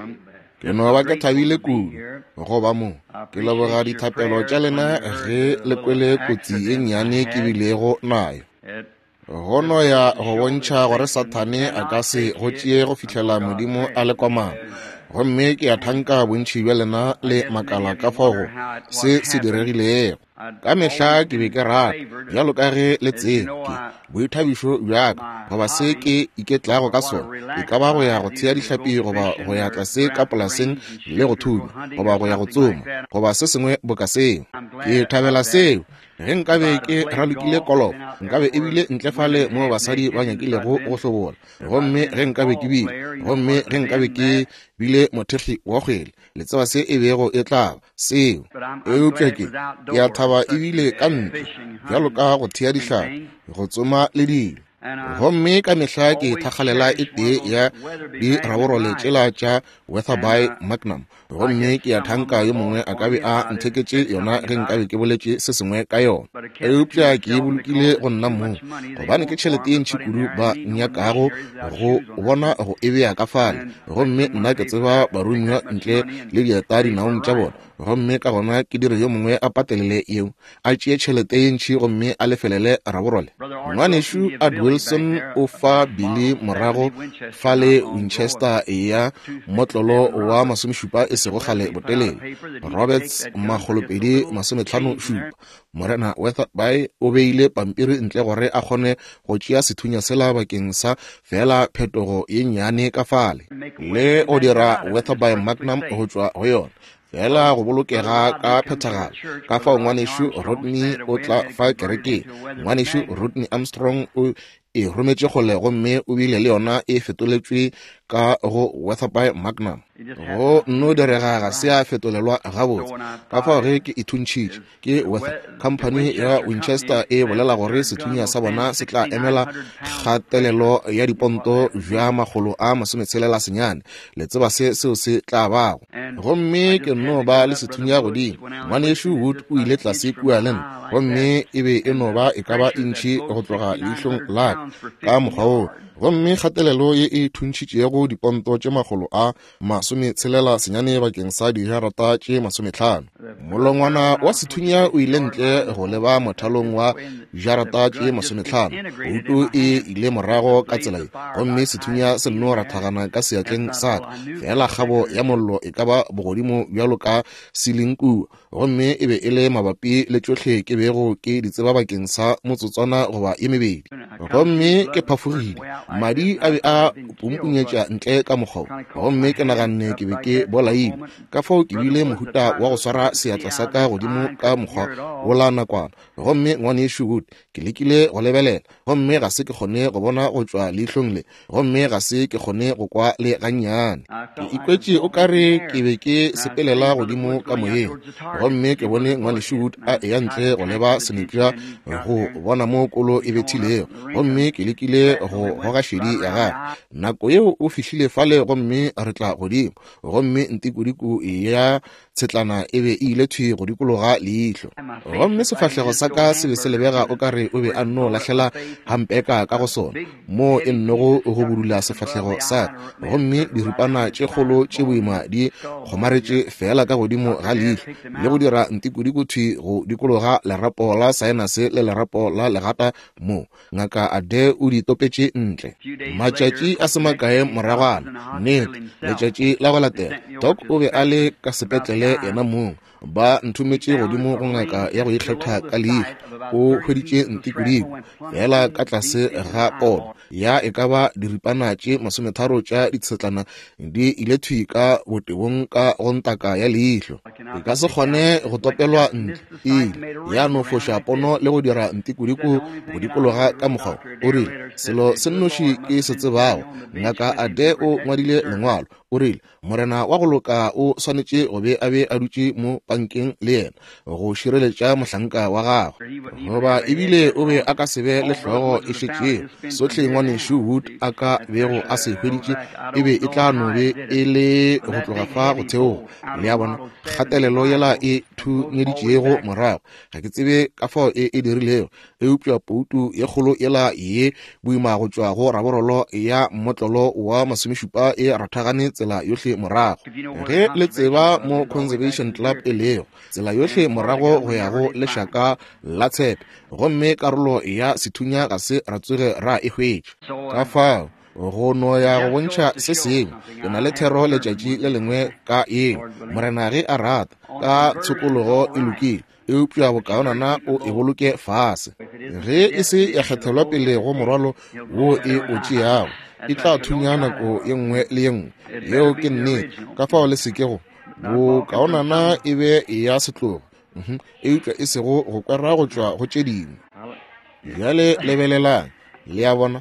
Ke no ba ke thabile kudu go ba mo ke leboga dithapelo tša lena ge le kwele kotsi e nnyane ke bilego nayo go no ya go bontšha gore Sathane a ka se go tšee go fihlela Modimo a le kwamana gomme ke a thanka bontši bja lena le makala ka fago se diregilego ka mehla ke be ke rata bjalo ka ge le tseke boithabišo bjaka goba se ke iketlago ka sona e ka ba go ya go thea dihlapi goba go ya tlase ka polaseng le go thunya goba go ya go tsoma goba se sengwe bokaseng ke thabela seo ge nkabe ke ralokile kolopo nkabe ebile ntlefale mo basadi ba nyakilego go hlobola gomme ge nkabe ke bile mothekgi wa kgwele le tseba se e bego e tla seo eupša ke a thaba ebile ka ntle bjalo ka go thea dihlapi go tsoma le dilo gomme ka mehla ke thakgalela e tee ya diraborole tšela tša Weatherby Magnum gomme ke a thanka yo mongwe a kabe a ntheketše yona ge nkabe ke boletše se sengwe ka yona eupša ke e bolokile go nna moo gobane ke tšhelete ye ntšhi kudu ba nyakago go bona go e bea ka fale gomme nna ke tseba baromiwa ntle le dieta dinaong tša bona gomme ka gona ke dire yo mongwe a patelele eo a tšee tšhelete ye ntšhi gomme a lefelele raborole ngwanešo Ad Wilson o fa Billy morago fale Winchester ya motlolo wa 70 e sego gale botelele Roberts 257 morena Weatherby o beile pampiri ntle gore a kgone go tšea sethunya sela bakeng sa fela phetogo ye nnyane ka fale le o dira Weatherby Magnum go tšwa go yona fela go bolokega ka phethagalo ka fao ngwanešo Rodney o tla fa kereke ngwanešo Rodney Armstrong o e rometše kgole gomme o bile le yona e fetoletšwe ka go Weatherby Magnum go no direga ga se a fetolelwa gabotse ka fao ge ke ithuntšhitše ke Weather company ya Winchester e bolela gore sethunya sa bona se tla emela kgatelelo ya diponto bja 669 le tseba seo se tla bago gomme ke no ba le sethunya godimo ngwanešo Wood o ile tlase kua len gomme e be e no ba e ka ba intšhi go tloga leihlong la ka mokgwa o gomme kgatelelo ye e thuntšhitšego diponto tše 669 bakeng sa dijarata tše 50 molongwana wa sethunya o ile ntle go leba mothalong wa jarata tše 50 outo e ile morago ka tsela gomme sethunya se no rathagana ka seatleng sa fela kgabo ya mollo e ka ba bogodimo bjalo ka silinku gomme e be e le mabapi le tšohle ke bego ke ditseba bakeng sa motsotswana goba ye mebedi gomme ke phafogile madi a be a pumpunyetša ntle ka mokgao gomme ke naganne ke be ke bolaile ka fao ke bile mohuta wa go swara seatla sa ka godimo ka mokgwa o la nakwana gomme ngwanešo Wood ke lekile go lebelela gomme ga se ke kgone go bona go tšwa leihlong le gomme ga se ke kgone go kwa le gannyane ke ikwetše o kare ke be ke sepelela godimo ka moyeng gomme ke bone ngwanešo Wood a eya ntle go leba senepša go bona mo kolo e bethilego gomme ke lekile go goga šedi ya gae nako yeo o fihlile fale gomme re tla godimo gomme ntikodiku ya tshetlana e be e ile thwi go dikologa leihlo gomme sefahlego sa ka se be se lebega o kare o be a nno lahlela hampeka ka go sona mo e nnogo go budula sefahlego sa gomme diripana tše kgolo tše boima di kgomaretše fela ka godimo ga leihlo le go dira ntikodiku thwi go dikologa lerapo la saenase le lerapo la legata mo ngaka Ade o di topetše ntle matšatši a se makae moragwana nnete letšatši la go latela Doc o be a le ka sepetlele yena moo ba nthumetše godimo go ngaka ya go ikgetha ka leihlo o hweditše ntikodiku fela ka tlase ga pono ya e ka ba diripana tše 30 tša ditshetlana di ile thwi ka botebong ka go ntaka ya leihlo e ka se kgone go topelwa ntle ile ya no foša pono le go dira ntikodiku go dikologa ka mokgwa o rile selo se nnoši ke se tsebago ngaka Ade o ngwadile lengwalo o rile morena wa go loka o swanetše go be a dutše mo tankeng le yena go šireletša mohlanka wa gagwe goba ebile o be a ka se be le hlogo e šetšego sohle ngwanešo Wood a ka bego a se hweditše e be e tla no be e le go tloga fa go theoga le ya bona kgatelelo yela e thunyeditšego morago ga ke tsebe ka fao e dirilego e upša poutu ye kgolo yela ye boima go tšwa go raborolo ya mmotlolo wa masomešupa e rathagane tsela yohle morago ge le tseba mo Conservation Club e lego tsela yohle morago go ya go lešaka la tshepe gomme karolo ya sethunya ga se ratsoge ra e hwetše ka fao go no ya go bontšha se sengwe ke na le thero letšatši le lengwe ka eng morena ge a rata ka tshokologo e lokile e upša bokaonana o e boloke fase ge e se ya kgethelwa pele go morwalo wo e o tšeago e tla thunya nako ye nngwe le ye nngwe yeo ke nnete ka fao le sekego bokaonana e be ya setlogo e upša e sego go kwera go tšwa go tše dingwe bjale lebelelang le ya bona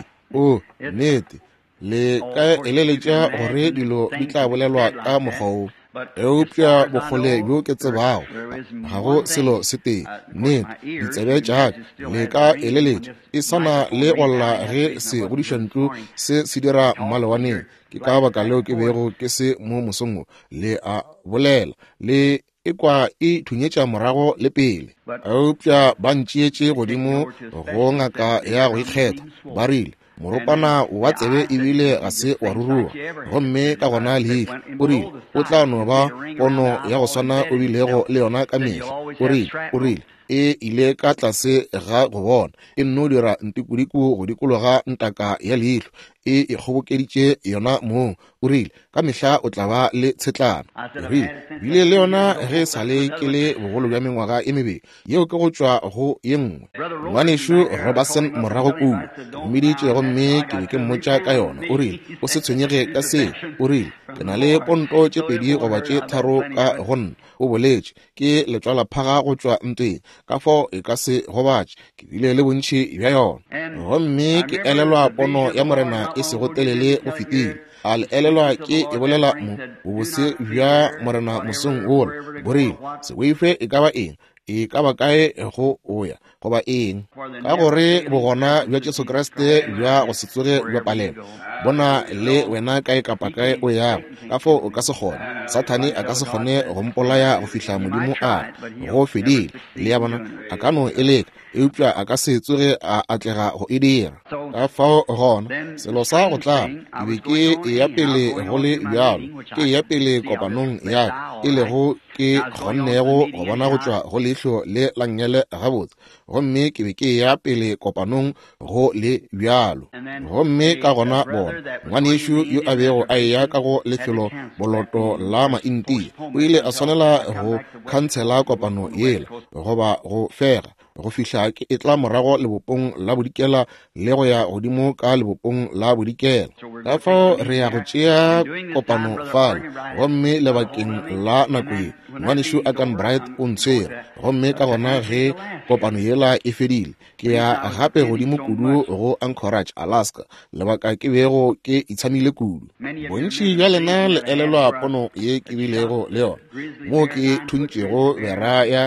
o nnete le ka eleletša gore dilo di tla bolelwa ka mokgwa eupša bokgole bjo ke tsebago ga go selo se teng nnete ditsebe tšaka le ka eleletša e sana le golla ge se godišantlo se dira mmalewaneng ke ka baka leo ke bego ke se mo mosong le a bolela le e kwa e thunyetša morago le pele eupša ba ntšeetše godimo go ngaka ya go ikgetha ba rile moropana wa tsebe ebile ga se wa rurua gomme ka gona leihlo o rile o tla no ba pono ya go swana o bilego le yona ka mehla o rile e ile ka tlase ga go bona e nno dira ntikudiku go dikologa ntaka ya leihlo e ikgobokeditše yona moo o rile ka mehla o tla ba le tshetlana rile bile le yona ge sa le ke le bogolo bja mengwaga e mebedi yeo ke go tšwa go ye nngwe ngwanešo Robertson morago kudu mmeditše gomme ke be ke mmotša ka yona o rile o se tshwenyege ka se o rile ke na le ponto tše pedi goba tše tharo ka gonna o boletše ke letswala phaga go tšwa ntweng ka fao e ka se gobatše ke bile le bontšhi bja yona gomme ke elelwa pono ya morena e se go telele go fetile a le elelwa ke e bolela mo bobose bja morena mosong ola borile seweifwe e ka ba eng e ka ba kae go oya goba eng ka gore bogona bja Jesu Kriste bja go se tsoge bja palelo bona le wena kae kapa kae o ya ka fo o ka se kgone Sathane a ka se kgone go mpolaya go fihla modimo a go fedile le ya bona a ka no eleka eupša a ka se tsoge a atlega go e dira ka fao gona selo sa go tla ke be ke e ya pele go le bjalo ke e ya pele kopanong ya e lego ke kgonnego go bona go tšwa go leihlo le langele gabotse gomme ke be ke ya pele kopanong go le bjalo gomme ka gona bona ngwanešo yo a bego a eya ka go lefelo boloto la mainti o ile a swanela go khantsela kopano yela goba go fega go fihla ke e tla morago lebopong la bodikela le go ya godimo ka lebopong la bodikela ka fao re ya go tšea kopano fale gomme lebakeng la nako ye ngwanešo a kan Bright o ntshwere gomme ka gona ge kopano yela e fedile ke ya gape godimo kudu go Anchorage Alaska lebaka ke bego ke itshamile kudu bontši bja lena le elelwa pono ye ke bilego le yona mo ke thuntšego bera ya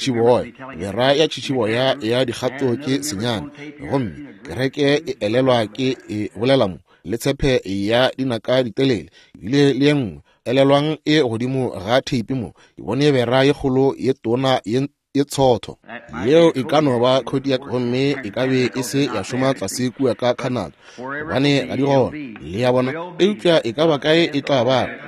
tšhitšhiboya ya dikgato ke senyane gomme kereke e elelwa ke e bolela mo le tshepe ya dinaka ditelele ebile le engwe elelwang e godimo ga theipi mo e bone bera ye kgolo ye tona ye tshotho yeo e ka no ba Kodiak gomme e ka be e se ya šoma tlase kua ka Canada gobane ga di gona le ya bona eupša e ka ba kae e tla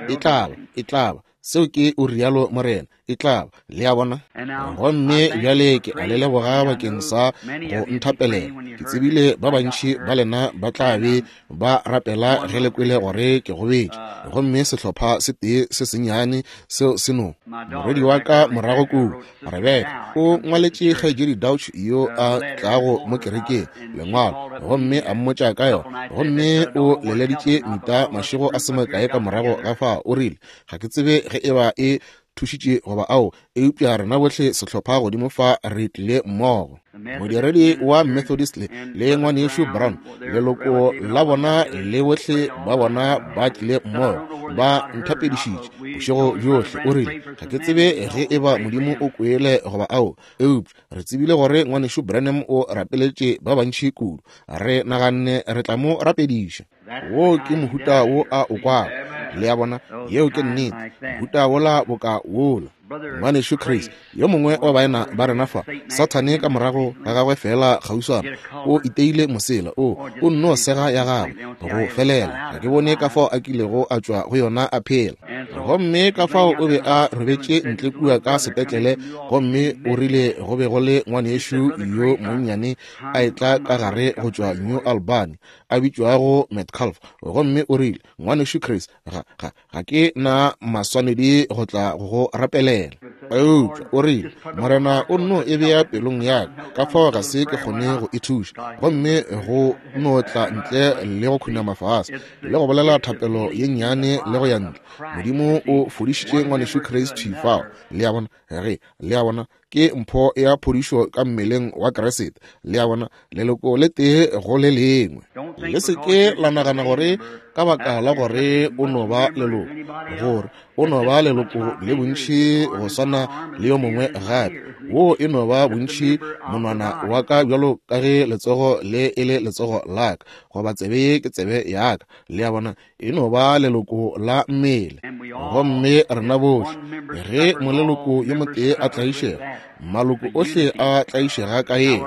ba seo ke o rialo morena e tla le ya bona gomme bjale ke a le leboga bakeng sa go nthapelela ke tsebile ba bantši ba lena ba tla be ba rapela ge le kwele gore ke gobetše gomme sehlopha se tee se senyane seo seno moredi wa ka morago kudu Rebeka o ngwaletše kgaetšedi Douch yo a tlago mo kerekeng lengwalo gomme a mmotša ka yona gomme o leleditše mita mašego a semekae ka morago ga fa o rile ga ke tsebe ge e ba e thušitše goba ao eupša rena bohle sehlopha godimo fa re tlile mmogo. Modiredi wa Methodist le ngwane yešo Brown leloko la bona le bohle ba bona ba tlile mmogo ba nthapedišitše bošego bjohle. O rile ga ke tsebe ge e ba Modimo o kwele goba ao eupša re tsebile gore ngwane yešo Branham o rapeletše ba bantši kudu, re naganne re tla mo rapediša. Wo ke mohuta wo a o kwago le ya bona yeo ke nnete mohuta wola boka wola. Ngwane yešo Chris yo mongwe wa baena ba rena fa Satane ka morago ga gagwe fela kgauswana o iteile mosela o nno sega ya gagwe go felela ga ke bone ka fao a kilego a tšwa go yona a phela. Gomme ka fao o be a robetše ntle kua ka sepetlele, gomme o rile go be go le ngwane yešo yo monnyane a etla ka gare go tšwa New Albany a bitšwago Metcalf. Gomme o rile ngwane yešo Chris ga ke na maswanedi go tla go rapelela. O rile morena o nno e bea pelong ya ka fao ga se ke kgone go ithuša, gomme go no tla ntle le go khuna mafase le go bolela thapelo ye nnyane le go ya ntle. Modimo o fodišitše ngwane yešo Chris fao le ya bona ke mpho ya phodišo ka mmeleng wa Kriste. Le ya bona leloko le tee go le lengwe. Le se ke la nagana gore ka baka la gore o no ba leloko le bontši go swana le yo mongwe gape, wo e no ba bontši monwana wa ka bjalo ka ge letsogo le e le letsogo la ka goba tsebe ye ke tsebe ya ka. Le ya bona e no ba leloko la mmele. Gomme rena bohle ge moleloko yo motee a tlaišega, maloko ohle a tlaišega ka ye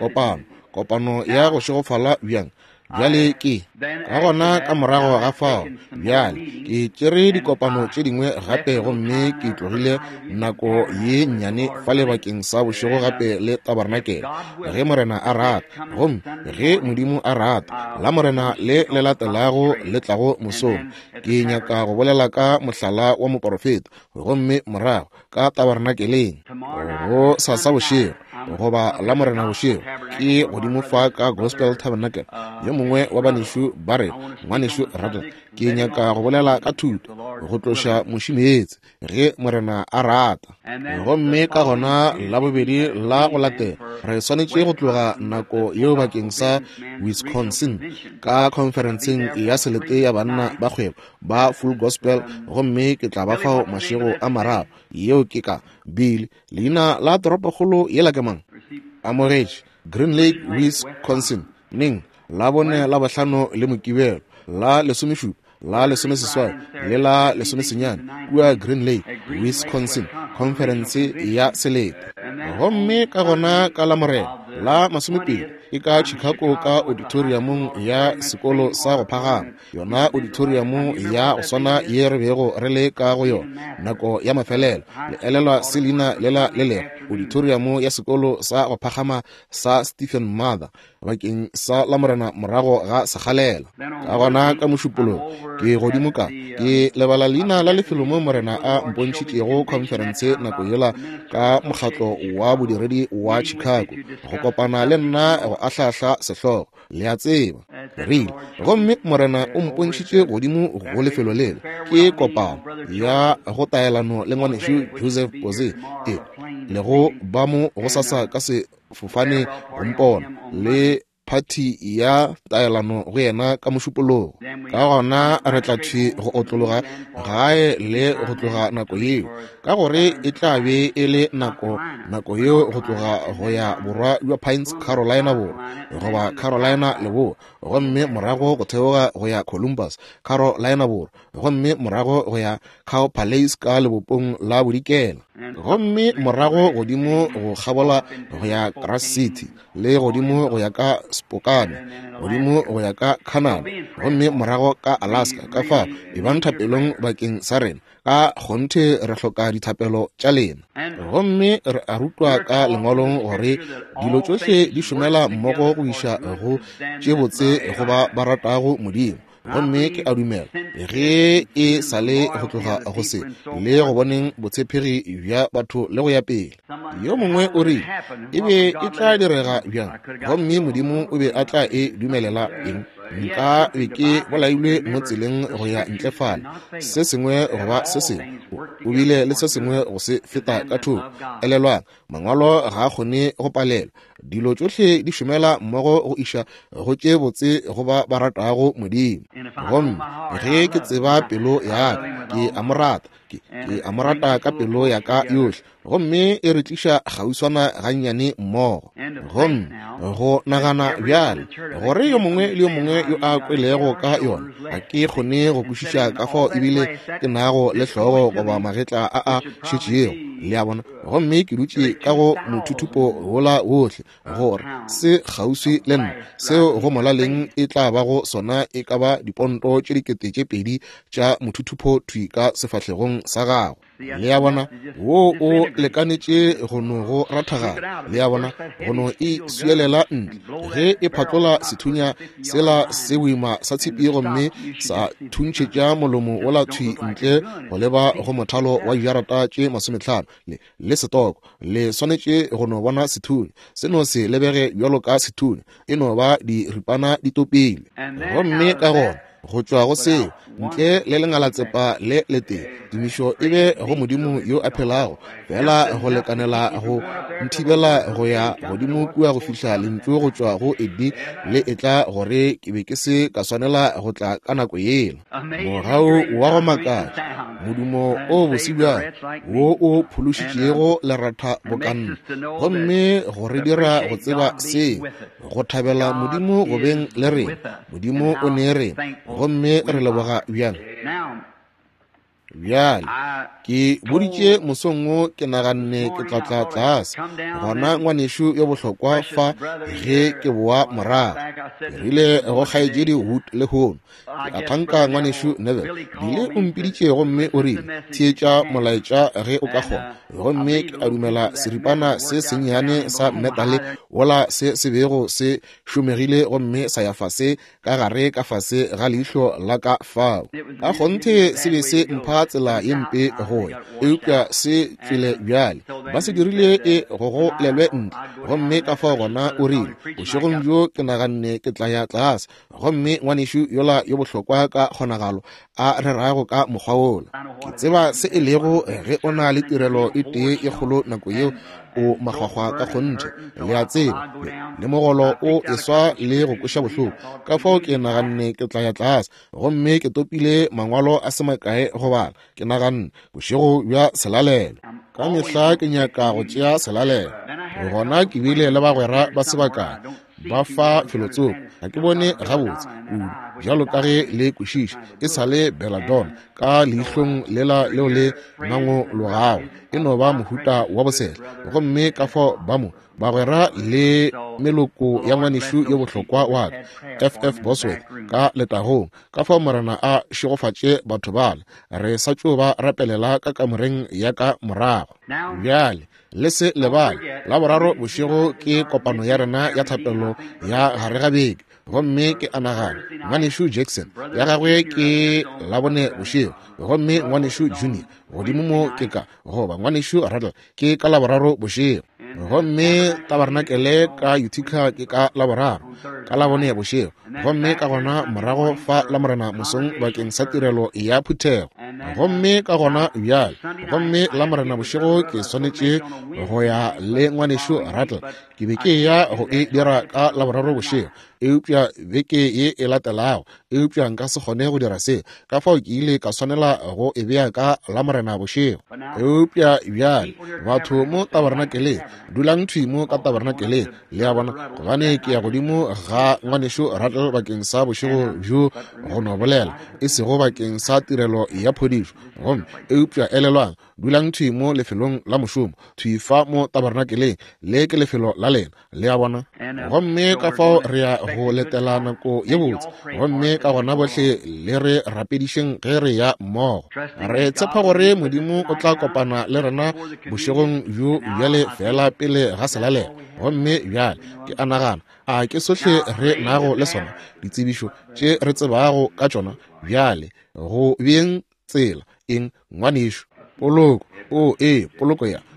kopano ya go šegofala bjang. Bjale ke ka gona ka morago ga fao bjale ke tšere dikopano tše dingwe gape, gomme ke tlogile nako ye nnyane fa lebakeng sa bošego gape le Tabernacle ge morena a rata. Gomme ge Modimo a rata la morena le latelago le tlago mosong, ke nyaka go bolela ka mohlala wa moprofeta, gomme morago ka Tabernakeleng go sasa bošego goba la morena bošego ke godimo fa ka Gospel Tabernacle. Yo mongwe wa banešo ba re ngwane yešo rata ke nyaka go bolela ka thuto go tloša mošimetse ge morena a rata. Gomme ka gona la bobedi la go latela re swanetše go tloga nako yeo bakeng sa Wisconsin ka conferenceng ya selete ya banna ba kgwebo ba Full Gospel. Gomme ke tla ba fao mašego a mararo yeo ke ka Bill. Leina la toropokgolo yela ke mang? Amogetše Green Lake, Wisconsin. Ning la bone la bohlano le Mokibelo, la lesomešupa, la lesomeseswai le la lesomesenyane kua Green Lake, Wisconsin, conference ya selete. Gomme ka gona ka la morena la masomepedi e ka Chicago ka auditoriumong ya sekolo sa go phagama, yona auditoriumo ya go swana ye re bego re le ka go yona nako ya mafelelo. Le elelwa selina lela lele auditoriumo ya sekolo sa go phagama sa Stephen Mather bakeng sa la morena morago ga segalela. Ka gona ka mošupolo ke godimo ka ke lebala leina la lefelo mo morena a mpontšhitšego conference nako yela ka mokgatlo wa bodiredi wa Chicago go kopana le nna go ahlahla sehlogo le a tseba rile. Gomme morena o mpontšhitše godimo go lefelo lele ke kopano ya go taelano le ngwanešo Joseph Boze le go ba mo go sasa ka sefofane gompona le party ya taelano go yena ka mošupologo. Ka gona re tla thwe go otlologa gae le go tloga nako yeo, ka gore e tla be e le nako yeo go tloga go ya borwa bja Pines Carolina borwa goba Carolina leboa, gomme morago go theoga go ya Columbus Carolina borwa, gomme morago go ya Cow Palace ka lebopong la bodikela, gomme morago godimo go kgabola go ya Grass City le godimo go ya ka Spokane, godimo go ya ka Canada, gomme morago ka Alaska. Ka fa e bang thapelong bakeng sa rena ka kgonthe re hloka dithapelo tša lena, gomme re a rutwa ka lengwalong gore dilo tšohle di šomela mmogo go iša go tše botse go ba ratago Modimo. Gomme ke a dumela ge e sale go tloga go se le go boneng botshepegi bja batho le go ya pele. Yo mongwe o rile e be e tla direga bjang, gomme Modimo o be a tla e dumelela eng? nka be ke bolailwe mo tseleng go ya ntlefala se sengwe goba se sengwe o bile le se sengwe go se feta ka thoko elelwang mangwalo ga a kgone go palelwa dilo tsotlhe di šomela mmogo go iša go tše botse go ba ratago modimo gomme ge ke tseba pelo ya ke a mo rata ka pelo ya ka yohle gomme e re tliša kgauswana gannyane mmogo gomme go nagana bjale gore yo mongwe le yo mongwe yo a kwelego ka yona ga ke kgone go kwešiša ka fao ebile ke nago le hlogo goba magetla a šetšego le a bona gomme ke dutše ka go mothuthupo wola wohle gore se kgauswi le nna seo go molaleng e tla ba go sona e ka ba diponto tše dikete tše pedi tša mothuthupo thwi ka sefahlegong sa gago le ya bona wo o lekanetše go no go rathagana le ya bona go no e suelela ntle ge e phatlola sethunya sela se boima sa tshipi gomme sa thuntšhetša molomo o la thwi ntle go leba go mothalo wa dijarata tše 50 le setoko le swanetše go no bona sethunya se no se lebege bjalo ka sethunya e no ba diripana ditopile gomme ka gona go tšwa go seo ntle le lengalatsepa le teng dimišo e be go modimo yo a phelago fela go lekanela go nthibela go ya godimo kua go fihla lentswe go tšwa go edi le etla gore ke be ke se ka swanela go tla ka nako yela morao wa go makatša modumo o bosibja wo o phološitšego leratha bokanna gomme go re dira go tseba se go thabela modimo go beng le rena modimo o ne re gomme re leboga bjang bjale ke boditše mosong o ke naganne ke tlatla tlase gona ngwanešo yo bohlokwa fa ge ke boa morago ke rile go kgaetšedi hood le hono ke athanka ngwanešo nebel bile o mpiditše gomme o rile theetša molaetša ge o ka kgona gomme ke a dumela seripana se sennyane sa metale wola se se bego se šomegile gomme sa ya fase ka gare ka fase ga leihlo la ka fao ka kgonthe se be se mpha tsela ye mpe goya eupša se tswile bjale ba se dirile e go lelwe ntle gomme ka fao gona o rile bošegong bjo ke naganne ke tla ya tlase gomme ngwanešo yola yo bohlokwa ka kgonagalo a rerago ka mokgwa wola ke tseba se e lego ge o na le tirelo e tee e kgolo nako yeo o makgwakgwa ka kgonthe le a tseba le mogolo o eswa le go kweša bohloko ka fao ke naganne ke tla ya tlase gomme ke topile mangwalo a semakae go bala ke naganne bošego bja selalelo ka mehla ke nyaka go tšea selalelo gona ke bile le bagwera ba sebakane ba fa filotsoko ga ke bone gabotse bjalo ka ge le kwešiša e sa le beladon ka leihlong lela leo le ngangologago e no ba mohuta wa bosela gomme ka fao bamo bagwera le meloko ya ngwanešo yo bohlokwa wa ff bosworth ka letagong ka fao morena a šegofatše batho bale re sa tšo ba rapelela ka kamoreng ya ka morago bjale le se lebale la boraro bošego ke kopano ya rena ya thapelo ya gare ga beke gomme ke anagana ngwanešo Jackson ya gagwe ke la bone bošego gomme ngwanešo Junior godimo mo ke ka goba ngwanešo Radle ke ka la boraro bošego gomme Tabernacle ka Utica ke ka la boraro ka la bone bošego gomme ka gona morago fa la morena mosong bakeng sa tirelo ya phuthego gomme ka gona bjale gomme la morena bošego ke swanetše go ya le ngwanešo Radle ke be ke ya go e dira ka la boraro bošego eupša beke ye e latelago eupša nka se kgone go dira se ka fao ke ile ka swanela go e bea ka la morena bošego eupša bjale batho mo Tabernakeleng dulang thwi mo ka Tabernakeleng le a bona gobane ke ya godimo ga ngwanešo Radle bakeng sa bošego bjo go no bolela e sego bakeng sa tirelo ya phodišo gomme eupša elelwang dulang thwi mo lefelong la mošomo thwi fa mo Tabernakeleng le ke lefelo la lena le a bona gomme ka fao re ya go letela nako ye botse gomme ka gona bohle le re rapedišeng ge re ya mmogo re tshepa gore modimo o tla kopana le rena bošegong bjo bjale fela pele ga selalelo gomme bjale ke anagana a ke sohle re nago le sona ditsebišo tše re tsebago ka tšona bjale go beng tsela eng ngwanešo poloko poloko ya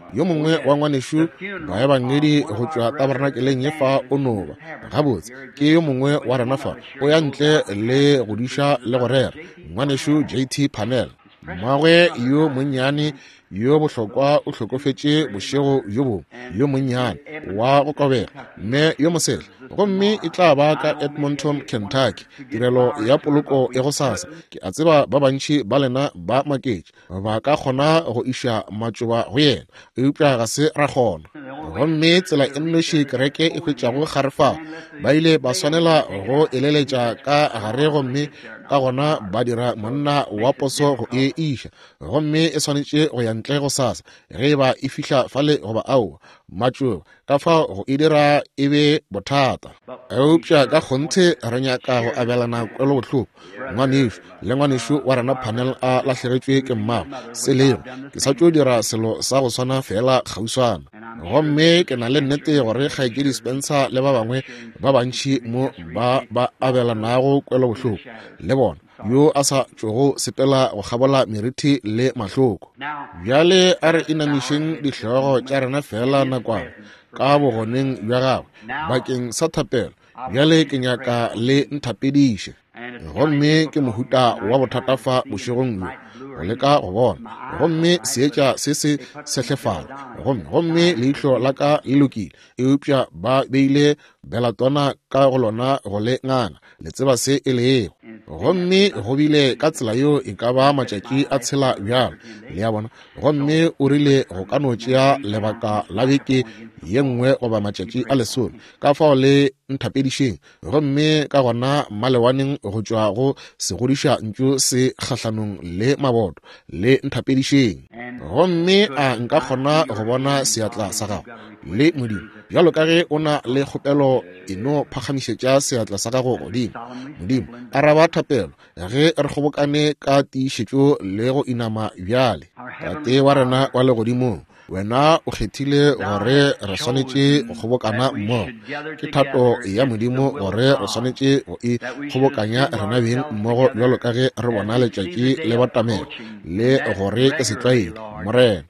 yo mongwe wa ngwaneshu ba ya bangedi go tswa tabernakeleng ye fa o noba gabotse ke yo mongwe wa rena fa o ya ntle le go diša le go rera ngwaneshu JT Panel mmagwe yo monnyane yo bohlokwa o hlokofetše bošego yo monnyane wa go kobega mme yo mosele gomme e tla ba ka Edmonton, Kentucky tirelo ya poloko e go sasa ke a tseba ba bantši ba lena ba maketše ba ka kgona go iša matšoba go yena eupša ga se ra kgona gomme tsela e nnoši kereke e hwetšago garefa ba ile ba swanela go eleletša ka gare gomme ka gona ba dira monna wa poso go e iša gomme e swanetše go ya ntle go sasa ge ba e fihla fale goba aowa matšoba ka fa go e dira e be bothata eupša ka kgonthe re nyaka go abelana kwelo bohloko ngwanesho le ngwanesho wa rena Panel a lahlegetšwe ke mmago se lego ke sa tšo dira selo sa go swana fela kgauswana gomme ke na le nnete gore ga ke dispensa le ba bangwe ba bantši mo ba abelanago kwelo bohloko le bona yo a sa tšogo sepela go gabola meriti le mahloko bjale a re inamišeng dihlogo tša rena fela nakwana ka bogoneng bja gagwe bakeng sa thapelo bjale ke nyaka le nthapediše gomme ke mohuta wa bothatafa bošegong bjo go leka go bona gomme seetša se sehlefala gomme leihlo la ka le lokile eupša ba beile belatona ka go lona go le nganga le tseba se e leego gomme go bile ka tsela yo e ka ba matšatši a tshela bjalo le ya bona gomme o rile go ka no tšea lebaka la beke ye nngwe goba matšatši a lesome ka fao le nthapedišeng gomme ka gona malewaneng go tšwa go se godiša ntšo se kgahlanong le maboto le nthapedišeng gomme a nka kgona go bona seatla sa gago le modimo bjalo ka ge o na le kgopelo e no phagamišetša seatla sa gago godimo modimo araba thapelo ge re kgobokane ka tiišetšo le go inama bjale tate wa rena wa legodimong wena o kgethile gore re swanetše go kgobokana mmogo ke thato ya modimo gore re swanetše go e kgobokanya rena beng mmogo bjalo ka ge re bona letšatši le batamela le gore ke setlwaedi morena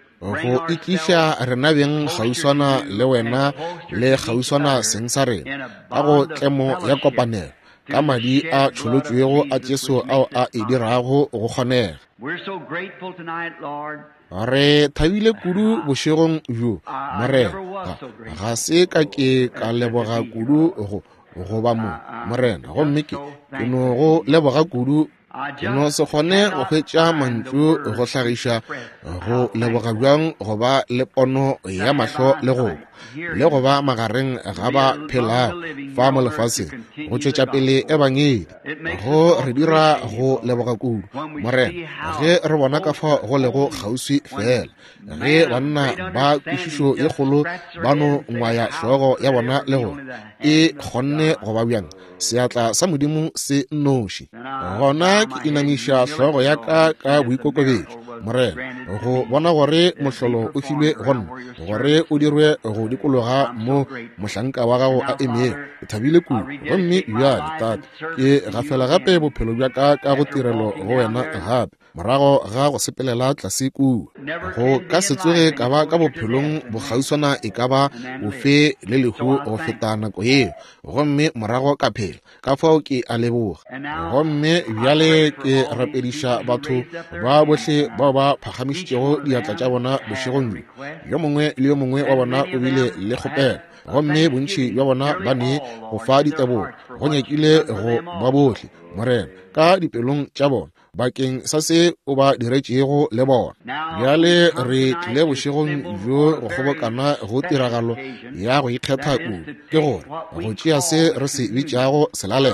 go itliša rena beng kgauswana le wena le kgauswana seng sa rena ka go tlemo ya kopanelo ka madi a tšholotšwego a tšeso ao a e dirago go kgonega re thabile kudu bošegong bjo morena ga se ka ke ka leboga kudu go ba morena gomme ke no go leboga kudu ke no se kgone go hwetša mantšu go hlagiša go leboga bjang go ba le pono ya mahlo le go ba magareng ga ba phelago fa mo lefaseng go tšwetša pele ebangedi go re dira go leboga kudu morena ge re bona ka fa go lego kgauswi fela ge banna ba kwešišo ye kgolo ba no ngwaya hlogo ya bona le go e kgonne go ba bjang seatla sa modimo se nnoši gona ke inamiša hlogo ya ka boikokobetšo morena go bona gore mohlolo o filwe gonna gore o dirwe go dikologa mo mohlanka wa gago a emego ke thabile kudu gomme bjale tate ke gafela gape bophelo bja ka go tirelo go wena gape morago ga go sepelela tlase kudu go ka se tsoge ka ba ka bophelong bokgauswana e ka ba bofe le lehu go feta nako yeo gomme morago ka phela ka fao ke a leboga gomme bjale ke rapediša batho ba bohle bao ba phagamišitšego diatla tša bona bošegong yo mongwe le yo mongwe wa bona o bile le kgopelo gomme bontši bja bona ba ne go fa ditebogo go nyakile go ba bohle morena ka dipelong tša bona bakeng sa se o ba diretšego le bona bjale re tlile bošegong bjo go kgobokana go tiragalo ya go ikgetha kudu ke gore go tšea se re se bitšago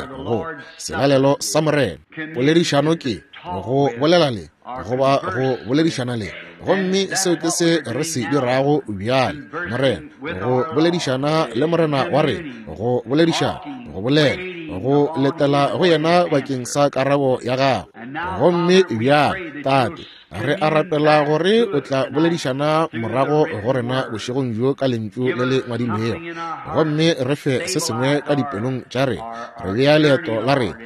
selalelo sa morena poledišano ke go bolela le goba go boledišana le gomme seo ke se re se dirago bjale morena go boledišana le morena wa rena go boledišana go bolela go letela go yena bakeng sa karabo ya gago gomme bjale tate re a rapela gore o tla boledišana morago go rena bošegong jo ka lentšu le le ngwadilwego, gomme re fe se sengwe ka dipelong tša re bea leeto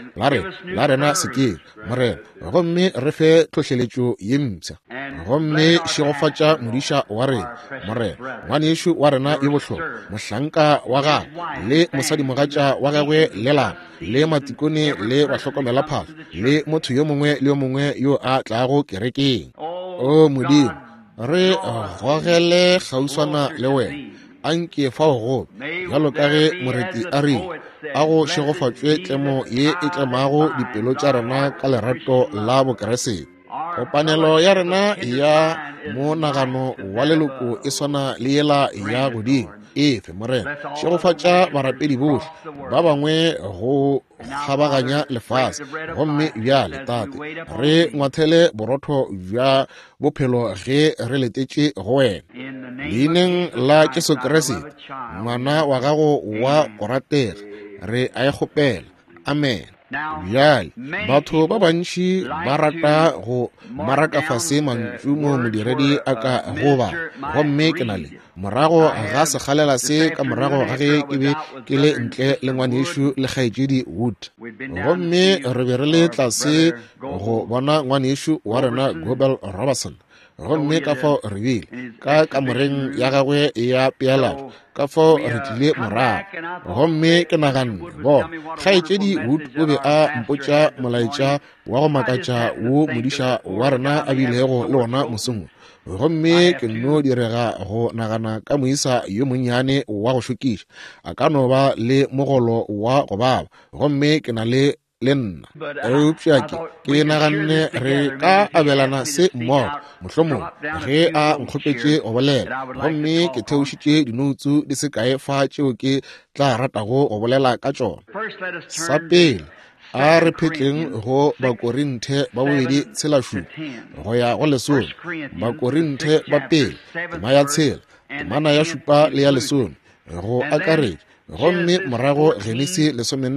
la rena sekeng morena, gomme re fe tlhohleletšo ye mpša, gomme šegofatša modiša wa rena morena, ngwanešo wa rena yo bohlokwa, mohlanka wa gagwe le mosadimogatša wa gagwe lelapa le matikone le bahlokomela phahlo le motho yo mongwe le yo mongwe yo a tlago kerekeng. O Modimo, re gogele kgauswana le wena, anke fao go bjalo ka ge moreti a re a go šegofatšwe tlemo ye e tlemago dipelo tša rena ka lerato la bokeresete. Kopanelo ya rena ya monagano wa leloko e swana le yela ya godimo efe morena, šegofatša barapedi bohle ba bangwe go kgabaganya lefase, gomme bjale tate re ngwathele borotho bja bophelo ge re letetše go wena, leineng la Jesu Kriste ngwana wa gago wa go ratega re a e kgopela, amen. Bjale batho ba bantši ba rata go marakafase mantšu mo modiredi a ka goba, gomme ke na le morago ga sekgalela se ka morago ga ge ke be ke le ntle le ngwanešo le kgaetšedi Wood, gomme re be re le tlase go bona ngwanešo wa rena Gobel Robertson, gomme ka fao re bile ka kamoreng ya gagwe ya pealatšo ka fao re tlile morago, gomme ke naganne bona kgaetšedi Wood o be a mpotša molaetša wa go makatša wo modiša wa rena a bilego le wona mosongwe, gomme ke no direga go nagana ka moisa yo monnyane wa go šokiša a ka no ba le mogolo wa go baba, gomme ke na le nna eupša ke naganne re ka abelana se mmogo mohlomong ge a nkgopetše go bolela, gomme ke theošitše dinoutsu di se kae fa tšeo ke tla ratago go bolela ka tšona. Sa pele a re phetleng go Bakorinthe ba bobedi tshelašupa go ya go lesome, Bakorinthe ba pele tema ya tshela temana ya šupa le ya lesome go akaretša, gomme morago Genesi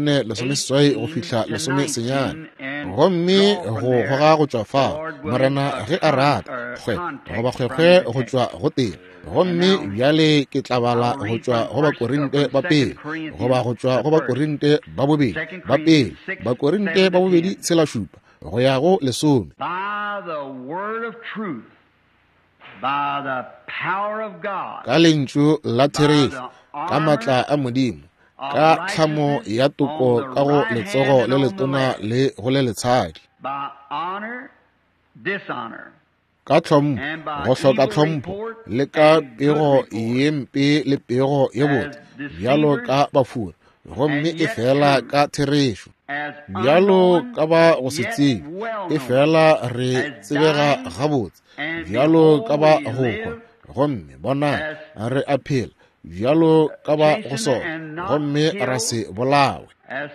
14:18 go fihla 19, gomme go goga go tšwa fao morena ge a rata kgwe goba kgwekgwe go tšwa go teng, gomme bjale ke tla bala go tšwa go Bakorinte ba pele goba go tšwa go Bakorinte ba bobedi ba pele, Bakorinte ba bobedi tshelašupa go ya go lesome. Ka lentšu la therešo ka matla a Modimo, ka tlhamo ya toko ka go letsogo le letona le go le letshadi, ka tlhompho go hloka tlhompho le ka pego ye mpe le pego ye botse, bjalo ka bafura, gomme e fela ka therešo, bjalo ka ba go se tsebe e fela re tsebega gabotse, bjalo ka ba gokwa, gomme bona re a phela, bjalo ka ba go sona, gomme ra se bolawe,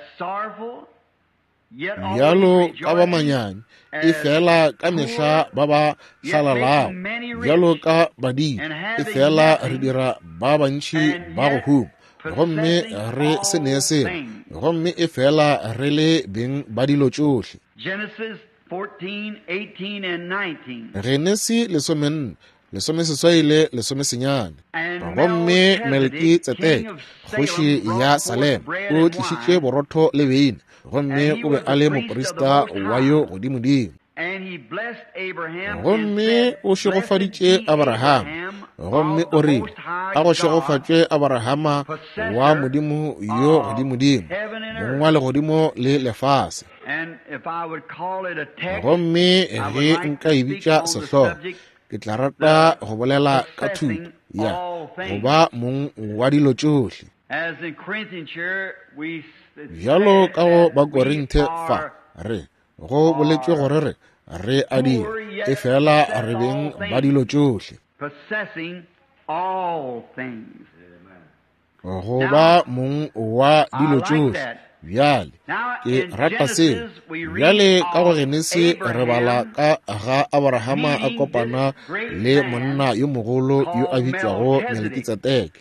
bjalo ka ba manyane e fela ka mehla ba ba hlalalago, bjalo ka badimo e fela re dira ba bantši ba go huma, gomme re se ne selo, gomme e fela re le beng ba dilo tšohle. Genesi 14:18 le 19, gomme Melkizedek kgoši ya Salem o tlišitše borotho le beine, gomme o be a le moporista wa yo godimodimo, gomme o šegofaditše Abrahama, gomme o rile a go šegofatšwe Abrahama wa Modimo yo godimodimo, mong wa legodimo le lefase, gomme ge nka ebitša sehlogo ke tla rata go bolela ka thuto ya go ba mong wa dilo tšohle, bjalo ka go Bakorinthe fa re go boletšwe gore re a dira e fela re beng ba dilo tšohle, go ba mong wa dilo tšohle. Bjale ke rata seo, bjale ka go Genesi re bala ka ga Abrahama a kopana le monna yo mogolo yo a bitšwago Melkizedek,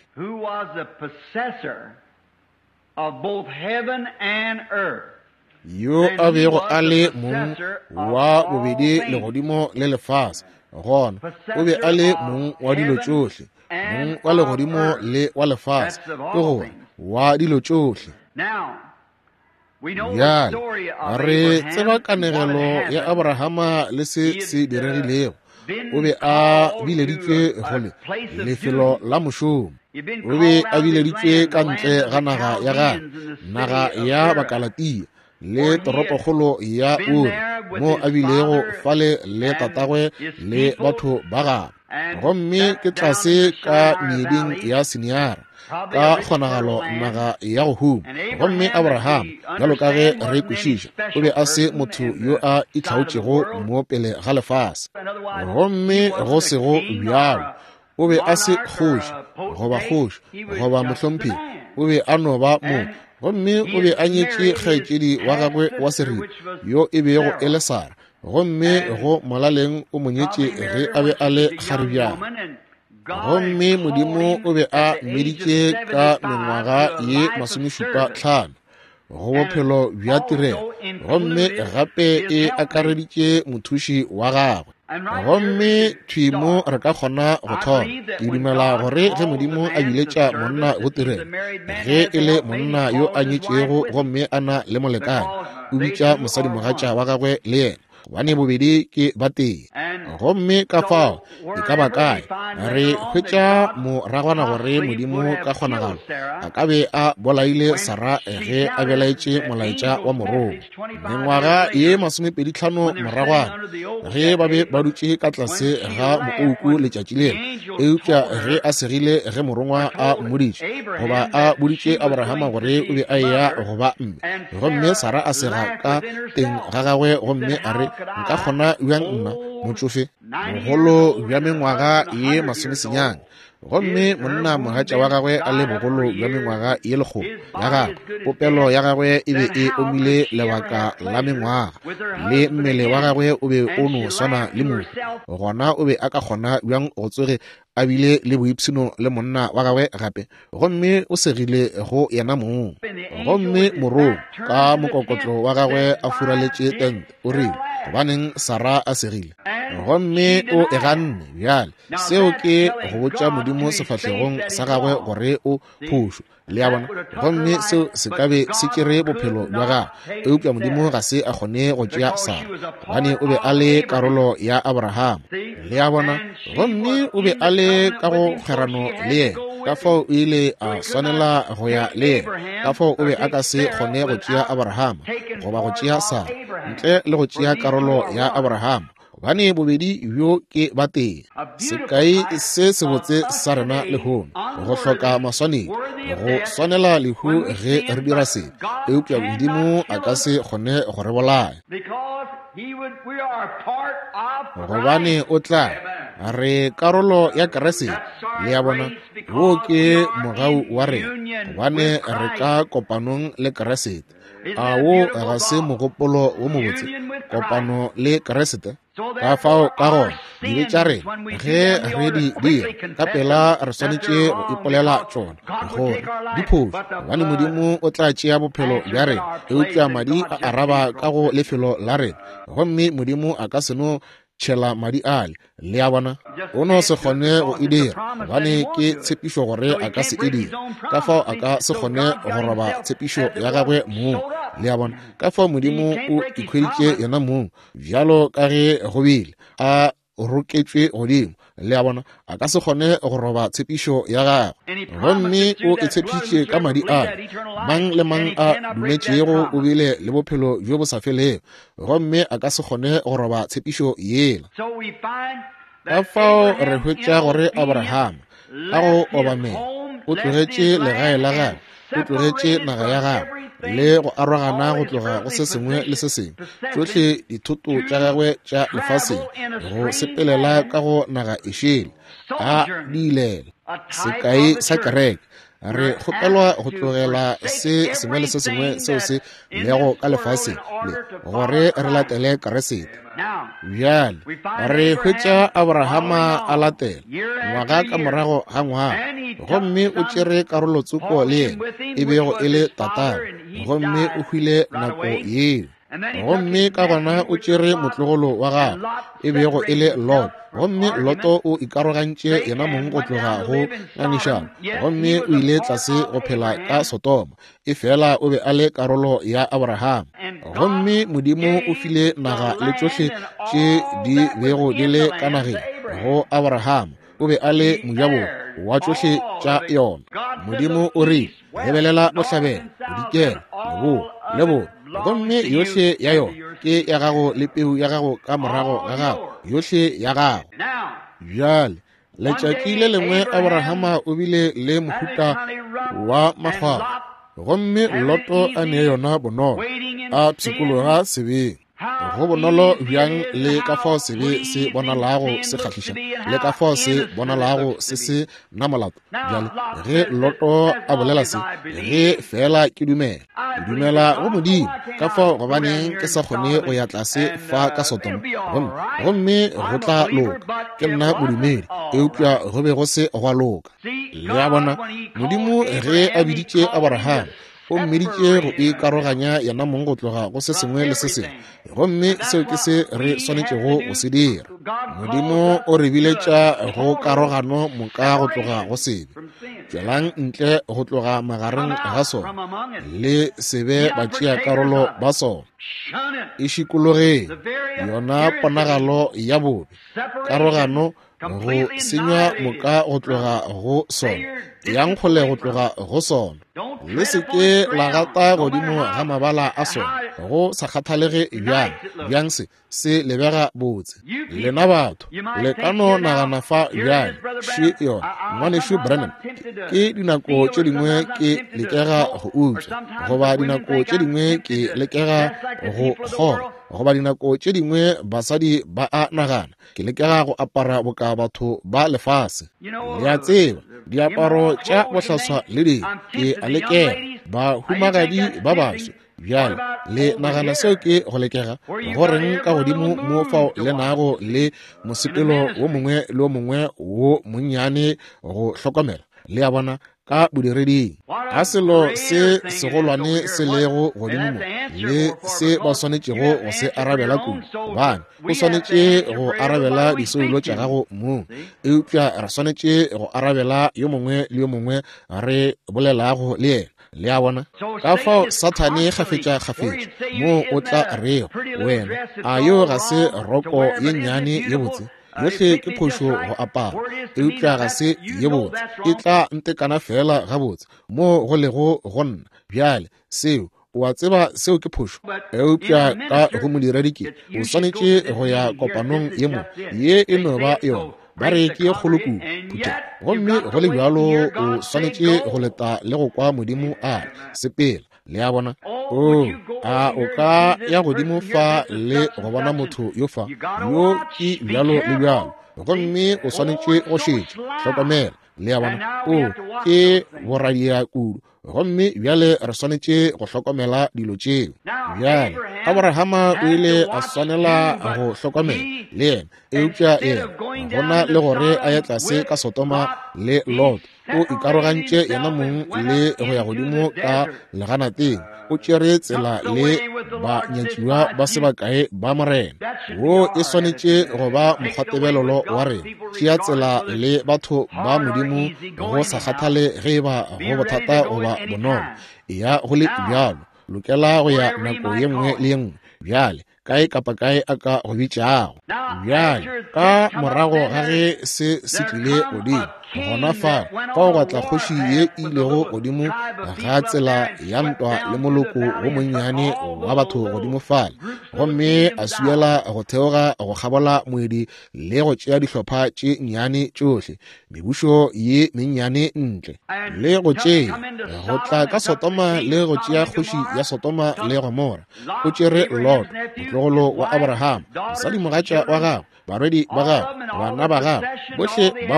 yo a bego a le mong wa bobedi legodimo le lefase gona o be a le mong wa dilo tsohle mong wa legodimo le wa lefase ke gore wa dilo tsohle bjale re tseba kanegelo ya Abrahama le se diregilego o be a bileditšwe gole lefelo la mošomo o be a bileditšwe ka ntle ga naga ya Bakalatia le toropokgolo ya Uri mo a bilego fale le tatagwe le batho ba gagwe gomme ke tlase ka meeding ya Siniara ka kgonagalo naga ya go huma gomme Abraham bjalo ka ge re kwešiša o be a se motho yo a itlhaotšego mo pele ga lefase gomme go sego bjalo o be a se kgoši goba mohlomphegi o be a no ba mo gomme o be a nyetše kgaetšedi wa gagwe wa seriti yo e bego e le Sara gomme go molaleng o monyetše ge a be a le kgaribjana gomme Modimo o be a meditše ka mengwaga ye 75 go bophelo bja tirelo gomme gape e akareditše mothuši wa gagwe gomme thwimo re ka kgona go thoma ke dumela gore ge Modimo a biletša monna go tirelo ge e le monna yo a nyetšego gomme a na le molekane o bitša mosadi mogatša wa gagwe le yena bane bobedi ke ba teng gomme ka fao e ka ba kae re hwetša moragwana gore Modimo ka kgonagalo a ka be a bolaile Sara ge a belaetše molaetša wa morong mengwaga ye 25 moragwana ge ba be ba dutše ka tlase ga moouku letšatši lena eupša ge a segile ge morongwa a mmoditše goba a boditše Abrahama gore o be a ya goba mme gomme Sara a sega ka teng ga gagwe gomme a re nka kgona bjang nna motsofe mogolo bja mengwaga ye 90 gomme monna mogatša wa gagwe a le bogolo bja mengwaga ye 100 ya gagwe popelo ya gagwe e be e omile lebaka la mengwaga le mmele wa gagwe o be o no swana le mohu gona o be a ka kgona bjang go tsoge a bile le boipshino le monna wa gagwe gape gomme o segile go yena mong gomme morong ka mokokotlo wa gagwe a furaletše tente o rile gobaneng Sara a segile gomme o e ganne bjale seo ke go botša Modimo sefahlegong sa gagwe gore o phošo le ya bona gomme seo se ka be se tšere bophelo bja gagwe eupša Modimo ga se a kgone go tšea Sara gobane o be a le karolo ya Abraham le ya bona gomme o be a le ka go kgerano le yena ka fao o ile a swanela go ya le yena ka fao o be a ka se kgone go tšea Abraham goba go tšea Sara ntle le go tšea karolo ya Abraham gobane bobedi bjo ke ba teng sekai se sebotse sa rena lehono go hloka maswanedi go swanela lehu ge re dira se eupša Modimo a ka se kgone go re bolaya gobane o tla re karolo ya Keresete le ya bona wo ke mogau wa rena gobane re ka kopanong le Keresete a wo ga se mogopolo wo mobotse kopano le Keresete ka fao ka gona dibe tša rena ge re di dira ka pela re swanetše go ipolela tšona gore diphošo gobane Modimo o tla tšea bophelo bja rena eupša madi a araba ka go lefelo la rena gomme Modimo a ka seno tšhela madi ale le ya bona o no se kgone go e dira gobane ke tshepišo gore a ka se e dira ka fao a ka se kgone go roba tshepišo ya gagwe mong le ya bona ka fao Modimo o ikhweditše yena mong bjalo ka ge go bile a roketšwe godimo le ya bona a ka se kgone go roba tshepišo ya gagwe gomme o e tshepišitše ka madi a mang le mang a dumetšego o bile le bophelo bjo bo sa felego gomme a ka se kgone go roba tshepišo yela ka fao re hwetša gore Abraham ka go obamela o tlogetše legae la gagwe o tlogetše naga ya gagwe le go arogana go tloga go se sengwe le se sengwe tšohle dithoto tša gagwe tša lefaseng go sepelela ka go naga e šele a di ilela sekai sa kereke re kgopelwa go tlogela se sengwe le se sengwe seo se lego ka lefase le gore re latele Keresete. Bjale re hwetša Abrahama a latela ngwaga ka morago ga ngwaga, gomme o tšere karolotsoko le yena e bego e le tatago, gomme o hwile nako yeo. Gomme ka gona o tšere motlogolo wa gagwe e bego e le Lot, gomme Loto o ikarogantše yena mong go tloga go nganišana, gomme o ile tlase go phela ka Sotoma, e fela o be a le karolo ya Abrahama. Gomme Modimo o file naga le tšohle tše di bego di le ka nageng go Abrahama, o be a le mojabo wa tšohle tša yona. Modimo o re, lebelela bohlabela, bodikela, lebo, gomme yohle ya yona ke ya gago le peu ya gago ka morago ga gago, yohle ya gago. Bjale letšatši le lengwe Abrahama o bile le mohuta wa magwaba, gomme Loto a ne yona bonolo a pshikologa sebeng. Go bonolo bjang le ka fao sebe se bonalago se kgahliša, le ka fao se bonalago se na molato. Bjale ge Loto a bolela se, ge fela ke dumela go Modimo ka fao gobaneng ke sa kgone go ya tlase fa ka Sotoma, gomme go tla loka, ke nna modumedi eupša go be go se go loka. Le a bona Modimo ge a biditše Abrahama, o mmeditše go ikaroganya yena mong go tloga go se sengwe le se sengwe, gomme seo ke se re swanetšego go se dira. Modimo o re biletša go karogano moka go tloga go sebe, tšwelang ntle go tloga magareng ga sona le sebe batšea karolo ba sona. E šikologe yona ponagalo ya bobe, karogano go senywa moka go tloga go sona, yang kgole go tloga go sona. Le seke la gata godimo ga mabala a sona, go sa kgathalege bjang se lebega botse. Lena batho le ka no nagana fa bjang shi yona ngwaneso Branham, ke dinako tše dingwe ke lekega go utswa, goba dinako tše dingwe ke lekega go kgora, goba dinako tše dingwe basadi ba a nagana ke lekega go apara boka batho ba lefase. Le a tseba diaparo tša bohlaswa le di ke a lekega ba humagadi ba baso. Bjale le nagana seo ke go lekega go reng ka godimo mo fao le nago le mosepelo wo mongwe le wo mongwe wo monnyane go hlokomela. Le a bona ka bodireding ga selo se segolwane se lego godimo mo le se ba swanetšego go se arabela kudu, bane o swanetše go arabela disoulo tša gago mo, eupša re swanetše go arabela yo mongwe le yo mongwe re bolelago le yena. Le a bona ka fao Sathane gafetša mo o tla reo wena a yo ga se roko ye nnyane ye botse, yohle ke phošo go apara, eupša ga se ye botse, e tla ntekana fela gabotse mo go lego go nna. Bjale seo o a tseba seo ke phošo, eupša ka go modiredi o swanetše go ya kopanong ye mo ye e no ba yona ba re ke ye kgoloku phutha, gomme go le bjalo o swanetše go leta le go kwa Modimo a sepela. Le a bona o ka ya godimo fa le go bona motho yo fa yo ke bjalo le bjalo, gomme o swanetše go šetša hlokomela. Le a bona ke boradia kudu, gomme bjale re swanetše go hlokomela dilo tšeo. Bjale Abrahama o ile a swanela go hlokomela le yena, eupša yena gona le gore a ye tlase ka Sotoma le Lot, o ikarogantše yena mong le go ya godimo ka leganateng, o tšere tsela le banyatšiwa ba sebakae ba morena. Wo e swanetše go ba mokgwatebelelo wa rena, tšea tsela le batho ba Modimo go sa kgathale ge ba go bothata goba bonolo. Ya go le bjalo lokela go ya nako ye nngwe le ye nngwe, bjale kae kapa kae a ka go bitšago. Bjale ka morago ga ge se tlile godimo, gona fa o batla kgoši ye ilego godimo ga tsela ya ntwa le moloko wo monnyane wa batho godimo fala, gomme a suela go theoga go kgabola moedi le go tšea dihlopha tše nnyane tšohle, mebušo ye mennyane ntle, le go tšea go tla ka Sotoma le go tšea kgoši ya Sotoma le Gomora. O tšere Lot motlogolo wa Abrahama, mosadi mogatša wa gago, barwedi ba gago, bana ba gago, bohle ba bona,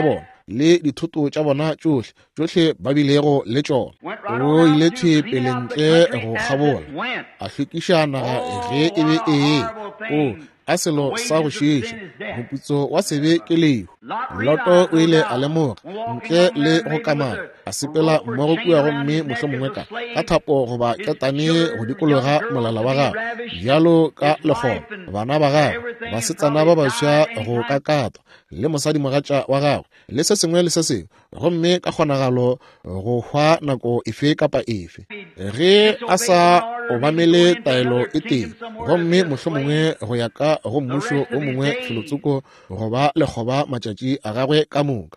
le dithoto tša bona tšohle ba bilego le tšona. O ile pele ntle go kgabola a hlwekiša naga ge e be a selo sa go šiša moputso wa sebe ke lehu. Loto o ile a lemoga ntle le go kamana a sepela mmogo kua gomme mohlomongwe ka thapo goba ketane go dikologa molala wa gagwe bjalo ka lekgona. Bana ba gagwe basetsana ba bašwa go kakatwa le mosadi mogatša wa gagwe le se sengwe le se sengwe gomme ka kgonagalo go hwa nako efe kapa efe. Ge a sa obamele taelo e teng gomme mohlomongwe go ya ka go mmušo o mongwe felotsoko goba lekgoba matšatši a gagwe ka moka.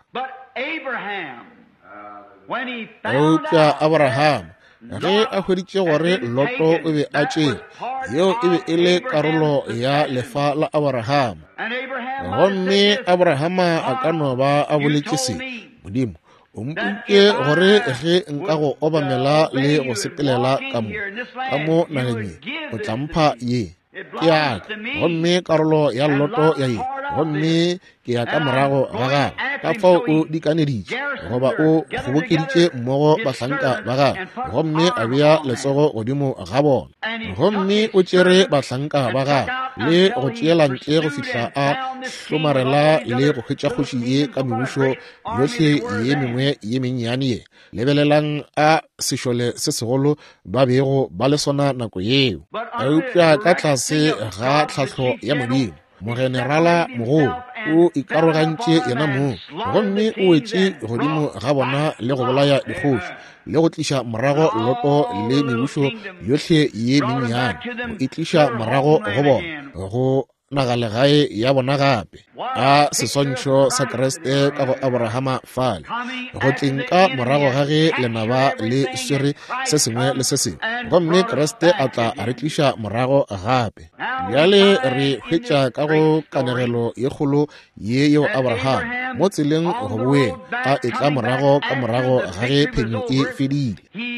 Eupša Abraham ge a hweditše gore Loto o be a tšere yeo e be e le karolo ya lefa la Abraham. Gomme Abrahama a ka no ba a boletše se, Modimo o mputše gore ge nka go obamela le go sepelela ka mo nageng ye o tla mpha ye ke yaka. Gomme karolo ya Loto ya ye gomme ke ya ka morago ga gagwe ka fao o dikaneditše goba o kgobokeditše mmogo bahlanka ba gagwe gomme a bea letsogo godimo ga bona. Gomme o tšere bahlanka ba gagwe le go tšeela ntle go fihla a hlomarela le go hwetša kgoši ye ka mebušo yohle ye mengwe ye mennyane ye lebelelang a sešole se segolo ba bego ba le sona nako yeo. Eupša ka tlase ga tlhahlo ya Modimo mogenerala mogolo o ikarogantše yena moo gomme o wetše godimo ga bona le go bolaya dikgoši le go tliša morago Loto le mebušo yohle ye mennyane go itliša morago go bona go nagalegae ya bona gape a seswantšho sa Kriste ka go Abrahama fale go tlenka morago ga ge lenaba le swere se sengwe le se sengwe gomme Kriste a tla a re tliša morago gape. Bjale re hwetša ka go kanegelo ye kgolo ye yeo Abraham mo tseleng go boeng a etla morago ka morago ga ge phenyo e fedile.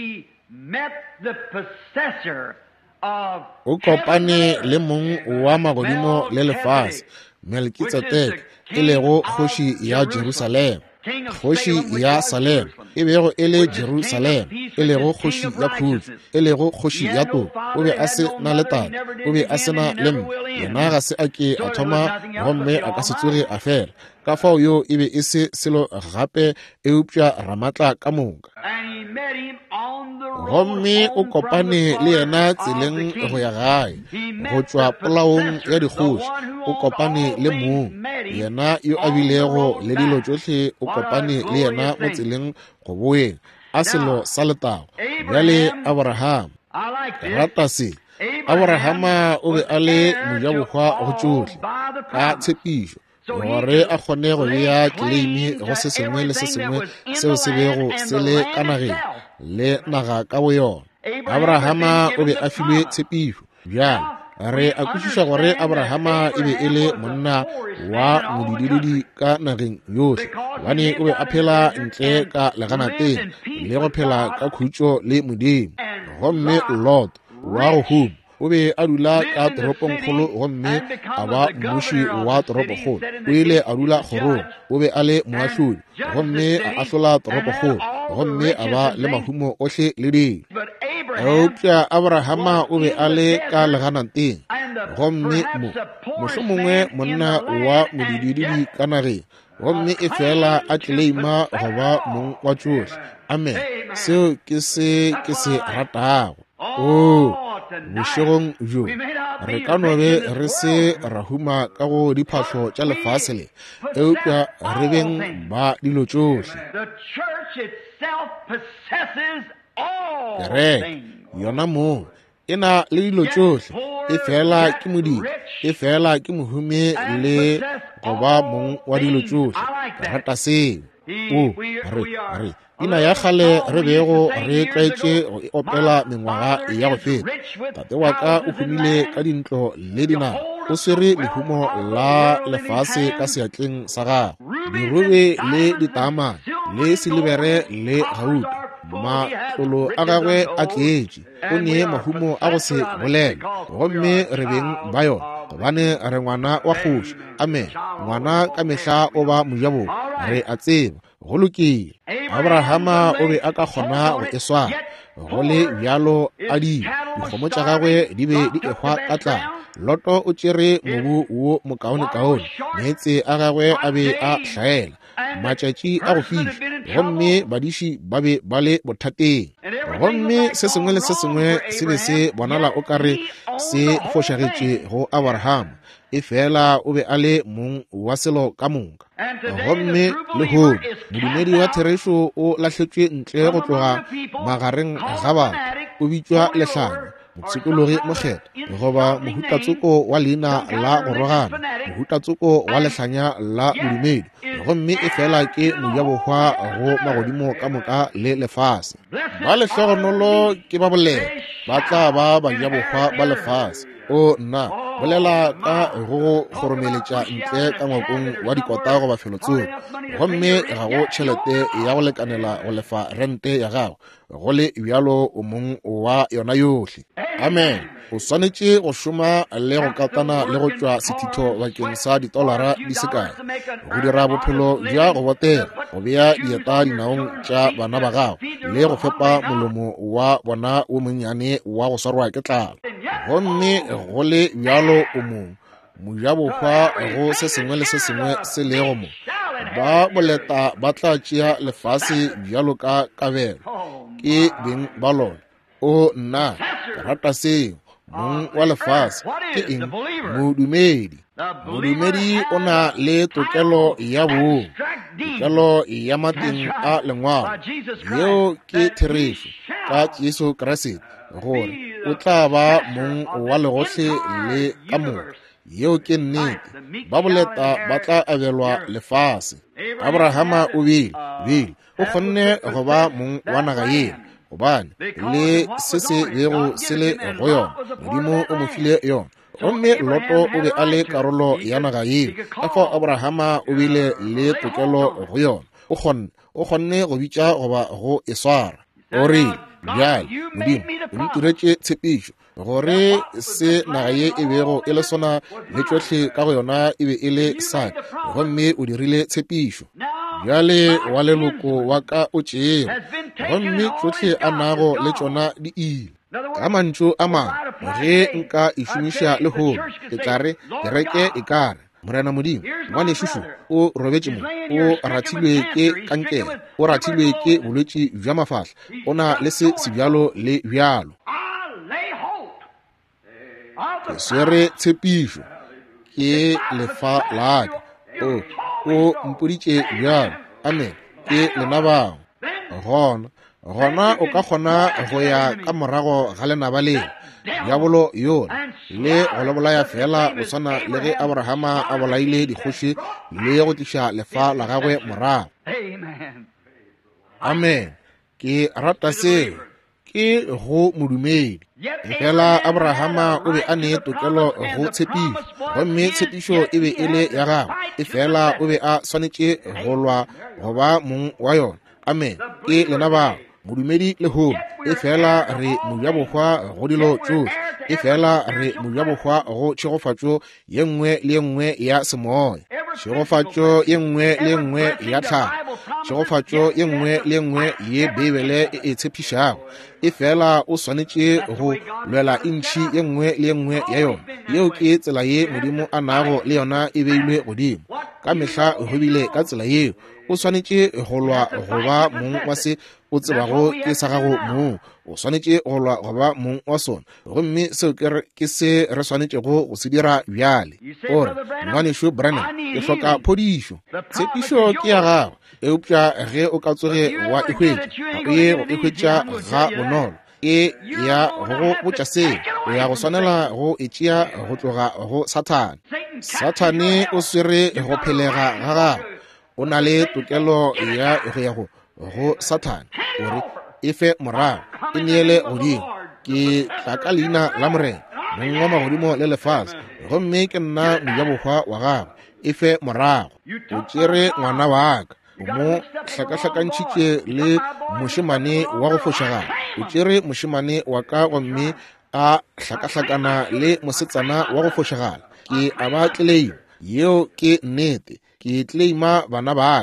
O kopane le mong wa magodimo le lefase Melkizedek e lego kgoši ya Jerusalem. Kgoši ya Salem e bego e le Jerusalem e lego kgoši ya khutšo e lego kgoši ya topo. O be a se na le tata o be a sena le mme yena ga se a ke a thoma gomme a ka se tsoge a fela ka fao yo e be e se selo gape eupša ramatla ka moka. Gomme o kopane le yena tseleng go ya gae go tšwa polaong ya dikgoši. O kopane le mong yena yo a bilego le dilo tšohle. O kopane le yena mo tseleng go boeng a selo sa letago. Bjale Abraham rata se Abrahama o be a le mojabohwa go tšohle ka tshepišo gore a kgone go bea kleimi go se sengwe le se sengwe seo se bego se le ka nageng le naga ka bo yona. Abrahama o be a filwe tshepišo. Bjale re a kwešiša gore Abrahama e be e le monna wa modididi ka nageng yohle gobane o be a phela ntle ka leganateng le go phela ka khutšo le Modimo. Gomme Lot wa go huma o be a dula ka toropong kgolo gomme a ba mmuši wa toropo kgolo. O ile a dula kgorong o be a le moahlodi gomme a ahlola toropo kgolo gomme a ba le mahumo ohle le dilo. Eupša Abrahama o be a le ka leganateng gomme mohlomongwe monna wa modididi ka nageng gomme e fela a tleima go ba mong wa tšohle. Amen. Seo ke se ratago. Bošegong jo re ka no be re se ra huma ka go diphahlo tša lefase le eupša re beng ba dilo tšohle. Kereke yona moo e na le dilo tšohle e fela ke modidi e fela ke mohume le go ba mong wa dilo tšohle. Rata seo re ina ya kgale re bego re tlwaetše go opela mengwaga ya go feta. Tate wa ka o humile ka dintlo le dinaga o swere lehumo la lefase ka seatleng sa gagwe. Dirobe le ditamane le silibere le gauta matlolo a gagwe a tletše. O nee mahumo a go se bolela gomme re beng ba yona gobane re ngwana wa kgoši. Amen. Ngwana ka mehla o ba mojabong re a tseba go lokile. Abrahama o be a ka kgona go e swara, go le bjalo a dikgomo tša gagwe di be di ehwa ka tlala. Loto o tšere mobu wo mokaone-kaone, meetse a gagwe a be a hlaela, matšatši a go fiša, gomme badiši ba be ba le bothateng. Gomme se sengwe le se sengwe se be se bonala o kare se fošagetše go Abrahama, efela o be a le mong wa selo ka moka. Gomme le hono modumedi wa therešo o lahletšwe ntle go tloga magareng ga batho, o bitšwa lehlanya, motshikologi mokgetho, goba mohutatsoko wa leina la go rogana, mohutatsoko wa lehlanya la modumedi, gomme e fela ke mojabohwa go magodimo ka moka le lefase. Ba lehlogonolo ke ba bolela, ba tla ba bajabohwa ba lefase. O nna bolela ka go goromeletša ntle ka ngwakong wa dikota go bafelotsong, gomme ga go tšhelete ya go lekanela go lefa rente ya gago, go le bjalo o mong wa yona yohle. Amen. O swanetše go šoma le go katana le go tšwa sethitho bakeng sa $1 di sekae, go dira bophelo bja go botega, go bea dieta dinaong tša bana ba gago, le go fepa molomo wa bona o monnyane wa go swarwa ke tlala. Gomme go le bjalo o mong mojabohwa go se sengwe le se sengwe se lego mo. Ba boleta ba tla tšea lefase bjalo ka kabelo ke beng ba lona. O nna ke rata seo, mong wa lefase ke eng? Modumedi. Modumedi o na le tokelo ya bong, tokelo ya mateng a lengwalo, yeo ke therešo ka Jesu Kriste, gore o tla ba mong wa legohle le ka moka, yeo ke nnete. Ba boleta ba tla abelwa lefase. Abrahama o bile o kgonne go ba mong wa naga yena, gobane le se se bego se le go yona modimo o mo file yona. Gomme Loto o be a le karolo ya naga yeo, ka fao Abrahama o bile le tokelo go yona. O kgonne go bitša goba go e swara. O rile bjale modimo o ntiretše tshepišo gore se naga ye e bego e le sona le tšohle ka go yona e be e le sane, gomme o dirile tshepišo. Bjale wa leloko wa ka o tšeo, gomme tšohle a nago le tšona di ile. Ka mantšu a mangwe, ge nka e šomiša le hono, ke tla re kereke e kare Morena Modimo, ngwane šušu o robetše mo, o rathilwe ke kankere, o rathilwe ke bolwetši bja mafahla, o na le se sebjalo le bjalo. Ke swere tshepišo ke lefa laka, o mpoditše bjalo. Amen. Ke lenabago gona o ka kgona go ya ka morago ga lenaba leo, diabolo yona, le go le bolaya fela o swana le ge Abrahama a bolaile dikgoši le go tliša lefa la gagwe morago. Amen. Ke rata seo, ke go modumedi. Efela Abrahama o be a ne tokelo go tshepišo, gomme tshepišo e be e le ya gagwe, efela o be a swanetše go lwa go ba mong wa yona. Amen. Ke lenabago modumedi le hono, efela re mojabohwa go dilo tšohle, efela re mojabohwa go tšhegofatšo ye nngwe le ye nngwe ya semoya, tšhegofatšo ye nngwe le ye nngwe ya tlhago, tšhegofatšo ye nngwe le ye nngwe ye Bibele e tshepišago, efela o swanetše go lwela ntši ye nngwe le ye nngwe ya yona, yeo ke tsela ye Modimo a nago le yona e beilwe godimo. Ka mehla go bile ka tsela yeo, o swanetše go lwa go ba mong wa se o tsebago ke sa gago moo, o swanetše go lwa go ba mong wa sona, gomme seo ke se re swanetšego go se dira bjale. Ore ngwanešo Branham, ke hloka phodišo, tshepišo ke ya gago, eupša ge o ka tsoge wa ehwetša, ga o ye go ehwetša ga bonolo, e ya go botša seo, o ya go swanela go e tšea go tloga go Sathane. Sathane o swere go phelega ga gago, o na le tokelo ya go Sathane gore e fe morago, e neele godimo. Ke tla ka leina la Morena, mong wa magodimo le lefase, gomme ke nna mojabohwa wa gago, e fe morago. O tšere ngwana wa ka, o mo hlakahlakantšhitše le mošemane wa go fošagala, o tšere mošemane wa ka gomme a hlakahlakana le mosetsana wa go fošagala. Ke a ba tleima, yeo ke nnete, ke tleima bana ba ka,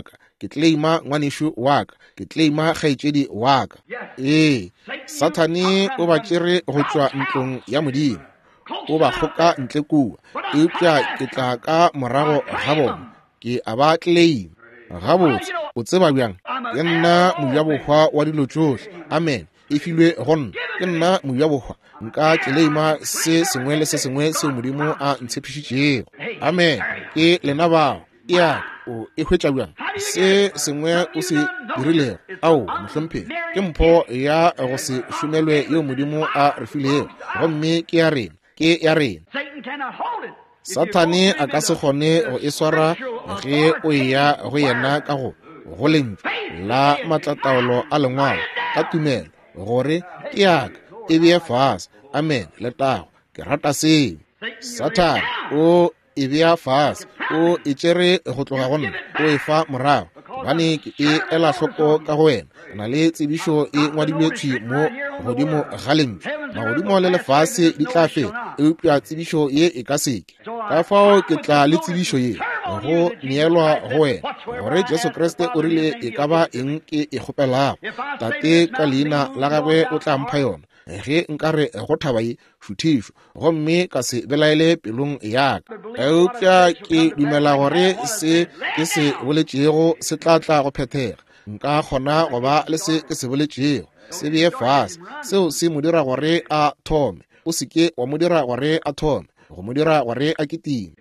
ke claima ngwaneshu wa ka, ke claima kgaetšedi wa ka. Satane o ba tšere go tšwa ntlong ya Modimo, o ba kgoka ntle kua. Eupša ke tla ka morago ga bona, ke a ba claima. Gabotse o tseba bjang, ke nna mojabohwa wa dilo tšohle. Amen. E filwe go nna, ke nna mojabohwa. Nka claima se sengwe le se sengwe seo Modimo a ntshepišitšego. Amen. Ke lena bao ya o e hwetša bjang, se sengwe o se dirilego ao mohlompheng ke mpho ya go se šomelwe yo Modimo a re filego. Gomme ke ya rena, ke ya rena. Satane a ka se kgone go e swara ge o ya go yena ka go lentswe la matlataolo a lengwalo ka tumelo gore ke yaka e bee fase. Amen. Le tago ke rata seo. Satane o e bea fase, o e tšere go tloga go nna, o e fa morago, gobane ke e ela hloko ka go wena. Na le tsebišo e ngwadilwetšwe mo godimo ga lentswe. Magodimo le lefase di tla feta, eupša tsebišo ye e ka seke. Ka fao ke tla le tsebišo ye go neelwa go wena, gore Jesu Kriste o rile e ka ba eng ke e kgopelago. Tate ka leina la gagwe o tla mpha yona, ge nkare go thaba ye šuthišo, gomme ka se belaele pelong yaka. Eupša ke dumela gore se ke se boletšego se tla go phethega. Nka kgona go ba le se ke se boletšego, se bee fase, seo se mo dira gore a thome. O seke wa mo dira gore a thome, go mo dira gore a ketime.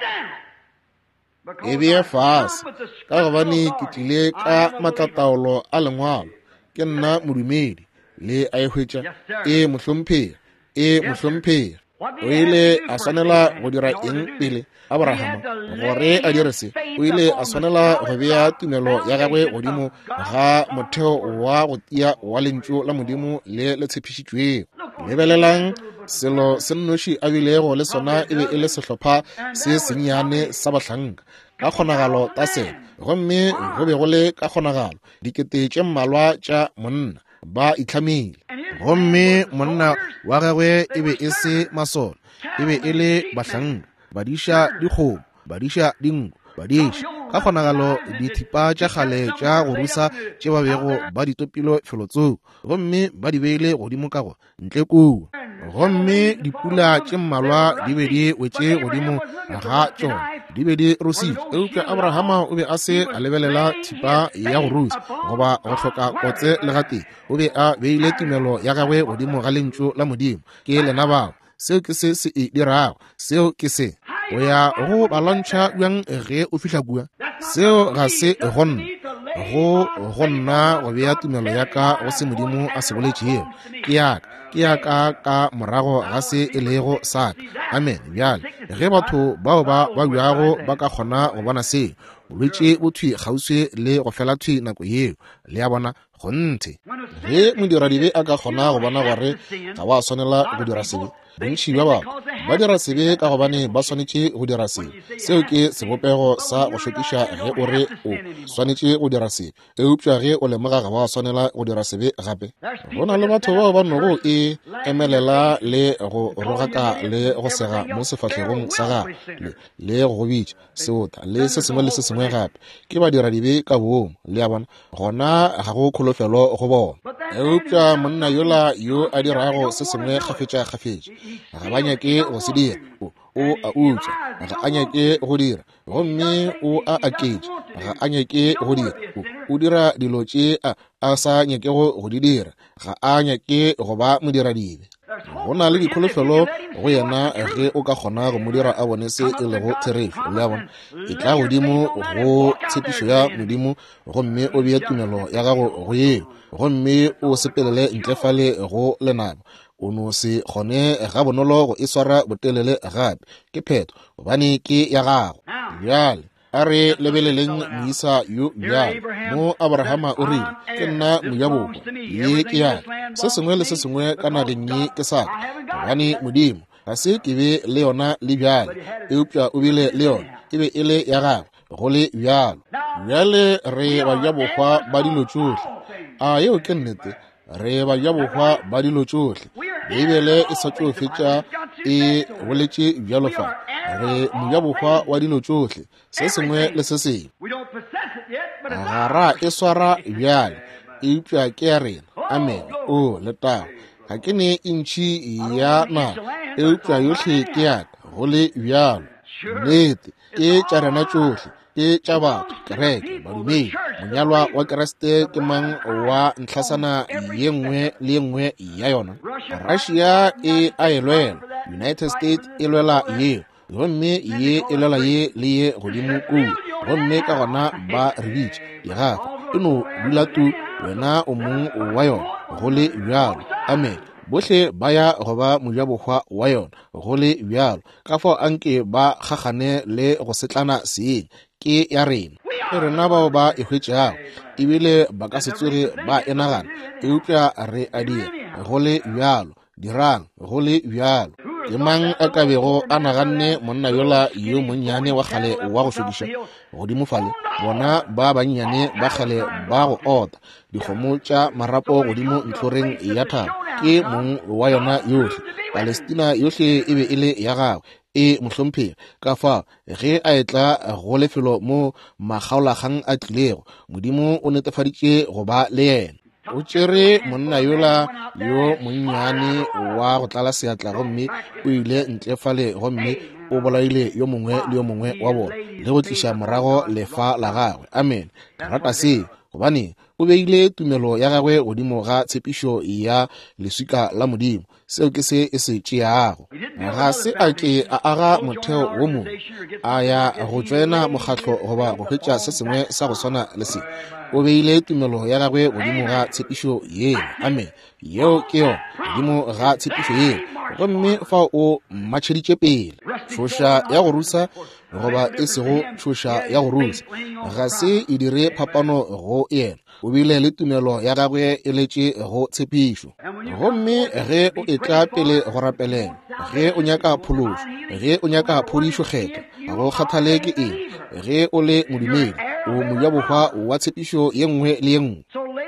E bee fase, ka gobane ke tlile ka matlataolo a lengwalo. Ke nna modumedi le a e hwetša e mohlomphega, e mohlomphega. O ile a swanela go dira eng pele Abrahama gore a dire se? O ile a swanela go bea tumelo ya gagwe godimo ga motheo wa go tia wa lentšu la Modimo le tshepišitšwego. Lebelelang selo se nnoši a bilego le sona e be e le sehlopha se sennyane sa bahlanka ka kgonagalo ta sena. Gomme go be go le ka kgonagalo dikete tše mmalwa tša monna ba itlhamile. Gomme monna wa gagwe e be e se masole, e be e le bahlanka, badiša dikgomo, badiša dinku, badiša ka kgonagalo dithipa tša kgale tša go rusa tše ba bego ba ditopilo felotsong, gomme ba di beile godimo ka go ntle kua. Gomme dipula tše mmalwa di be di wetše godimo ga tšona, di be di rusitše. Eupša Abrahama o be a se a lebelela thipa ya go rusa goba go hloka kotse le gatee. O be a beile tumelo ya gagwe godimo ga lentšu la Modimo. Ke lena bao, seo ke se se e dirago, seo ke se o ya go balwantšha bjang ge o fihla kua. Seo ga se go nna go bea tumelo ya ka go se Modimo a se boletšego. Ke yaka ka morago ga se e lego sa ka. Amen. Bjale ge batho bao ba bjago ba ka kgona go bona seo, bolwetše bo thwi kgauswi le go fela thwi nako yeo le ya bona go nthe. Ge modiradibe a ka kgona go bona gore ga wa swanela go dira sebe, bontši ba bangwe ba dira sebe ka gobane ba swanetše go dira sebe. Seo ke sebopego sa go šokiša ge o re o swanetše go dira sebe, eupša ge o lemoga ga wa swanela go dira sebe gape. Go na le batho bao ba nogo e emelela le go rogaka le go sega mo sefahlegong sa gagwe le go bitša seota le se sengwe le se sengwe gape. Ke badiradibe ka boomo le ya bona, gona ga go kholofelo go bona. Eupša monna yola yo a dirago se sengwe kgafetša ga ba nyake go se dira, o a utswa ga a nyake go dira, gomme o a aketše ga a nyake go dira, o dira dilo tše a sa nyake go di dira, ga a nyake go ba modiradibe. Go na le dikholofelo go yena ge o ka kgona go mo dira a bone se e lego therešo le ya bona e tla godimo go tshepišo ya Modimo, gomme o bea tumelo ya gago go yeo, gomme o sepelele ntlefale go lenaba. O no se kgone ga bonolo go e swara botelele gape, ke phetho gobane ke ya gago. Bjale a re lebeleleng moisa yo bjale mo Abrahama o rile, ke nna mojabohwa ye ke yaka, se sengwe le se sengwe ka nageng ye ke saka, gobane Modimo ga se ke be le yona le bjale, eupša o bile le yona e be e le ya gagwe go le bjalo. Bjale re bajabohwa ba dilo tšohle, a yeo ke nnete, re bajabohwa ba dilo tšohle. Bibele e sa tšo fetša e boletše bjalo fa, re mojabohwa wa dilo tšohle, se sengwe le se sengwe. gara e swara bjale eupša ke ya rena. Amen. O le tao ga ke ne intšhi ya na eupša yohle ke yaka go le bjalo. Nnete ke tša rena tšohle, ke tša batho, kereke, badumedi. Monyalwa wa Keresete ke mang wa ntlhasana ye nngwe le ye nngwe ya yona. Russia e a e lwela, United States e lwela yeo, gomme ye e lwela ye le ye godimo kudu. Gomme ka gona ba re bitše digago e no dula tu, wena o mong wa yona go le bjalo. Amen. Bohle ba ya go ba mojabokgwa wa yona go le bjalo, ka fao anke ba gagane le go setlana seeng ke ya rena. E rena bao ba e hwetšago ebile ba ka se tsoge ba enagana eupša re a dira go le bjalo, dirang go le bjalo. Ke mang a ka bego a naganne monna yola yo monnyane wa kgale wa go šodiša godimo fale? Bona ba bannyane ba kgale ba go ota dikgomo tša marapo godimo ntloreng ya thaba. Ke mong wa yona yohle. Palestina yohle e be e le ya gagwe, e mohlomphegi. Ka fao ge a etla go lefelo mo makgaolakgang a tlilego, Modimo o netefaditše go ba le yena. O tšere monna yola yo monnyane wa go tlala seatla, gomme o ile ntlefale, gomme o bolaile yo mongwe le yo mongwe wa bona le go tliša morago lefa la gagwe. Amen. Ke rata se gobane o beile tumelo ya gagwe godimo ga tshepišo ya leswika la Modimo, seo ke se e se tšeago. Ga se a ke a aga motheo wo mongwe, a ya go tsena mokgatlo goba go hwetša se sengwe sa go swana le se. O beile tumelo ya gagwe godimo ga tshepišo yeo. Amen. Yeo ke yo godimo ga tshepišo yeo, gomme fa o mmatšheditše pele. Tšhoša ya go rusa goba e sego tšhoša ya go rusa, ga se e dire phapano go yena. O bile le tumelo ya gagwe e letše go tshepišo. Gomme ge o etla pele go rapelela, ge o nyaka phološo, ge o nyaka phodišo kgetho, ga go kgathale ke eng. Ge o le modumedi, o mojabokgwa wa tshepišo ye nngwe le ye nngwe.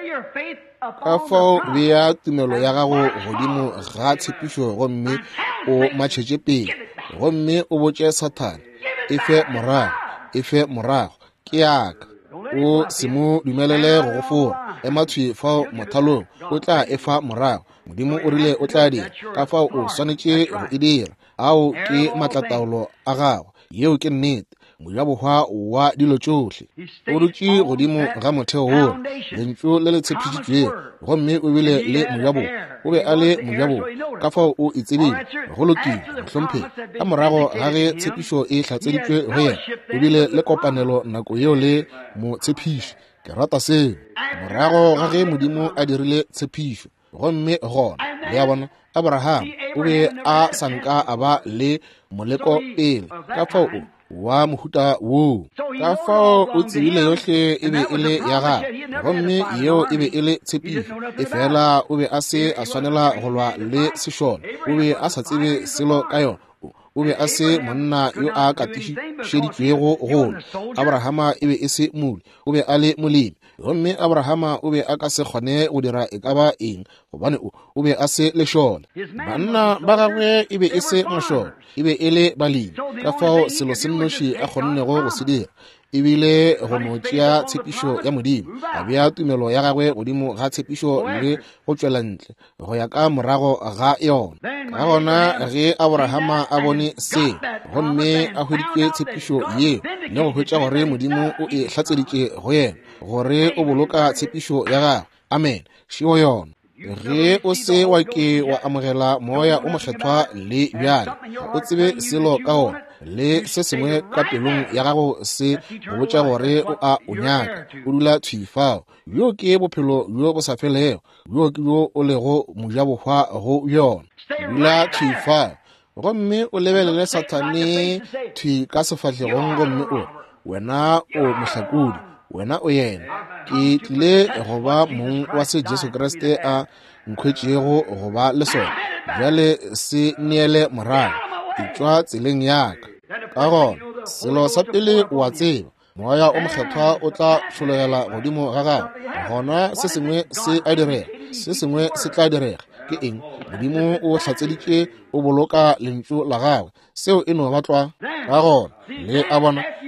Ka fao bea tumelo ya gago godimo ga tshepišo, gomme o matšhetše pele, gomme o botše Satane, efe morago, efe morago, ke yaka. O se mo dumelele go go fora, emathwi fao mothalong o tla efa morago. Modimo o rile o tla dira, ka fao o swanetše go e dira. Ao ke matlataolo a gago, yeo ke nnete, mojabokgwa wa dilo tšohle. O dutše godimo ga motheo woo, lentšu le le tshepišitšwego, gomme o bile le mojabo. O be a le mojabo, ka fao o itsebile go lokile mohlomphegi. Ka morago ga ge tshepišo e hlatseditšwe go yena, o bile le kopanelo nako yeo le mo tshepiši. Ke rata seo. Morago ga ge Modimo a dirile tshepišo, gomme gona le ya bona Abraham o be a sanka a ba le moleko pele ka fao wa mohuta woo. Ka fao o tsebile yohle e be e le ya gagwe, gomme yeo e be e le tshepišo. E fela o be a se a swanela go lwa le sešono, o be a sa tsebe selo ka yona. O be a se monna yo a katišeditšwego golo. Abrahama e be e se mole, o be a le molemi. Gomme Abrahama o be a ka se kgone go dira e ka ba eng, gobane o be a se lešole. Banna ba gagwe e be e se mošole, e be e le balemi. Ka fao selo se nnoši a kgonnego go se dira e bile go no tšea tshepišo ya Modimo, a bea tumelo ya gagwe godimo ga tshepišo le go tšwela ntle go ya ka morago ga yona. Ka gona ge Abrahama a bone se, gomme a hweditše tshepišo yeo le go hwetša gore Modimo o e hlatseditše go yena gore o boloka tshepišo ya gagwe. Amen. Šio yona. Ge o se wa ke wa amogela moya o mokgethwa le bjale, o tsebe selo ka ona le se sengwe ka pelong ya gago se go botša gore o a o nyaka, o dula thwifao. Yo ke bophelo yo bo sa felego, yo ke yo o lego mojabokgwa go yona. Dula thwifao, gomme o lebelele Satane thwi ka sefahlegong, gomme o wena o mohlakodi, wena o yena. Ke tlile go ba mong wa se Jesu Kriste a nkhwetšego go ba le sona. Bjale se neele morago, etšwa tseleng yaka. Ka gona selo sa pele o a tseba, moya o mokgethwa o tla šolegela godimo ga gago. Gona se sengwe se a direga, se sengwe se tla direga. Ke eng? Modimo o hlatseditše o boloka lentšu la gagwe, seo e no batlwa ka gona le a bona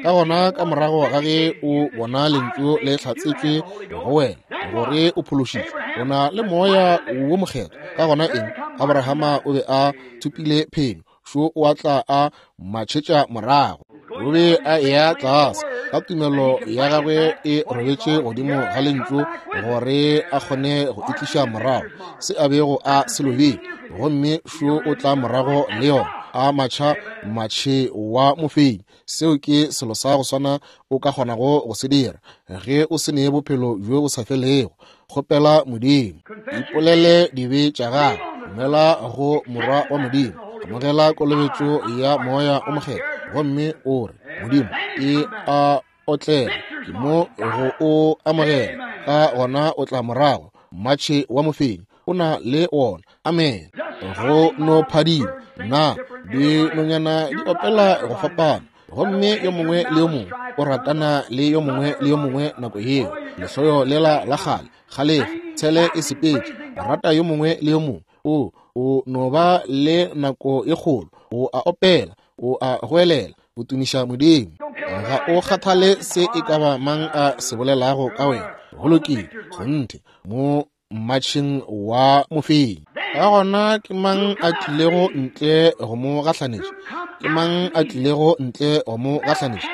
ka gona ka morago ga ge o bona lentšu le hlatsetswe go wena gore o phološitše o na le moya wo mokgetho ka gona eng Abrahama o be a thupile pheno šo o atla a matšhetša morago o be a eya tlase ka tumelo ya gagwe e robetše godimo ga lentšu gore a kgone go itliša morago se a bego a se lobile gomme šo o tla morago le yona a matšhe wa mofenyi seo ke selo sa go swana o ka kgonago go se dira ge o se nee bophelo jo bo sa felego kgopela Modimo ipolele dibe tša gago dumela go morwa wa Modimo amogela kolobetšo ya moya o mokgetho gomme o re Modimo e a otlela ke mo go o amogela ka gona o tla morago matšhe wa mofenyi o na le wona amen go no phadimo na di nonyana di opela go fapana gomme yo mongwe le yo mongwe o ratana le yo mongwe le yo mongwe nako yeo lehloyo lela la gale tshele e sepetše rata yo mongwe le yo mongwe o no ba le nako e kgolo o a opela o a hwelela o tumiša Modimo ga o kgathale se e ka ba mang a se bolelago ka wena golokile gonte mo matšheng wa mofenyi ka gona ke mang a tlilego ntle go mo gahlanetša ke mang a tlilego ntle go mo gahlanetša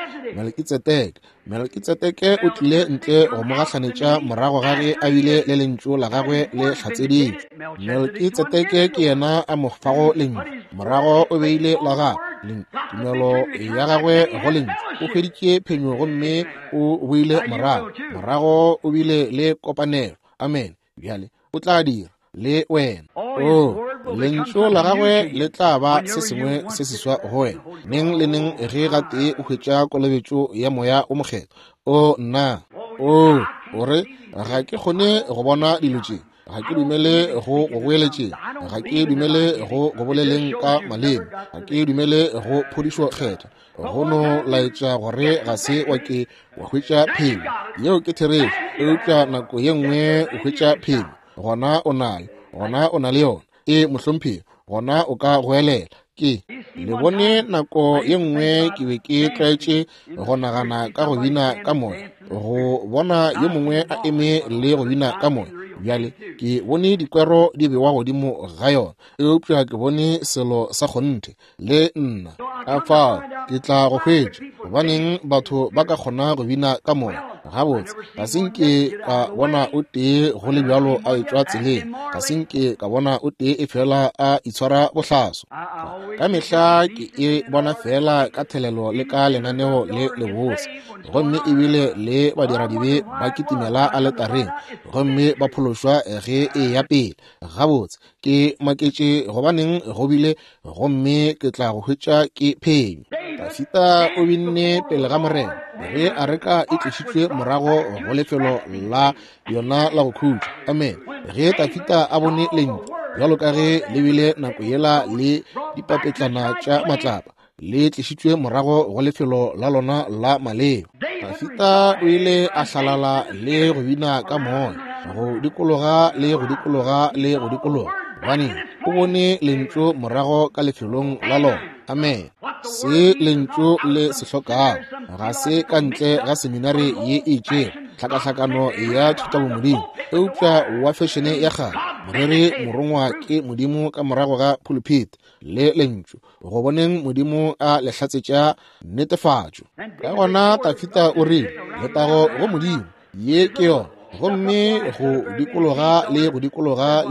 Melkitsedeke o tlile ntle go mo gahlanetša morago ga ge a bile le lentšu la gagwe le hlatseditše Melkitsedeke ke yena a mo fago lentšu morago o beile la gagwe tumelo ya gagwe go lentšu o hweditše phenyo gomme o boile morago o bile le kopanelo amen bjale o tla dira le wena lentšu la gagwe le tla ba se sengwe se seswa go wena neng le neng ge gatee o hwetša kolobetšo ya moya o mokgetho nna o re ga ke kgone go bona dilo tše ga ke dumele go boeletšeng ga ke dumele go boleleng ka maleme ga ke dumele go phodišo kgetho go no laetša gore ga se wa ke wa hwetša phelo yeo ke therešo eupša nako ye nngwe o hwetša phelo gona o na le yona mohlomphego gona o ka goelela ke le bone nako ye nngwe ke be ke tlwaetše go nagana ka go bina ka moya go bona yo mongwe a eme le go bina ka moya bjale ke bone dikwero di bewa godimo ga yona eupša ke bone selo sa kgonthe le nna ka fao ke tla go hwetša gobaneng batho ba ka kgona go bina ka moya gabotse ga senke ka bona o tee go le bjalo a etswa tseleng ga senke ka bona o tee e fela a itshwara bohlaso ka mehla ke e bona fela ka thelelo le ka lenaneo le lebose gomme ebile le badiradibe ba kitimela a letareng gomme ba phološwa ge e ya pele gabotse ke maketše gobaneng go bile gomme ke tla go hwetša ke phenyo Dafita o binne pele ga morena ge a reka e tlišitšwe morago go lefelo la yona la go khutša amen ge Dafita a bone lentšu bjalo ka ge le bile nako yela le dipapetlana tša matlapa le tlišitšwe morago go lefelo la lona la maleo Dafita o ile a hlalala le go bina ka moya go dikologa bane o bone lentšu morago ka lefelong la lona amen se lentšu le se hlokago ga se ka ntle ga seminari ye e tšea hlakahlakano ya thutabomodimo eupša wa fešene ya gale morere morongwa ke modimo ka morago ga pulpit le lentšu go boneng modimo a lehlatsetša netefatšo ka gona Dafita o rile letago go modimo ye ke yona gomme go dikologa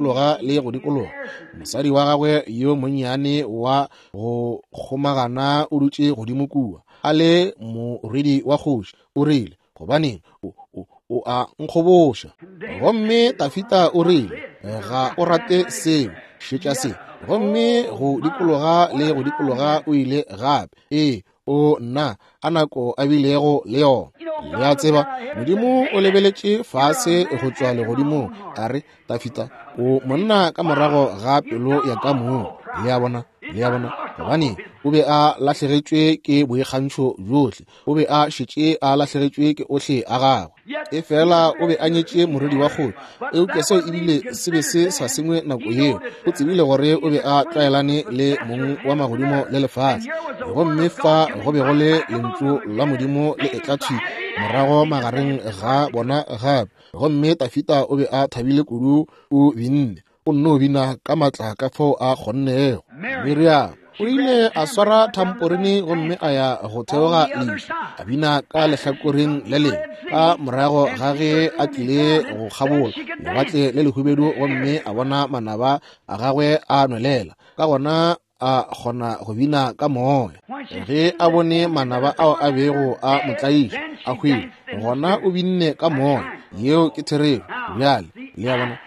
mosadi wa gagwe yo monnyane wa go kgomagana o dutše godimo kua a le morwedi wa kgoši o rile gobaneng o a nkgoboša gomme Dafita o rile ga o rate seo šetša se gomme go dikologa o ile gape nna a nako a bilego le yona le a tseba modimo o lebeletše fase go tšwa legodimong a re Dafita o monna ka morago ga pelo ya ka moo le a bona le ya bona gobane o be a lahlegetšwe ke boikgantšho johle, o be a šetše a lahlegetšwe ke ohle a gagwe. E fela o be a nyetše morwedi wa kgomo, eupša seo ebile se be se sa sengwe nako yeo. O tsebile gore o be a tlwaelane le mong wa magodimo le lefase, gomme fa go be go le lentšu la modimo le etlathwi morago magareng ga bona gape. Gomme Dafita o be a thabile kudu o binne, o nne o bina ka matla ka fao a kgonnego. Miriam o ile a swara thamporini gomme a ya go theoga leišo, a bina ka lehlakoreng le leng. Ka morago ga ge a tlile go kgabola lewatle le lehubedu, gomme a bona manaba a gagwe a nwelela, ka gona a kgona go bina ka moya. Ge a bone manaba ao a bego a motlaiša a hwile, gona o binne ka moya. Yeo ke thereo bjale le ya bona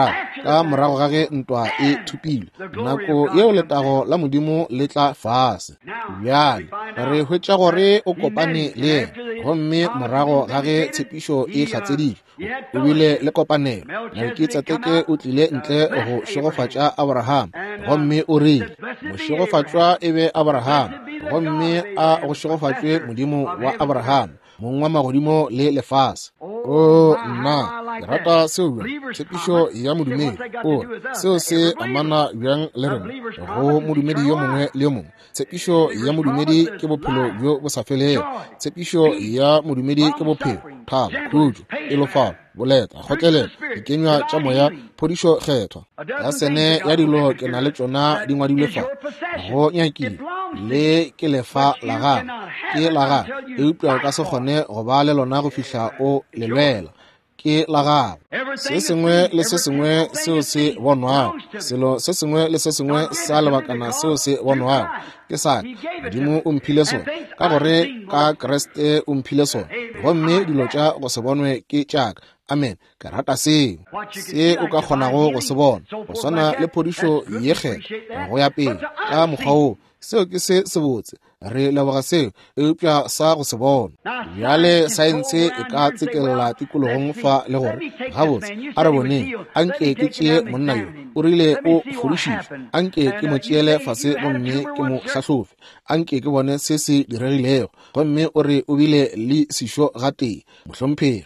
ka morago ga ge ntwa e thupilwe, nako yeo letago la modimo le tla fase. Bjale re hwetša gore o kopane le yena, gomme morago ga ge tshepišo e hlatseditšwe o bile le kopanelo. Melkisedeke o tlile ntle go šegofatša Abraham, gomme o rile mošegofatšwa e be Abraham, gomme a go šegofatšwe modimo wa Abraham, mong wa magodimo le lefase. O nna ke rata seo bjang tshepišo ya modumedi, o seo se amana bjang le rena go modumedi yo mongwe le yo mongwe. Tshepišo ya modumedi ke bophelo bjo bo sa felego. Tshepišo ya modumedi ke bophelo, thabo, khutšo, elofalo, boleta, kgotlelelo, dikenywa tša moya, phodišo, kgethwa ya sene ya dilo ke na le tšona di ngwadilwe fa. Go nyakile le ke lefa la gago, ke la gago, eupša o ka se kgone go ba le lona go fihla o le lwela, ke la gago. Se sengwe le se sengwe seo se bonwago, selo se sengwe le se sengwe sa lebakana seo se bonwago ke sa modimo o mphile sone, ka gore ka Kriste o mphile sone, gomme dilo tša go se bonwe ke tšaka. Amen. Ke rata seo se o ka kgonago go se bona, go swana le phodišo ye kgetho go ya pele ka mokgwa o. Seo ke se sebotse, re leboga seo eupša sa go se bona. Bjale saense e ka tsekelela tikologong fa le gore gabotse a re boneng anke ke tšee monna yo o rile o fodišitšwe, anke ke mo tšeele fase gomme ke mo hlahlofe, anke ke bone se se diregilego, gomme o re o bile le sešo ga tee mohlomphegi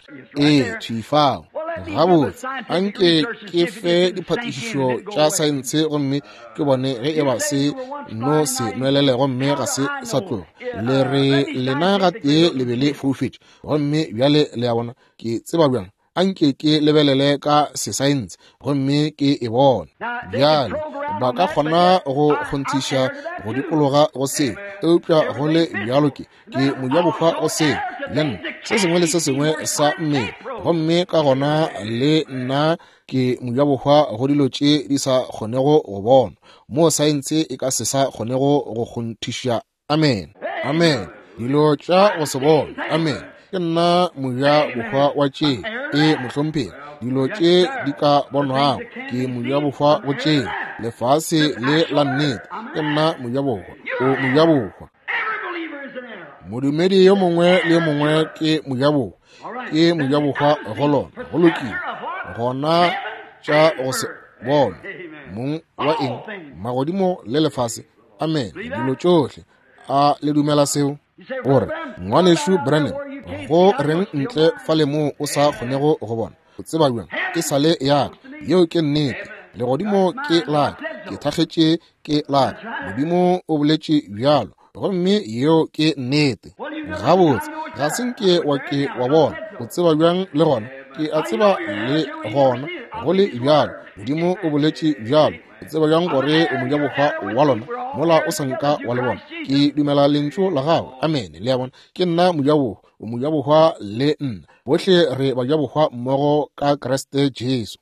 thifao. Gabotse anke ke fe diphatišišo tša saense gomme ke bone ge e ba se no se nwelele, gomme ga se sa tloga le re lena ga tee le be le foufetše, gomme bjale le ya bona ke tseba bjang anke ke lebelele ka sesaense gomme ke e bona. Bjale ba ka kgona go kgonthiša go dikologa go se eupša go le bjalo ke mojabokgwa go se le nna se sengwe le se sengwe sa mmele, gomme ka gona le nna ke mojabokgwa go dilo tše di sa kgonego go bona, mo saense e ka se sa kgonego go kgonthiša. Amen. Amen. Dilo tša go se bona. Amen. Ke nna mojabokgwa wa tše mohlomphegi, dilo tše di ka bonwago ke mojabokgwa go tše lefase le la nnete, ke nna mojabokgwa. Modumedi yo mongwe le yo mongwe ke mojabokgwa go lona go lokile, gona tša go se bona mong wa eng magodimo le lefase. Amen. Dilo tšohle a le dumela seo gore ngwanešo Branham go reng ntle fa le mo o sa kgonego go bona. O tseba bjang e sale yaka yeo ke nnete, legodimo ke laka, ke thakgetše ke laka, modimo o boletše bjalo, gomme yeo ke nnete. Gabotse ga senke wa bona, o tseba bjang le gona ke a tseba le gona go le bjalo, modimo o boletše bjalo, o tseba bjang gore o mojabokgwa wa lona mola o sanka wa le bona. Ke dumela lentšu la gago. Amen. Le ya bona ke nna mojabokgwa le nna bohle re bajabokgwa mmogo ka Kriste Jesu.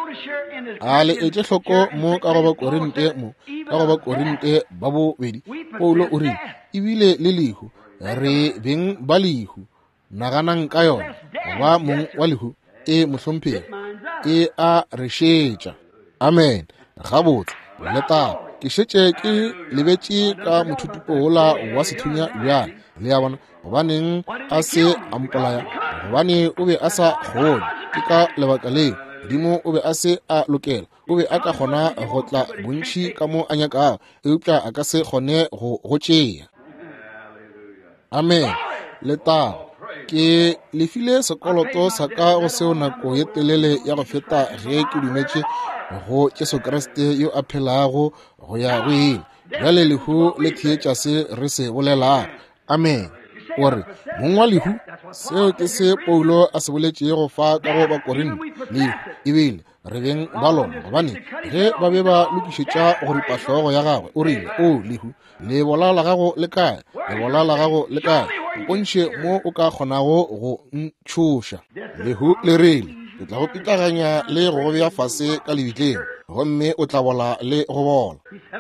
A le etše hloko mo ka go ba Korinte ba bobedi Paulo o rile ebile le lehu re beng ba lehu naganang ka yona ba mong wa lehu mohlomphegi e a re šetša. Amen. Gabotse le taba ke šetše ke lebetše ka mothutupo wola wa sethunya bjale le ya bona gobaneng a se ampolaya, gobane o be a sa kgone, ke ka lebaka leo modimo o be a se a lokela o be a ka gona go tla bontši ka mo a nyaka eupša a ka se gone go tšea. Amen. Le taba ke lefile sekoloto sa ka go seo nako ye telele ya go feta ge ke dumetše go Jesu Kriste yo a phelago go ya go ile. Bjale lehu le thietša se re se bolelang. Amen. Ore mongwe wa lehu seo ke se Paulo a se boletše go fa ka go Bakorintho lehu ebile re beng ba lona gobane ge ba be ba lokišetša go ripa hlogo ya gagwe o rile o lehu lebola la gago le kae, lebola la gago le kae, mpontšhe mo o ka kgonago go ntšhoša. Lehu le rile ke tla go pitaganya le go bea fase ka lebitleng gomme o tla bola le go bola.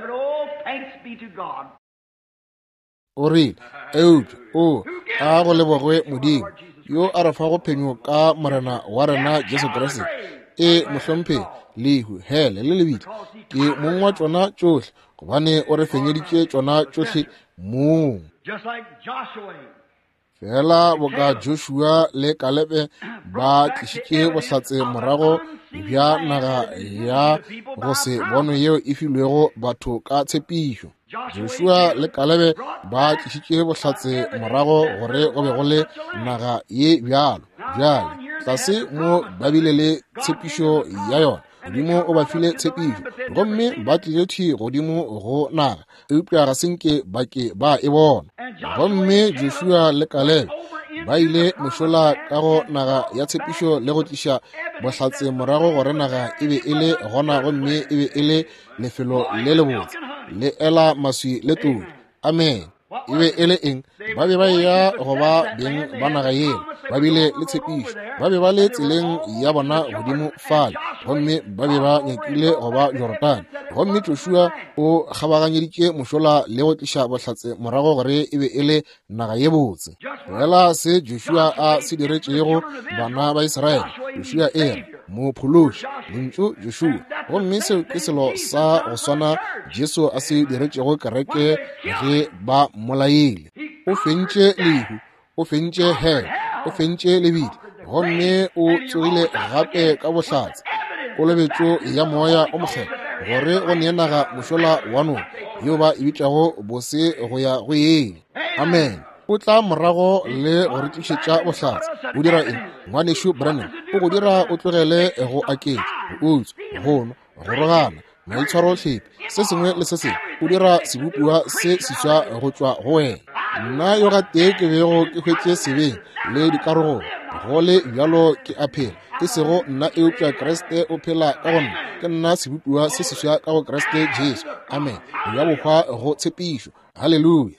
O rile eupša o a go lebogwe Modimo yo a re fa go phenyo ka morena wa rena Jesu Kriste. Mohlomphe lehu hele le lebitla ke mongwe wa tšona tšohle gobane o re fenyeditše tšona tšohle mong. Fela boka Joshua le Kalebe ba tlišitše bohlatse morago bja naga ya go se bonwe yeo e filwego batho ka tshepišo. Joshua le Kalebe ba tlišitše bohlatse morago gore go be go le naga ye bjalo. Bjale tlase mo ba bile le tshepišo ya yona, Modimo o ba file tshepišo gomme ba tliletše godimo go naga eupša ga senke ba ke ba e bona. Gomme Joshua le Kalebe ba ile mošola ka go naga ya tshepišo le go tliša bohlatse morago gore naga e be e le gona gomme e be e le lefelo le lebotse le ela maswi le todi. Amen. E be e le eng? Ba be ba ya go ba beng ba naga yela ba bile le tshepišo, ba be ba le tseleng ya bona godimo fale gomme ba be ba nyakile go ba Jordane. Gomme Joshua o kgabaganyeditše mošola le go tliša bohlatse morago gore e be e le naga ye botse. Fela se Joshua a se diretšego bana ba Israele, Joshua ere mophološi lentšu Joshua. Gomme seo ke selo sa go swana Jesu a se diretšego kereke ge ba molaile. O fentše lehu, o fentše hele, o fentše lebile gomme o tsogile gape ka bohlatse o lebetšo ya moya o mokgele gore go neenaga mošola wa nona yo ba ebitšago bose go ya go yele. Amen. O tla morago le go retlišetša bohlatse o dira eng? Ngwanešo Branham o go dira o tlogele go aketša, go utswa, go nwa, go rogana, maitshwaro tlhepe, se sengwe le se sengwe o dira sebopua se seswa go tšwa go wena. Nna yo ga tee ke bego ke hwetše sebeng le dikarogong go le bjalo ke a phela ke sego nna eupša Kriste o phela ka gona ke nna sebopua se seswa ka go Kriste Jesu. Amen. Ya bokgwa go tshepišo. Halleluja.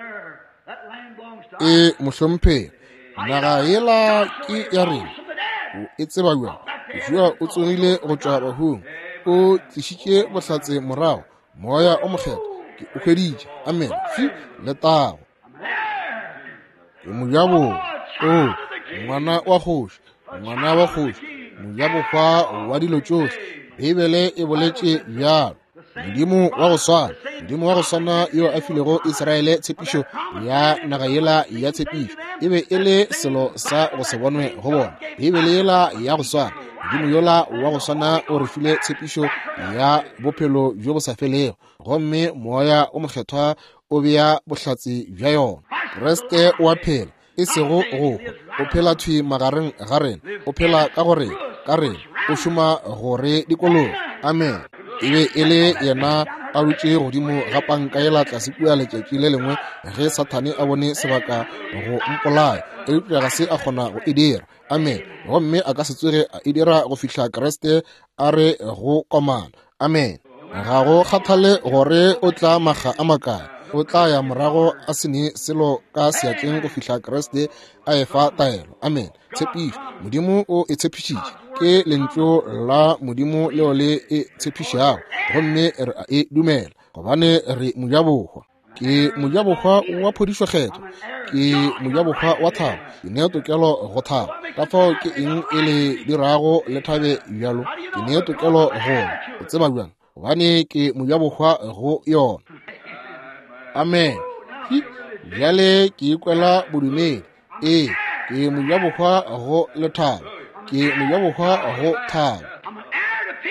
Mohlomphe naga yela ke ya rena o e tseba bjang. Joshua o tsogile go tšwa bahung o tlišitše bohlatse morago moya o mokgethwa ke o hweditše. Amen. Fi le tago ke mojabo o ngwana wa kgoši, ngwana wa kgoši, mojabokgwa wa dilo tšohle. Bibele e boletše bjalo. Modimo wa go swana, Modimo wa go swana yo a filego Israele tshepišo ya naga yela ya tshepišo e be e le selo sa go se bonwe go bona. Bibele yela ya go swana, Modimo yola wa go swana o re file tshepišo ya bophelo jo bo sa felego gomme moya o mokgethwa o bea bohlatse bja yona. Kriste o a phela e sego go o phela thwi magareng ga rena, o phela ka gore ka rena, o šoma gore dikolong. Amen. E be e le yena a dutše godimo ga panka yela tlase kua letšatši le lengwe ge Sathane a bone sebaka go mpolaya eupša ga se a kgona go e dira. Amen. Gomme a ka se tsoge a e dira go fihla Kriste a re go komana. Amen. Ga go kgathale gore o tla maga a makae, o tla ya morago a sene selo ka seatleng go fihla Kriste a efa taelo. Amen. Tshepišo Modimo o e tshepišitše ke lentšu la Modimo leo le e tshepišago gomme re a e dumela gobane re mojabokgwa. Ke mojabokgwa wa phodišo kgetho, ke mojabokgwa wa thabo, ke nea tokelo go thaba. Ka fao ke eng e le dirago le thabe bjalo, ke nea tokelo gona o tseba bjang gobane ke mojabokgwa go yona. Amen. Bjale ke ikwela bodumedi ke mojabokgwa go le thabo, ke mojabokgwa go thaba.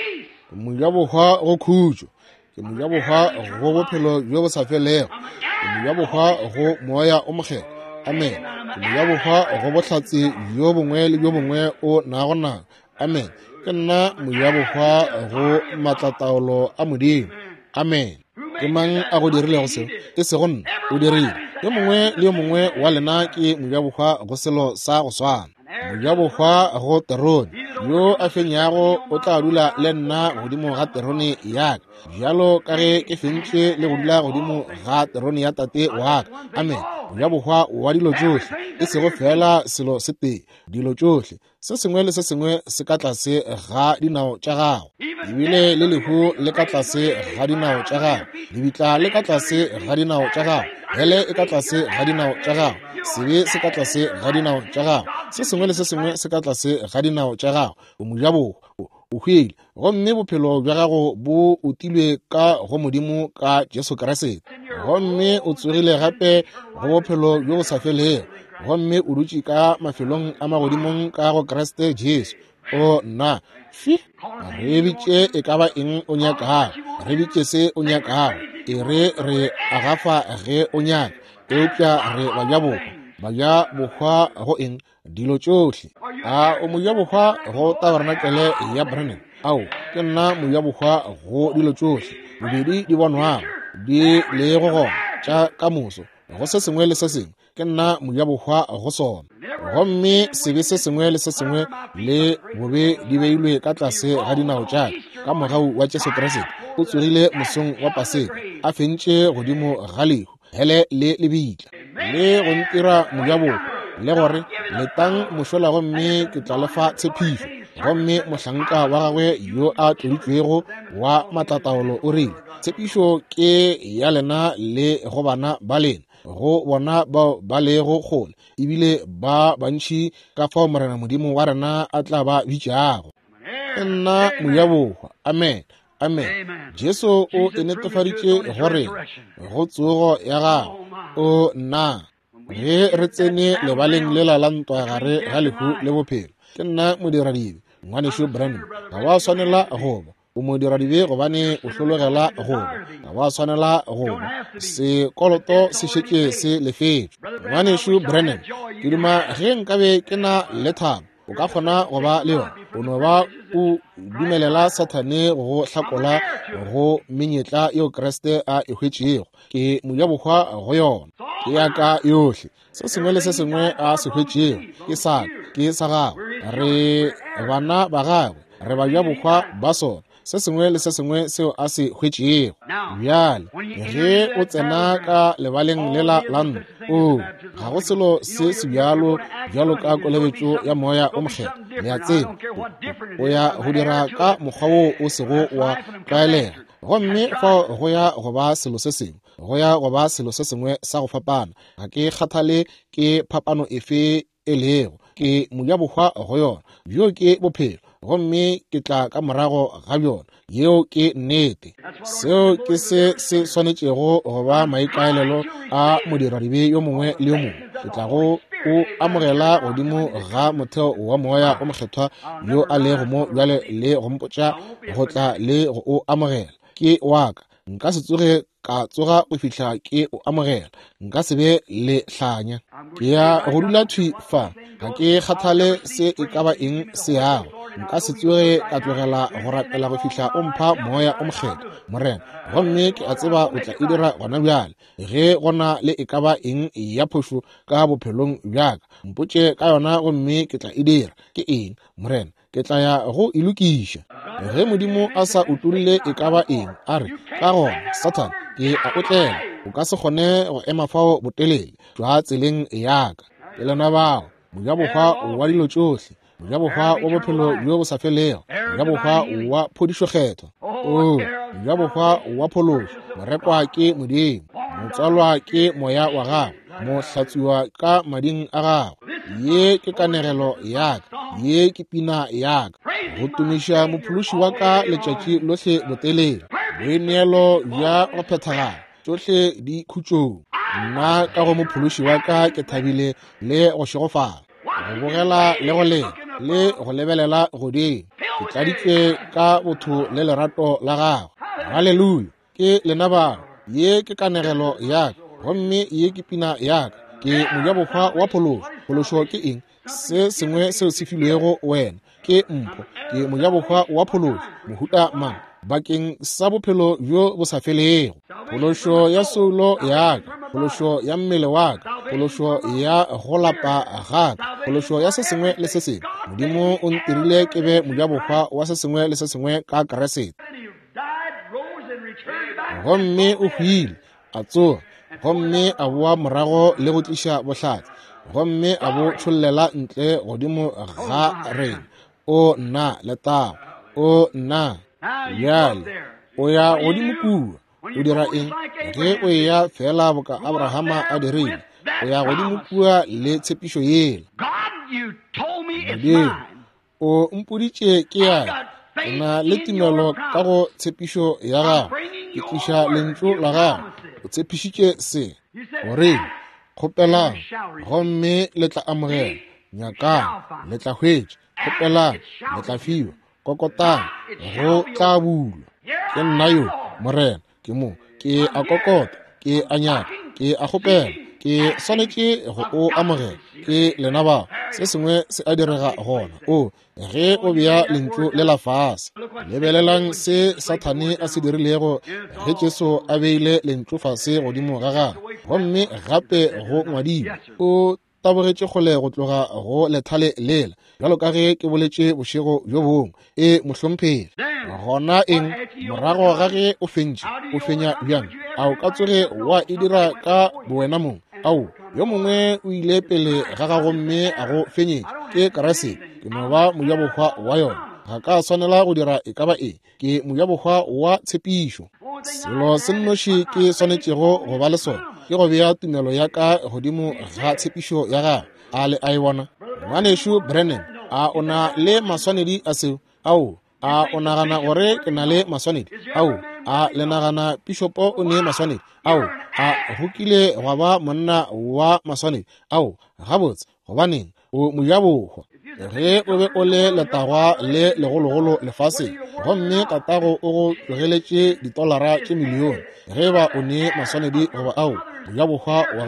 mojabohwa go khutšo, ke mojabohwa go bophelo bjo bo sa felego, ke mojabohwa go moya o mokgethwa. Amen. Ke mojabohwa go bohlatse bjo bongwe le bjo bongwe o nago nago. Amen. Ke nna mojabohwa go matlataolo a Modimo. Amen. Ke mang a go dirilego seo? Ke se go nna o dirile. Yo mongwe le yo mongwe wa lena ke mojabohwa go selo sa go swana. Mojabohwa go terone, yo a fenyago o tla dula le nna godimo ga terone yaka, bjalo ka ge ke fentše le go dula godimo ga terone ya tate waka. Amen. Mojabohwa wa dilo tšohle, e sego fela selo se tee, dilo tšohle, se sengwe le se sengwe se ka tlase ga dinao tša gago, ebile le lehu le ka tlase ga dinao tša gago, lebitla le ka tlase ga dinao tša gago, hele e ka tlase ga dinao tša gago, sebe se ka tlase ga dinao tša gago, se sengwe le se sengwe se ka tlase ga dinao tša gago. O mojabohwa o hwile, gomme bophelo bja gago bo utilwe ka go Modimo ka Jesu Kriste, gomme o tsogile gape go bophelo bjo bo sa felego, gomme o dutše ka mafelong a magodimong ka go Kriste Jesu. O nna fi re bitše e ka ba eng o nyakago, re bitše se o nyakago, e re agafa ge o nyaka, eupša re bajabohwa go eng dilo tšohle. O mojabohwa go tabernakele ya Branham? Ao, ke nna mojabohwa go dilo tšohle, bobedi di bonwago di le go gona tša kamoso, go se sengwe le se sengwe ke nna mojabohwa go sona, gomme sebe se sengwe le se sengwe le bobe di beilwe ka tlase ga dinao tša ka mogau wa Jesu Kriste. O tsogile mosong wa Paseka, a fentše godimo ga lehu, hele le lebitla, le go ntira mojabohwa le gore letang mošola gomme ke tla lefa tshepišo. Gomme mohlanka wa gagwe yo a tloditšwego wa matlataolo o rile, tshepišo ke ya lena le go bana ba lena, go bona bao ba lego kgole, ebile ba bantši ka fao Morena Modimo wa rena a tla ba bitšago. Ke nna mojabohwa. Amen. Amen. Jesu o e netefaditše gore go tsogo ya gago o nna ge re tsene lebaleng le la lantwa gare ga lehu le bophelo. Ke nna modiradibe ngwaneso Branham, ga wa swanela goba o modiradibe gobane o hlologela goba, ga wa swanela goba sekoloto se šetše se lefetšwe. Ngwaneso Branham, ke duma ge nkabe ke na le thabo o ka kgona go ba le yona, o no ba o dumelela Sathane go hlakola go menyetla yeo Kriste a e hwetšego. Ke mojabohwa go yona, ke yaka yohle, se sengwe le se sengwe a se hwetšego ke sa gago, re bana ba gagwe, re bajabohwa ba sona, se sengwe le se sengwe seo a se hwetšego. Bjale ge o tsena ka lebaleng le la lantwa, ga go selo se se bjalo ka kolebetšo ya moya o mokgethwa. Le a tseba o ya go dira ka mokgwa wo o sego wa tlwaelega, gomme fa go ya go ba selo se sengwe, go ya go ba selo se sengwe sa go fapana. Ga ke kgathale ke phapano efe e lego, ke mojabohwa go yona, bjo ke bophelo, gomme ke tla ka morago ga bjona, yeo ke nnete. Seo ke se swanetšego go ba maikaelelo a modiradibe yo mongwe le yo mongwe. Ke tla go o amogela godimo ga motheo wa moya o mokgethwa yo a lego mo bjale le go mpotša go tla le go o amogela. Ke waka, nka se tsoge ka tsoga go fihla ke o amogela, nka se be le hlanya. Ke ya go dula thwi fa, ga ke kgathale se e ka ba eng se yago, nka se tsoge ka tlogela go rapela go fihla o mpha moya o mokgethwa Morena, gomme ke a tseba o tla e dira gona bjale. Ge gona le e ka ba eng ya phošo ka bophelong bjaka, mpotše ka yona gomme ke tla e dira. Ke eng Morena? Ke tla ya go ilokiša. Ge Modimo a sa utulle e ka ba eng, a re ka gona Satan ke a otlela, o ka se kgone go ema fao botelele jwa tseleng yaka. Ke lena bao mojabohwa wa dilo tšohle, mojabohwa wa bophelo bjo bo sa felego, mojabohwa wa phodišokgetho, mojabohwa wa phološo, morekwa ke Modimo, motswalwa ke moya wa gago, mohlatsiwa ka mading a gago. Ye ke kanegelo yaka, ye ke pina yaka, go tumiša mophološi wa ka letšatši lohle botelele. Boineelo bja go phethagala tšohle di khutšong, nna ka go mophološi wa ka ke thabile le go šegofala, go bogela le go lela le go lebelela godimo. ke tladitšwe ka botho le lerato la gago. Haleluya. Ke lenaba ye ke kanegelo yaka, gomme ye ke pina yaka, ke mojabokgwa wa phološo. Phološo ke eng? Se sengwe seo se filwego wena. Ke mpho, ke mojabokgwa wa phološo mohuta mang bakeng sa bophelo bjo bo sa felego. Phološo ya soulo yaka, phološo ya mmele waka, phološo ya go lapa gaka, phološo ya se sengwe le se sengwe. Modimo o ntirile ke be mojabokgwa wa se sengwe le se sengwe ka Keresete. Gomme o hwile a tsoga, gomme a boa morago le go tliša bohlatse, gomme a bo tšhollela ntle godimo ga rena. O nna le tao, o nna bjale o ya godimo kua. O dira eng? Ge o ya fela boka Abrahama a dirile, o ya godimo kua le tshepišo yela. Modimo, o mpoditše ke yae, ke na le tumelo ka go tshepišo ya gago. Ke tliša lentšu la gago, o tshepišitše se gore kgopelang gomme le tla amogela, nyakang le tla hwetša, kgopelang le tla fiwa, kokotang go tla bulwa. Ke nna yo morena, ke mo, ke a kokota, ke a nyaka, ke a kgopela, ke swanetše go o amogela. Ke lenaba se sengwe se a direga gona. O ge o bea lentšu le la fase, lebelelang se Sathane a se dirilego ge Jesu a beile lentšu fase godimo ga gagwe, gomme gape go ngwadilwe. O tabogetše kgole go tloga go lethale lela, bjalo ka ge ke boletše bošego bjo bongwe. Mohlomphegi, gona eng morago ga ge o fentše, o fenya bjang? A o ka tsoge wa e dira ka bowena mongwe? Ao, yo mongwe o ile pele ga gago mme a go fenyetše. Ke Keresete, ke no ba mojabokgwa wa yona. Ga ka swanela go dira e ka ba eng? Ke mojabokgwa wa tshepišo. Selo se nnoši ke swanetšego go ba le sona ke go bea tumelo ya ka godimo ga tshepišo ya gago. A le a e bona ngwanešo Brennan, a o na le maswanedi a seo? Ao, a o nagana gore ke na le maswanedi? Ao, a le nagana Bishopo o ne maswanedi? Ao, a hokile go ba monna wa maswanedi? Ao, gabotse gobaneng o mojabokgwa. Ge o be o le letagwa le legologolo lefaseng, gomme tatago o go tlogeletše $1 tše milione, ge ba o ne maswanedi goba ao mojabokgwa wa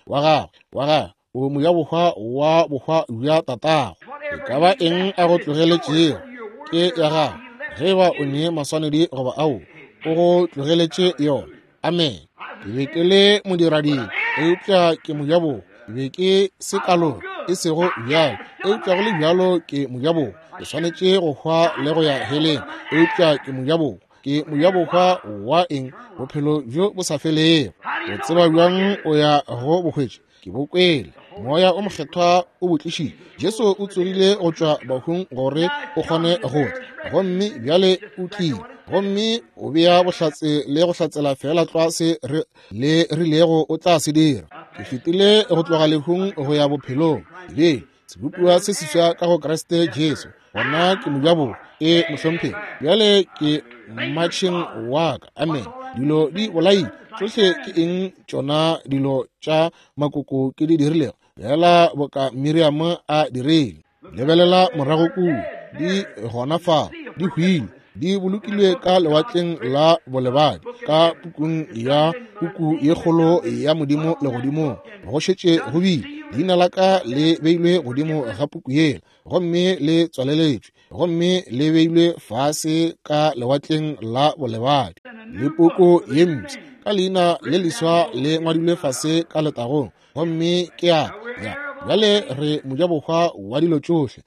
gagwe, o mojabokgwa wa bokgwa bja tatago. E ka ba eng a go tlogeletšego? Ke ya gagwe, ge ba o ne maswanedi goba ao o go tlogeletše yona. Amen. Ke be ke le modiradi, eupša ke mojabokgwa, ke be ke se kalong e sego bjalo. Eupša go le bjalo ke mojabokgwa, ke swanetše go hwa le go ya heleng. Eupša ke mojabokgwa, ke mojabokgwa wa eng? Bophelo bjo bo sa felego. O tseba bjang o ya go bokgwetši? Ke bo kwele. Moya o mokgethwa o botlišitše. Jesu o tsogile go tšwa bahung gore o kgone go tla, gomme bjale o tlile, gomme o bea bohlatse le go hlatsela fela tlwase le rilego o tla se dira. Ke fetile go tloga lehung go ya bophelong. Be sebopua se seswa ka go Kriste Jesu. Gona ke mojabokgwa. Mohlomphegi, bjale ke matšheng wa ka. Amen. Dilo di bolai tsohle ke eng tšona dilo tša makoko ke di dirilego? Bjala boka Miriam a dirile. Lebelela morago kudu, di gona fa, di hwile, di bolokilwe ka lewatleng la bolebadi, ka pukung ya puku ye kgolo ya Modimo le godimo. Go šetše go bile, leina la ka le beilwe godimo ga puku yela, gomme le tswaleletšwe, gomme le beilwe fase ka lewatleng la bolebadi. Le puku ye mpša ka leina le leswa le ngwadilwe fase ka letagong, gomme ke ya bjale re mojabokgwa wa dilo tšohle.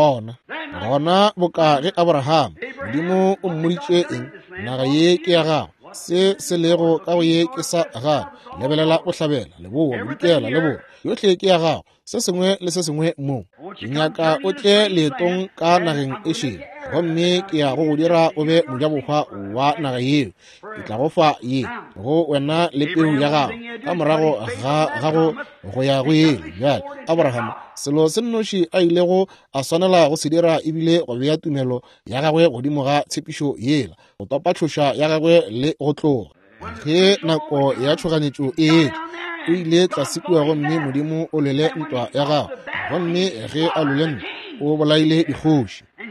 Gona boka ge Abrahama, Modimo o mmoditše eng? Naga ye ke ya gago, se lego ka go ye ke sa gago. Lebelela o hlabela, leboa, bodikela, leboa, yohle ke ya gago. Se sengwe le se sengwe mo. Ke nyaka o tle leetong ka nageng e šele, gomme ke ya go dira o be mojabokgwa wa naga yeo. Ke tla go fa ye go wena le peu ya gago ka morago ga gago go ya go ele. Bjale Abrahama, selo se nnoši a ilego a swanela go se dira ebile go bea tumelo ya gagwe godimo ga tshepišo yela, go topa tšhoša ya gagwe le go tloga. Ge nako ya tšhoganetšo e etla, o ile tlasekiwa gomme Modimo o lele ntwa ya gago, gomme ge a lole ntwa o bolaile dikgoši.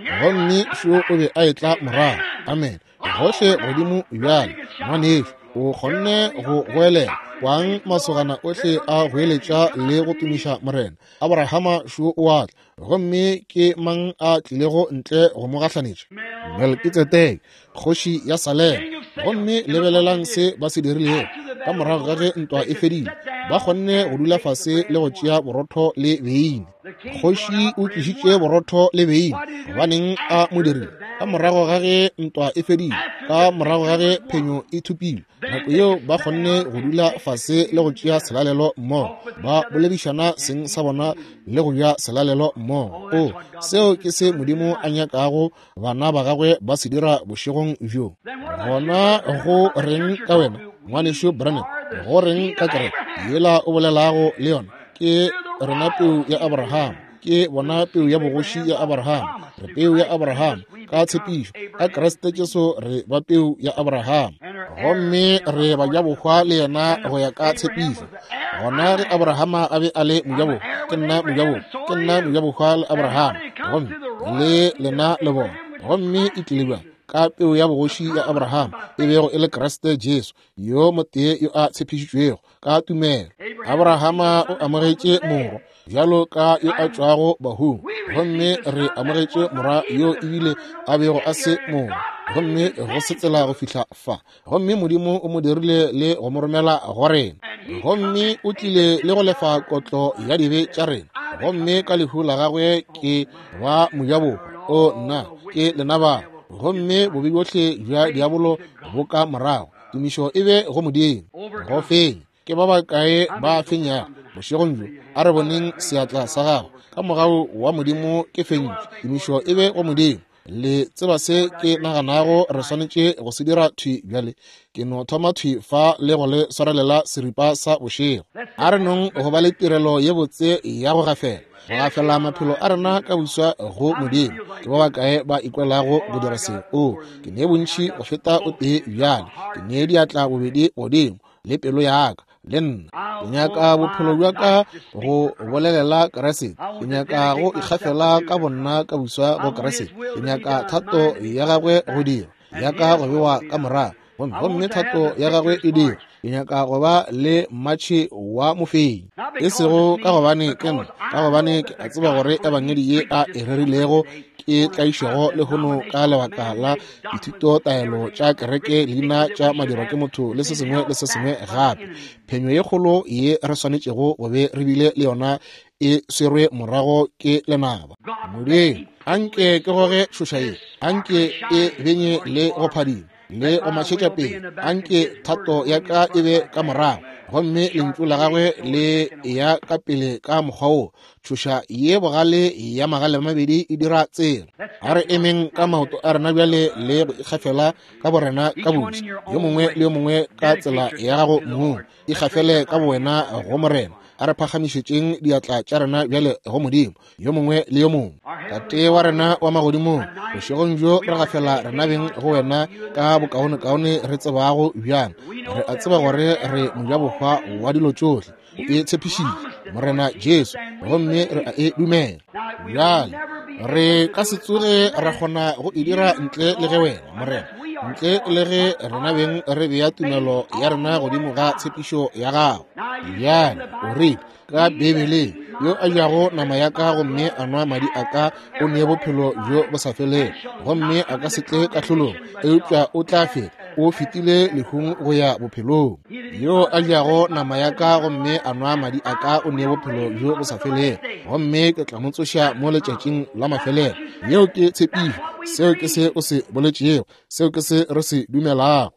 gomme šo o be a etla morago. Amen. Gohle godimo bjale ngwaneso o kgonne go goelela wang masogana ohle a goeletša le go tumiša morena. Abrahama šo o atla, gomme ke mang a tlilego ntle go mo gahlanetša? Melkizedek, kgoši ya Salem. Gomme lebelelang se ba se dirilego ka morago ga ge ntwa e fedile, ba kgonne go dula fase le go tšea borotho le beine. Kgoši o tlišitše borotho le beine gobaneng a mo dirile ka morago ga ge ntwa e fedile, ka morago ga ge phenyo e thupile. Nako yeo ba kgonne go dula fase le go tšea selalelo mmogo, ba boledišana seng sa bona le go ja selalelo mmogo. O seo ke se Modimo a nyakago bana ba gagwe ba se dira bošegong bjo. Gona go reng ka wena ngwanešo Branham, go reng ka kereke yela o bolelago le yona? Ke rena peu ya Abraham, ke bona peu ya bogoši ya Abraham, re peu ya Abraham ka tshepišo, ka Kriste Jesu re ba peu ya Abraham, gomme re ba ja bokgwa le yena go ya ka tshepišo. Gona ge Abrahama a be a le mojabo, ke nna mojabokgwa le Abraham, gomme le lena le bona, gomme e tlile ka peu ya bogoši ya Abraham e bego e le Kriste Jesu, yo motee yo a tshepišitšwego ka tumelo. Abrahama o amogetše moro bjalo ka yo a tšwago bahung, gomme re amogetše mora yo ebile a bego a se moro, gomme go se tsela go fihla fa, gomme Modimo o mo dirile le go mo romela go rena, gomme o tlile le go lefa kotlo ya dibe tša rena, gomme ka lehu la gagwe ke ba mojabo o nna ke lena ba, gomme bobe bohle bja diabolo bo ka morago. Tumišo e be go Modimo, go fenya ke ba bakae ba fenya bošegong bjo a re boneng seatla sa gago ka mogao wa Modimo ke fentše. Tumišo e be go Modimo. Le tseba se ke naganago re swanetše go se dira thwi bjale, ke no thoma thwi fa le go le swarelela seripa sa bošego. A re nong go ba le tirelo ye botse ya go gafela, go gafela maphelo a rena ka buswa go Modimo. Ke ba bakae ba ikwelago go dira seo? O ke ne bontši go feta o tee bjale, ke ne diatla bobedi godimo le pelo yaka le nna. Ke nyaka bophelo bja ka go bolelela Kriste, ke nyaka go ikgafela ka bonna ka buswa go Kriste, ke nyaka thato ya gagwe go dira yaka go bewa ka morago, gomme thato ya gagwe e dira. Ke nyaka go ba le mmatšhe wa mofenyi, e sego ka gobane ke nna, ka gobane ke a tseba gore ebangedi ye a e rerilego ke tlaišego le gono ka lebaka la dithuto taelo tša kereke, leina tša madiro ke motho le se sengwe le se sengwe gape. Phenyo ye kgolo ye re swanetšego go be re bile le yona e swerwe morago ke lenaba. Modimo anke ke goge šoša ye, anke e benye le go phadima le go mašetša pele, anke thato ya ka e be ka morago, gomme lentšu la gagwe le ya ka pele ka mokgwa o. Tšhoša ye bogale ya magale mabedi e dira tsela. A re emeng ka maoto a rena bjale le go ikgafela ka borena ka botse, yo mongwe le yo mongwe ka tsela ya gago mong, ikgafele ka bowena go morena. A re phagamišetšeng diatla tša rena bjale go Modimo, yo mongwe le yo mongwe. Tate wa rena wa magodimong, bošegong bjo re gafela rena beng go wena ka bokaone-kaone re tsebago bjang. Re a tseba gore re mojabokgwa wa dilo tšohle, o e tshepišitše morena Jesu, gomme re a e dumela. Bjale re ka se tsoge ra kgona go e dira ntle le ge wena morena, ntle le ge rena beng re beya tumelo ya rena godimo ga tshepišo ya gago. Bjale o re ka Bibeleng, yo a jago nama ya ka gomme a nwa madi a ka o nee bophelo bjo bo sa felego, gomme a ka se tle kahlolong, eupša o tla feta o fetile lehung go ya bophelong. Yo a jago nama ya ka gomme a nwa madi a ka o nee bophelo bjo bo sa felego, gomme ke tla mo tsoša mo letšatšing la mafelelo. Yeo ke tshepišo, seo ke se o se boletšego, seo ke se re se dumelago.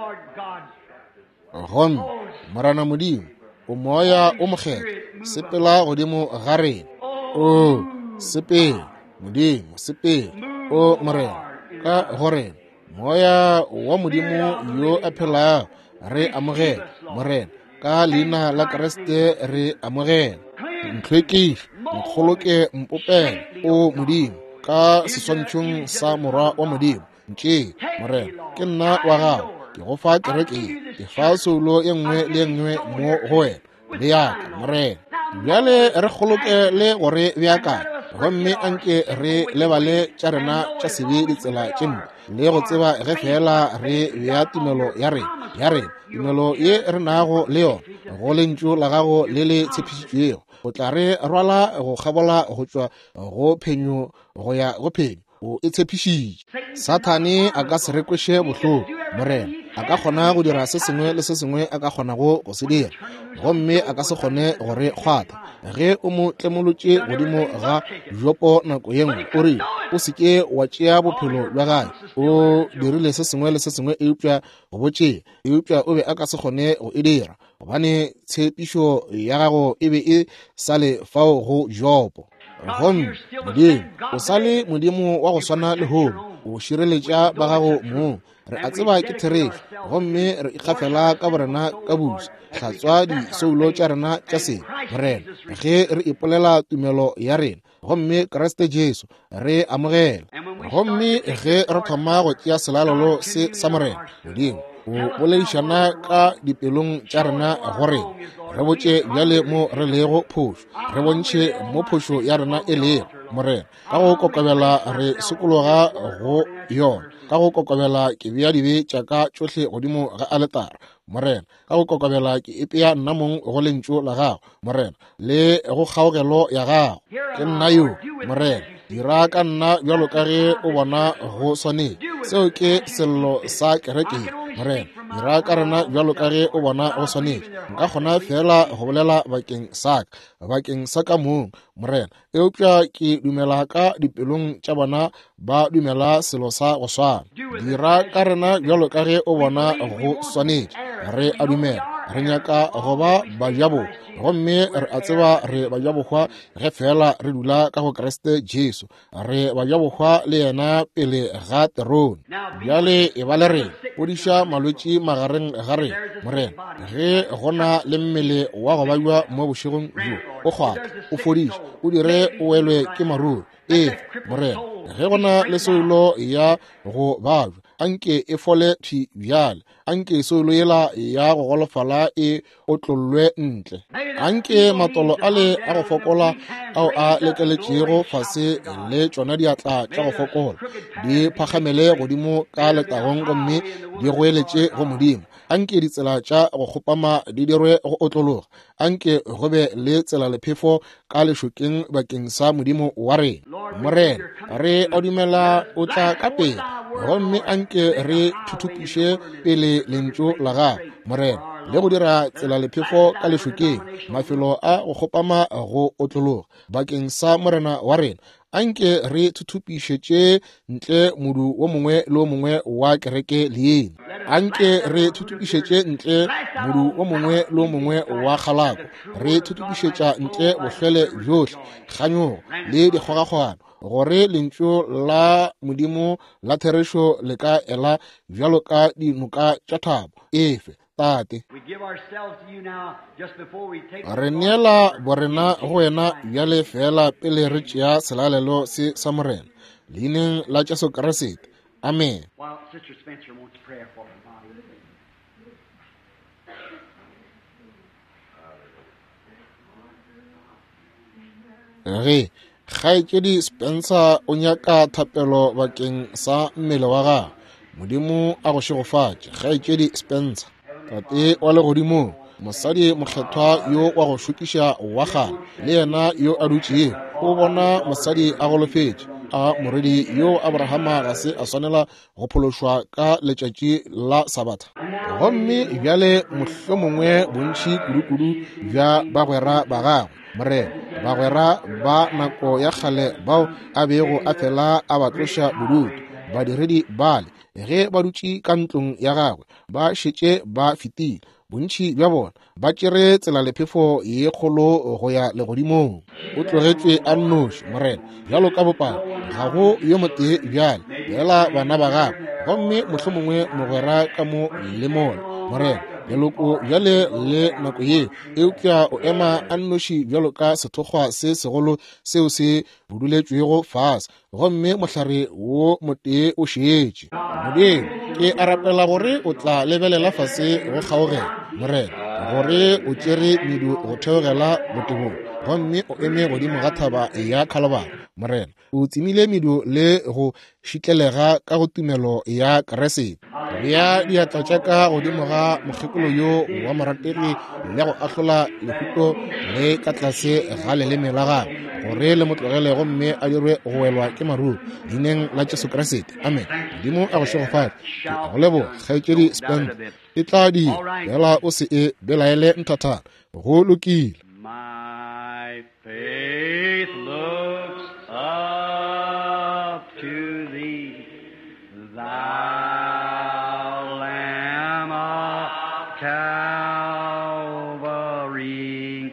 Gomme morana Modimo o moya o mokgetho, sepela godimo ga rena. O sepela Modimo, sepela o morena ka go rena. Moya wa Modimo yo a phelago re amogela morena, ka leina la Kriste re amogela. Ntlhwekiše, nkgoloke, mpopele o Modimo ka seswantšhong sa morwa wa Modimo. Ntše morena ke nna wa gago, ke go fa kereke, ke fa soulo ye nngwe le ye nngwe mo go wena le yaka morena. Bjale re kgoloke le gore bjaka gomme anke re lebale tša rena tša sebe ditsela tše mpe le go tseba ge fela re bea tumelo ya re tumelo ye re nago le yona go lentšu la gago le le tshepišitšwego o tla re rwala go kgabola go tšwa go phenyo go ya go phenyo o e tshepišitše. Sathane a ka se re kweše bohloko, morena a ka kgona go dira se sengwe le se sengwe a ka kgonago go se dira, gomme a ka se kgone gore kgwatha ge o mo tlemolotše godimo ga jopo nako ye nngwe o re o seke wa tšea bophelo bja gae o dirile se sengwe le se sengwe eupša go botšea eupša o be a ka se kgone go e dira gobane tshepišo ya gago e be e sa le fao go jopo. Gomme modimo o sa le modimo wa go swana le hono o šireletša ba gago moo re a tseba ke therešo gomme re ikgafela ka borena ka busa hlatswa disoulo tša rena tša seng morena ge re ipolela tumelo ya rena gomme Kriste Jesu re amogela gomme ge re thoma go tšea selalelo se sa morena modimo o boledišana ka dipelong tša rena gore re botše bjale mo re lego phošo re bontšhe mo phošo ya rena e lego morena ka go kokobela re sekologa go yona ka go kokobela ke bea dibe tša ka tšohle godimo ga aletara morena ka go kokobela ke epea nnamong go lentšu la gago morena le go kgaogelo ya gago ke nna yo morena dira ka nna bjalo ka ge o bona go swanetše seo ke sello sa kereke morena dira ka rena bjalo ka ge o bona go swanetše nka kgona fela go bolela bakeng sa ka mong morena eupša ke dumela ka dipelong tša bona ba dumela selo sa go swana dira ka rena bjalo ka ge o bona go swanetše re a dumela re nyaka go ba bajabo gomme re a tseba re bajabokgwa ge fela re dula ka go Kriste Jesu re bajabokgwa le yena pele ga terone bjale e ba le re podiša malwetši magareng ga re morena ge gona le mmele wa go bajwa mo bošegong jo o kgwatha o fodiše o dire o welwe ke maruri morena ge gona le seulo ya go bajwa anke e fole thi bjale anke seulo yela ya go golofala e otlollwe ntle anke matolo ale a go fokola ao a lekeletšego fase le tšona diatla tša go fokola di phagamele godimo ka letagong gomme di goeletše go modimo anke ditsela tša go kgopama di dirwe go otlologa anke go be le tsela lephefo ka lešokeng bakeng sa modimo wa rena morena re a dumela o tla ka pele gomme anke re thuthupiše pele lentšu la gago morena le go dira tsela lephefo ka lešokeng mafelo a go kgopama go otlologa bakeng sa morena wa rena anke re thuthupišetše ntle modu wo mongwe le wo mongwe wa kereke le yena anke re thuthupišetše ntle modu wo mongwe le wo mongwe wa kgalako re thuthupišetša ntle bohlwele bjohle kganyogo le dikgogakgogano gore lentšu la modimo la therešo le ka ela bjalo ka dinoka tša thabo efe tate re neela borena go wena bjale fela pele re tšea selalelo se sa morena leineng la Jesu Kriste amen. Ge kgaetšedi Spencer o nyaka thapelo bakeng sa mmele wa gago modimo a go šegofatše kgaetšedi Spencer tate wa legodimo mosadi mokgethwa yo wa go šokiša wa gana le yena yo a dutšego o bona mosadi a golofetše a moredi yo Abrahama ga se a swanela go phološwa ka letšatši la Sabatha gomme bjale mohlomongwe bontši kudu-kudu bja bagwera ba gagwe morena bagwera ba nako ya kgale bao a bego a fela a ba tloša bodutu badiredi bale ge ba dutše ka ntlong ya gagwe ba šetše ba fetile bontši bja bona ba tšere tsela lephefo ye kgolo go ya legodimong o tlogetšwe a nnoši morena bjalo ka bopalo ga go yo motee bjale bjela bana ba gagwe gomme mohlomongwe mogwera ka mo le mona morena leloko bjale le nako ye eupša o ema a nnoši bjalo ka sethokgwa se segolo seo se buduletšwego fase gomme mohlare wo motee o šetše modimo ke a rapela gore o tla lebelela fase go kgaogela morena gore o tšere medu go theogela botebong gomme o eme godimo ga thaba ya Kalabari. Morena o tsimile medu le go šitlelega ka go tumelo ya Keresete. Bea diatla tša ka godimo ga mokgekolo yo wa morategi le go ahlola lehuto le ka tlase ga leleme la gagwe gore le motlogele gomme a dirwe go welwa ke maruo leineng la Jesu Keresete. Amen. Modimo a go šegofatse. Go lebo kgaetšedi Spend e tla di fela o se e belaele nthathana go lokile. My faith looks up to thee, thou Lamb of Calvary,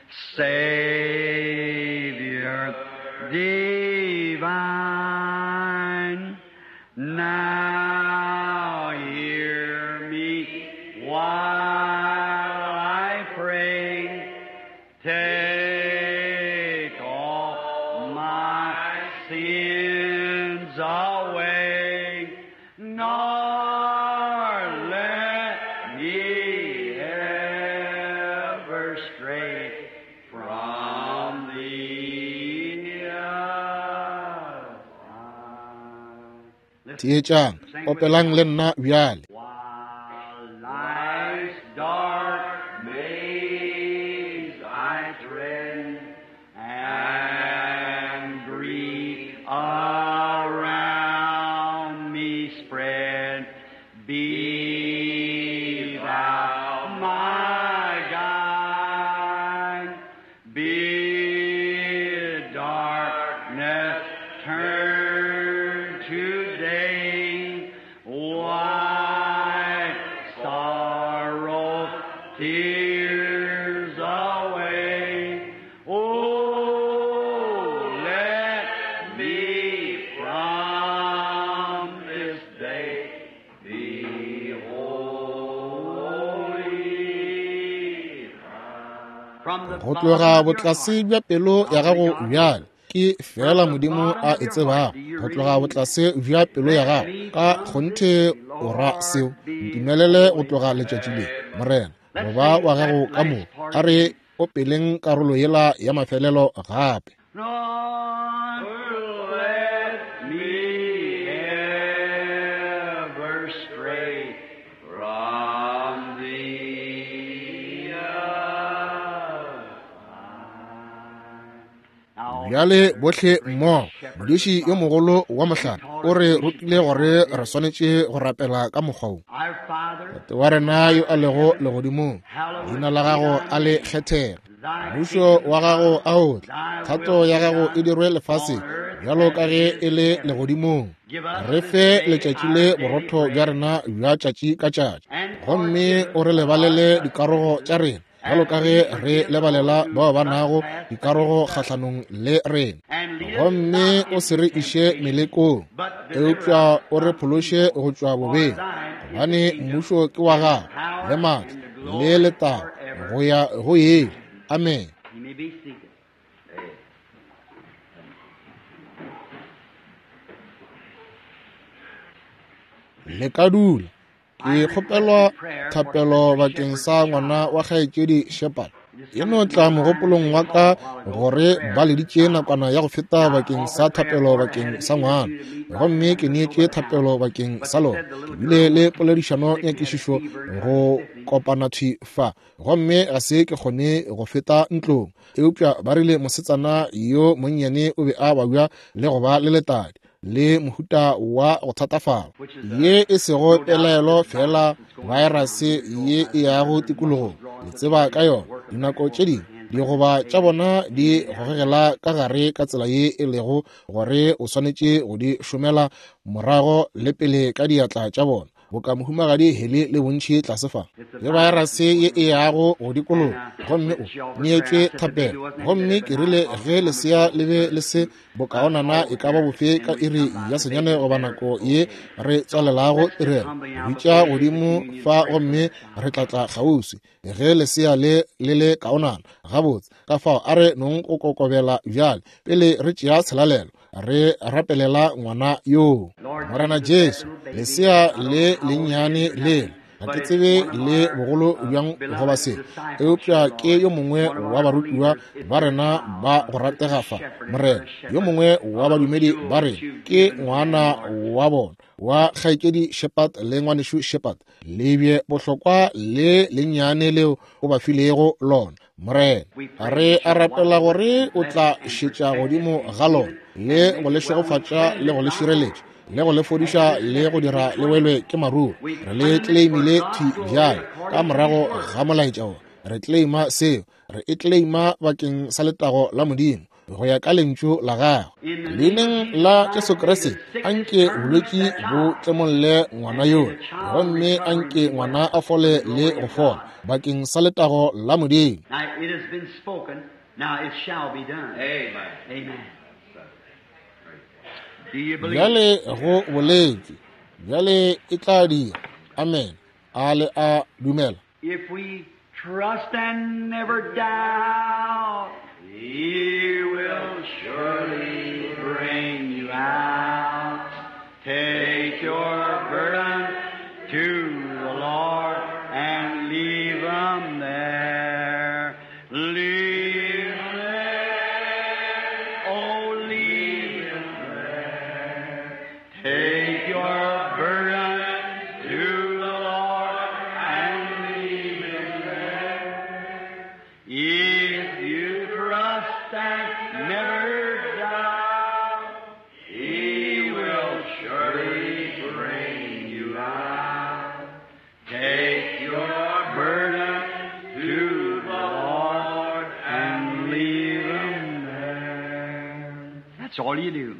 Savior divine. Now hear me while I pray. Take all my sins away, nor let me ever stray from thee. Tietšang opelang le nna bjale. While life's dark maze I tread, and grief around me spread, be thou my guide. Bid darkness turn to day, wipe sorrow, tears away. Oh, let me from this day be holy. From the Go tloga botlase bja pelo ya gago bjale ke fela Modimo a e tsebago. Go tloga botlase bja pelo ya gago ka kgonthe o ra seo. Ntumelele go tloga letšatši le. Morena goba wa gago ka mo a re o peleng karolo yela ya mafelelo gape. Lord, let me ever stray from thee. Now, Bjale bohle mmogo modiši yo mogolo wa mohlala o re rutile gore re swanetše go rapela ka mokgwao. our Father, Tate wa rena yo a lego legodimong, leina la gago a le kgethega, mmušo wa gago a otle, kgato ya gago e dirwe lefase bjalo ka ge e le legodimong. Re fe letšatši le borotho bja rena bja tšatši ka tšatši, gomme o re lebalele dikarogo tša rena bjalo ka ge re lebalela bao ba nago dikarogo kgahlanong le rena. Gomme o se re iše melekong, eupša o re phološe go tšwa bobeng, gobane mmušo ke wa gago le maatla le letao go ya go yeng. Amen. you may be seated. Le ka dula ke kgopelwa thapelo bakeng sa ngwana wa kgaetšedi Shepard. E no tla mogopolong wa ka gore ba leditše nakwana ya go feta bakeng sa thapelo bakeng sa ngwana, gomme ke neetše thapelo bakeng sa lona. Ke bile le poledišano nyakišišo go kopana thifa, gomme ga se ke kgone go feta ntlong. Eupša ba rile mosetsana yo monnyane o be a babja le go ba le letadi le mohuta wa go thatafala, ye e sego pelaelo fela vaerase ye e yago tikologong. Le tseba ka yona dinako tše dingwe digoba tša bona di gogegela ka gare ka tsela ye e lego gore o swanetše go di šomela morago le pele ka diatla tša bona. Bokamohumagadi hele le bontšhi tlasefa le vaerase ye e yago go dikolong, gomme o neetše thapelo. Gomme ke rile ge lesea le be le se bokaonana e ka ba bofe ka iri ya senyane goba nako ye re tswalelago tirelo bitša godimo fa, gomme re tlatla kgauswi ge lesea le kaonana gabotse ka fao a re nong o kokobela bjale pele re tšea tshelalelo re rapelela ngwana yoo. Morena Jesu, lesea le lennyane le ga ke tsebe le bogolo bjang go ba se eupša ke yo mongwe wa barutiwa ba rena ba go ratega fa morena yo mongwe wa badumedi ba re ke ngwana wa bona wa kgaikedi Shepherd le ngwaneshu Shepherd lebje bohlokwa le lennyane leo o ba filego lona morena re a rapela gore o tla šetša godimo ga lona le go le šegofatša le go le šireletša le go le fodiša le go dira le welwe ke maruru re le tleimile bjale ka morago ga molaetša o re tleima seo re e tleima bakeng sa letago la modimo go ya ka lentšu la gago leineng la Jesu Kriste anke bolwetši bo tlemolle ngwana yoo gomme anke ngwana a fole le go fola bakeng sa letago la modimo. Now it has been spoken, now it shall be done. Amen. Amen. Do you believe? Bjale go boletše bjale e tla dira amen a le a dumela. If we trust and never doubt, He will surely bring you out. Take your burden to the Lord and leave them there. Leave them there. Oh, leave them there. Take your burden to the Lord and leave them there. If you trust and never doubt, He will surely bring you out. Take your burden to the Lord and leave them there. That's all you do.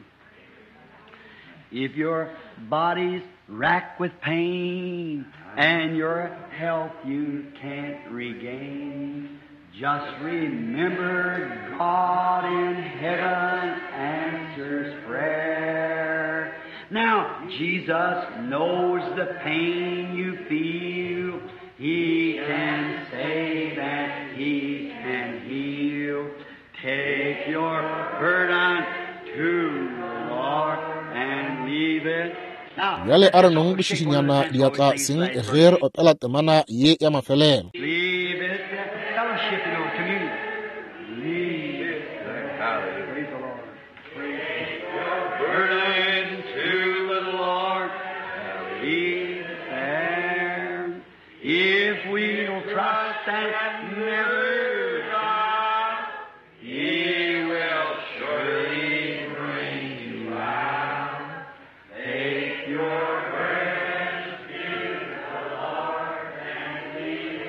If your body's racked with pain and your health you can't regain, just remember God in heaven answers prayer. Now, Jesus knows the pain you feel. He can save and He can heal. Take your burden to the Lord and leave it. Now, Bjale a re nong bošišinyana diatla seng eger o pela temana ye ya mafelelo. leave it to fellowship in our community. Leave it there. Praise the Lord. Praise your burden to the Lord. Leave it there. If we'll trust and never doubt, He will surely bring you out. Take your burden to the Lord and leave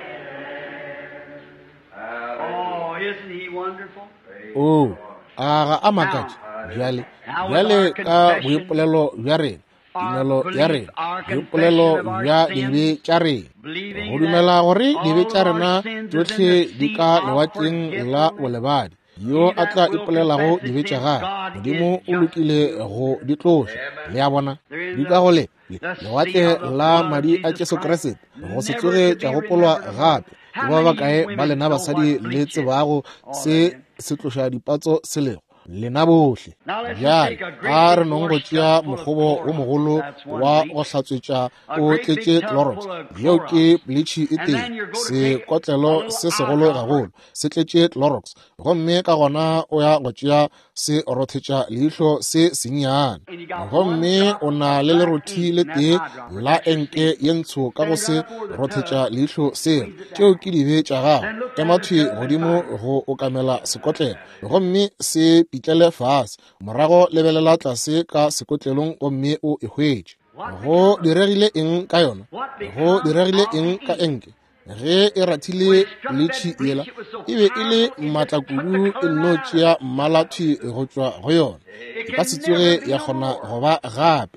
it there. Oh, isn't He wonderful? O aga a makatša bjale ka boipolelo bja rena tumelo ya rena boipolelo bja dibe tša rena go dumela gore dibe tša rena tšohle di ka lewatleng la bolebadi yo a tla ipolelago dibe tša gage modimo o lokile go di tloša le a bona di ka go lewatle la madi a Jesu Kriste go se tsoge tša gopolwa gape ke ba bakae ba lena basadi le tsebago se tloša dipatso se lego lena bohle bjale ga re nong go tšea mokgobo wo mogolo wa go hlatswetša o tletše Clorox yeo ke bleach e teng sekotlelo se segolo gagolo se tletše Clorox gomme ka gona o ya go tšea se rothetša leihlo se sennyane gomme o na le lerothi le tee la enke ye ntsho ka go se rothetša leihlo seo tšeo ke dibe tša gago emathwe godimo go okamela sekotlelo gomme se pitlele fase morago lebelela tlase ka sekotlelong gomme o ehwetše go diregile eng ka yona go diregile eng ka enke ge e rathile bleach yela e be e le maatla kudu e no tšea mmalathwi go tšwa go yona e ka se tsoge ya kgona go ba gape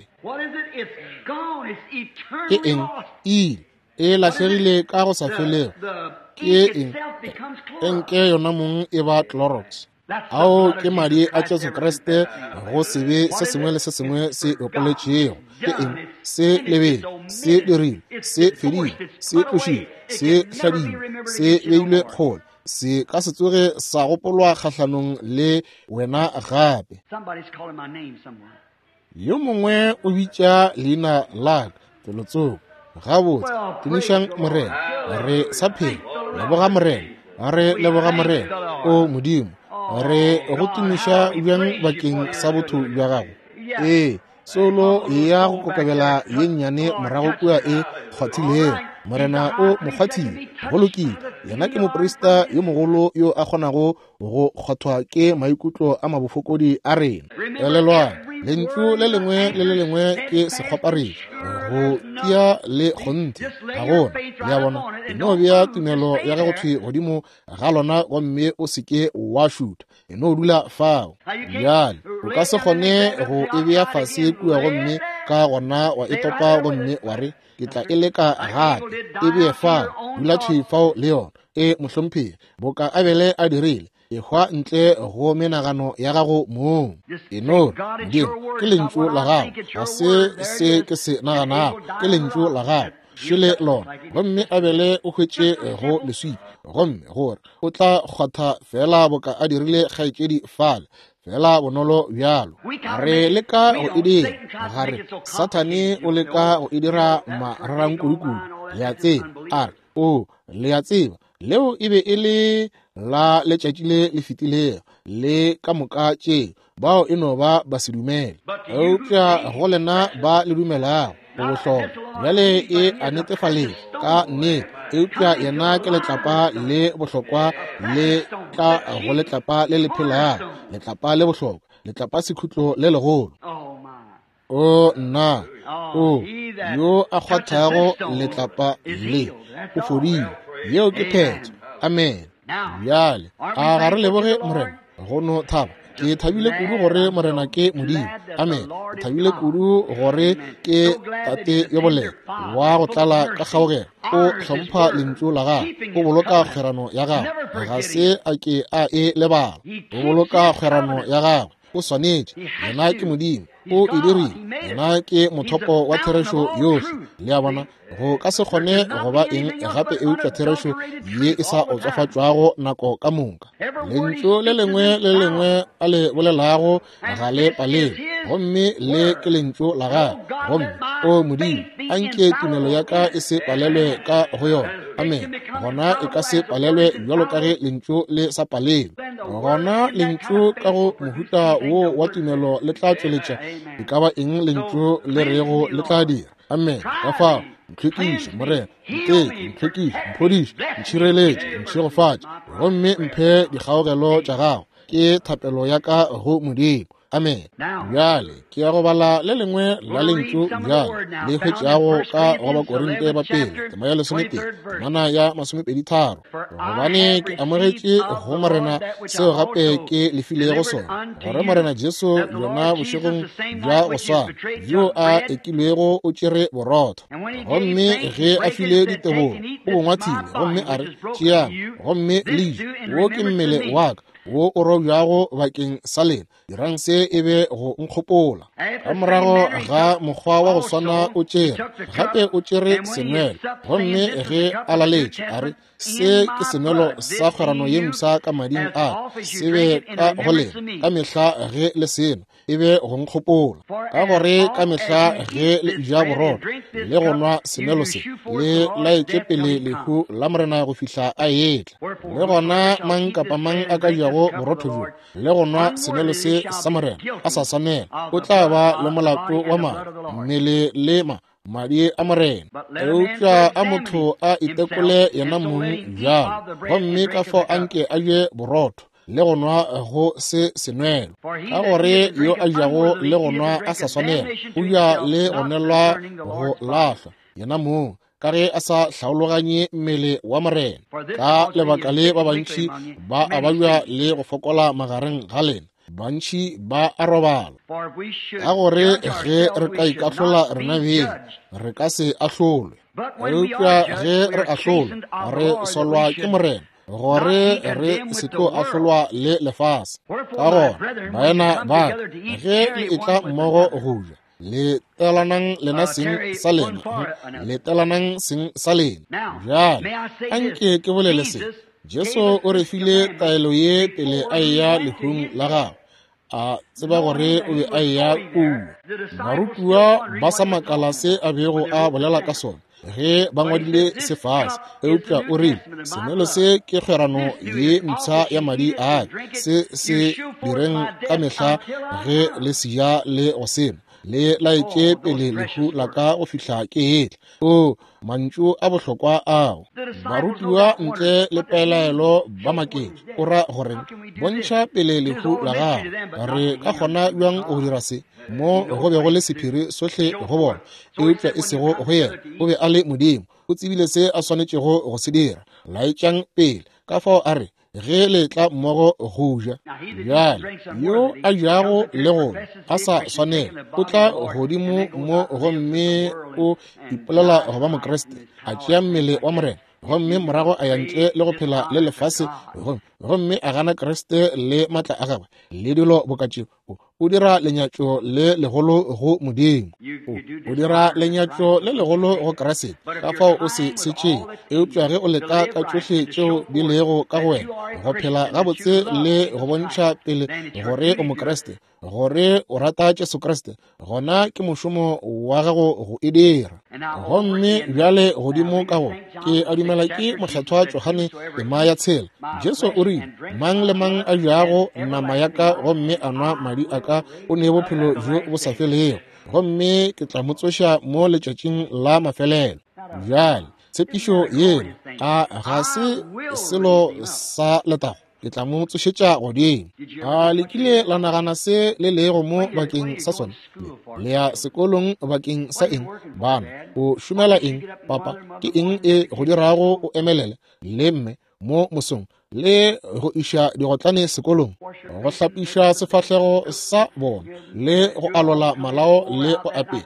ke eng ile e latlhegile ka go sa felego ke eng enke yona mong e ba Clorox ao ke madi a Jesu Kriste go se be se sengwe le se sengwe se opoletšego ke eng se lebele se dirile se fedile se tlošile se hladile se beilwe kgole se ka se tsoge sa gopolwa kgahlanong le wena gape yo mongwe o bitša leina laka pelotsong gabotse tumišang morena re sa phela leboga morena a re leboga morena o modimo re go tumiša bjang bakeng sa botho bja gago solo ya go kokabela ye nnyane morago kua e kgwathilego morena o mokgwathile go lokile yena ke moporista yo mogolo yo a kgonago go kgwathwa ke maikutlo a mabofokodi a rena elelwang lentšu le lengwe le le lengwe ke sekgwaparedi go tia le kgonti ga gona le ya bona eno bja tumelo ya ge go thwe godimo ga lona gomme o seke wa šuta eno dula fao bjale o ka se kgone go e bea fase kua gomme ka gona wa e topa gomme wa re ke tla e leka gape e bee fao dula thwe fao le yona mohlomphegi boka a bele a dirile ekgwa ntle go menagano ya gago moo eno modimo ke lentšu la gago ga se ke se naganago ke lentšu la gago šele lona gomme a bele o hwetše go leswika gomme gore o tla kgwatha fela boka a dirile kgaetšedi fale fela bonolo bjalo re leka go e dira gare sathane o leka go e dira mararankudukulu le a tseba a re le a tseba leo e be e le la letšatši le le fetilego le ka moka tše bao e no ba se dumele eupša go lena ba le dumelago go bohlokwa bjale e a netefaleng ka nnete eupša yena ke letlapa le bohlokwa le tla go letlapa le le phelago letlapa le bohlokwa letlapa sekhutlo le legolo nna yo a kgwathago letlapa le o fodile yeo ke phetho amen bjale a ga re leboge morena gono thaba ke thabile kudu gore morena ke modimo amen ke thabile kudu gore ke tate yo bolela wa go tlala ka kgaogelo o hlompha lentšu la gago o boloka kgerano ya gago ga se a ke a e lebala o boloka kgerano ya gago o swanetše yena ke modimo o e dirile yena ke mothopo wa therešo yohle le ya bona go ka se kgone go ba eng gape eupša therešo ye e sa otswafatšwago nako ka moka lentšu le lengwe a le bolelago ga le paleng gomme le ke lentšu la gago gomme o modimo a nke tumelo ya ka e se palelwe ka go yona amen gona e ka se palelwe bjalo ka ge lentšu le sa paleng gona lentšu ka go mohuta wo wa tumelo le tla tšweletša e ka ba eng lentšu le rego le tla dira amen ka fao ntlhwekiše morena ntlhwekiše mphodiše ntšhireletše ntšhigofatše gomme mphe dikgaogelo tša gago ke thapelo ya ka go modimo amen bjale ke ya go bala le lengwe la lentšu bjale le hwetšeago ka go bakorinte ba pele tema ya 13 temana ya 23 gobane ke amogetše go morena seo gape ke lefilego sona gore morena jesu yona bošegong bja go swana yo a ekilwego o tšere borotho gomme ge a file ditebogo o bongwathile gomme a re tšeang gomme leje wo ke mmele wa ka wo o robjago bakeng sa lena dirang se e be go nkgopola ka morago ga mokgwa wa go swana o tšere gape o tšere senwelo gomme ge a laletše a re se ke senwelo sa kgorano ye msa ka mading a se be ka go lena ka mehla ge le seno e be go nkgopola ka gore ka mehla ge le ja borotho le go nwa senwelo se le laetše pele lehu la morena go fihla a etla le gona mang kapa mang a ka jago borotho jo le go nwa senwelo se sa morena a sa swanela o tla ba le molato wa madi mmele le madi a morena eupša a motho a itekole yena mong bjalo gomme ka fao a nke a je borotho le go nwa go se senwelo ka gore yo a jago le go nwa a sa swanela o ja le gonelwa go lahlwa yena mong ka ge a sa hlaologanye mmele wa morena ka lebaka le ba bantši ba a bajwa le go fokola magareng ga lena bantši ba a robala ka gore ge re ka ikahlola rena beng re ka se ahlolwe eupša ge re ahlolwe re solwa ke morena gore re se tlo ahlolwa le lefase ka gore baena ba ge le etla mmogo go ja le telanang lena seng sa lena le telanang seng sa lena bjale anke ke bolele se jesu o re file taelo ye pele a eya lehung la gago a tseba gore o be a eya kua barutua ba sa makala se a bego a bolela ka sona ge ba ngwadile sefase eupša o rile senwelo se ke kgerano ye ntsha ya madi a se direng ka mehla ge le sia le go sena le laetše pele lehu la ka go fihla ke etle o mantšu a bohlokwa ao barutiwa ntle le pelaelo ba maketše o ra gore bontšha pele lehu la gago re ka kgona bjang go dira se mo go be go le sephiri sohle go bona eupša e sego go yena o be a le modimo o tsebile se a swanetšego go se dira laetšang pele ka fao a re ge le tla mmogo go ja bjale yo a jago le go a sa swanela o tla godimo mo gomme o ipolela go ba mokreste a tšea mmele wa morena gomme morago a ya ntle le go phela le lefase gomme a gana kreste le maatla a gagwe le dilo bokatšeo o dira lenyatšo le legolo go modimo o dira lenyatšo le legolo go kreste ka fao o se setšeng eupša ge o leka ka tšohle tšeo di lego ka go wena go phela gabotse le go bontšha pele gore o mokreste gore o rata Jesu Kriste gona ke mošomo wa gago go e dira gomme bjale godimo ka go ke a dumela ke mokgethwa Johane ema ya tshela Jesu o rile mang le mang a jago nama ya ka gomme a nwa madi a ka o ne bophelo jo bo sa felego gomme ke tla mo tsoša mo letšatšing la mafelelo bjale tshepišo yena a ga se selo sa letago ke tla mo tsošetša godimo a lekile la nagana se le lego mo bakeng sa sona le ya sekolong bakeng sa eng bana o šomela eng papa ke eng e go dirago o emelele le mme mo mosong le go iša digotlane sekolong go hlapiša sefahlego sa bona le go alola malao le go apea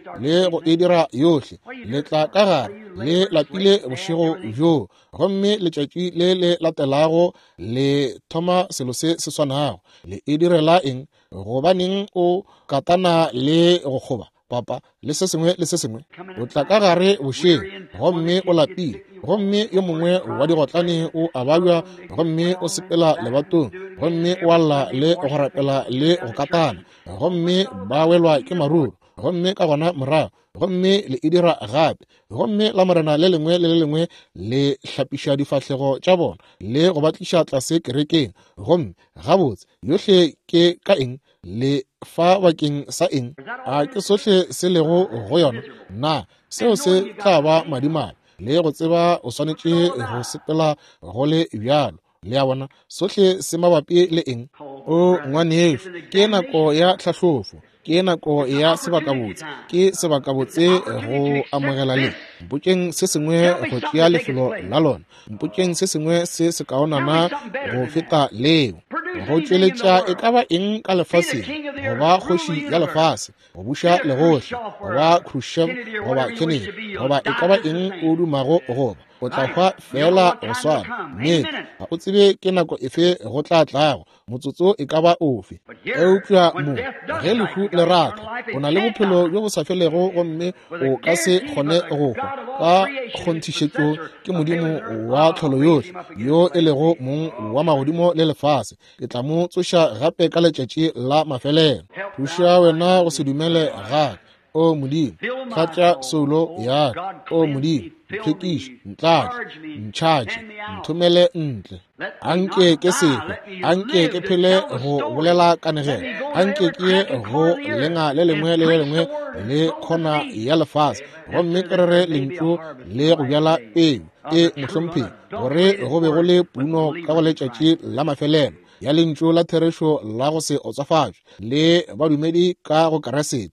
le go e dira yohle le tla ka gare le lapile bošego jo gomme letšatši le le latelago le thoma selo se se swanago le e direla eng gobaneng o katana le go kgoba papa le se sengwe le se sengwe o tla ka gare bošeng gomme o lapile gomme yo mongwe wa digotlane o abajwa gomme o sepela lebatong gomme o alla le go rapela le go katana gomme ba welwa ke maruru gomme ka gona morago gomme le e dira gape gomme la morena le lengwe le le lengwe le hlapiša difahlego tša bona le go batliša tlase kerekeng gomme gabotse yohle ke ka eng le fa bakeng sa eng a ke sohle se lego go yona na seo se tla ba madimabe le go tseba o swanetše go sepela go le bjalo le a bona sohle se mabapi le eng o ngwaneešo ke nako ya tlhahlofo ke nako ya sebakabotse ke sebakabotse go amogela le mpotšeng se sengwe go tšea lefelo la lona mpotšeng se sengwe se se kaonana go feta leo go tšweletša e ka ba eng ka lefaseng go ba kgoši ya lefase go buša legohle go ba Khrushchev go ba Kennedy go ba e ka ba eng o dumago goba o tla hwa fela go swana mme ga o tsebe ke nako efe go tla tlago motsotso e ka ba ofe eupša mo ge lehu le rata o na le bophelo jo bo sa felego gomme o ka se kgone go hwa ka kgonthišetšo ke modimo wa tlholo yohle yo e lego mong wa magodimo le lefase ke tla mo tsoša gape ka letšatši la mafelelo thuša wena go se dumele gake o modimo tlatša solo ya o modimo tlhwekiše ntlatše ntšhatše nthomele ntle anke ke sekwe anke ke phele go bolela kanegelo anke ke ye go lenga le lengwe le le lengwe le kgona ya lefase gomme ke rere lentšu le go bjala peo e mohlompheng gore go be go le puno ka go letšatši la mafelelo ya lentšu la therešo la go se otsafatšwe le badumedi ka go kerasete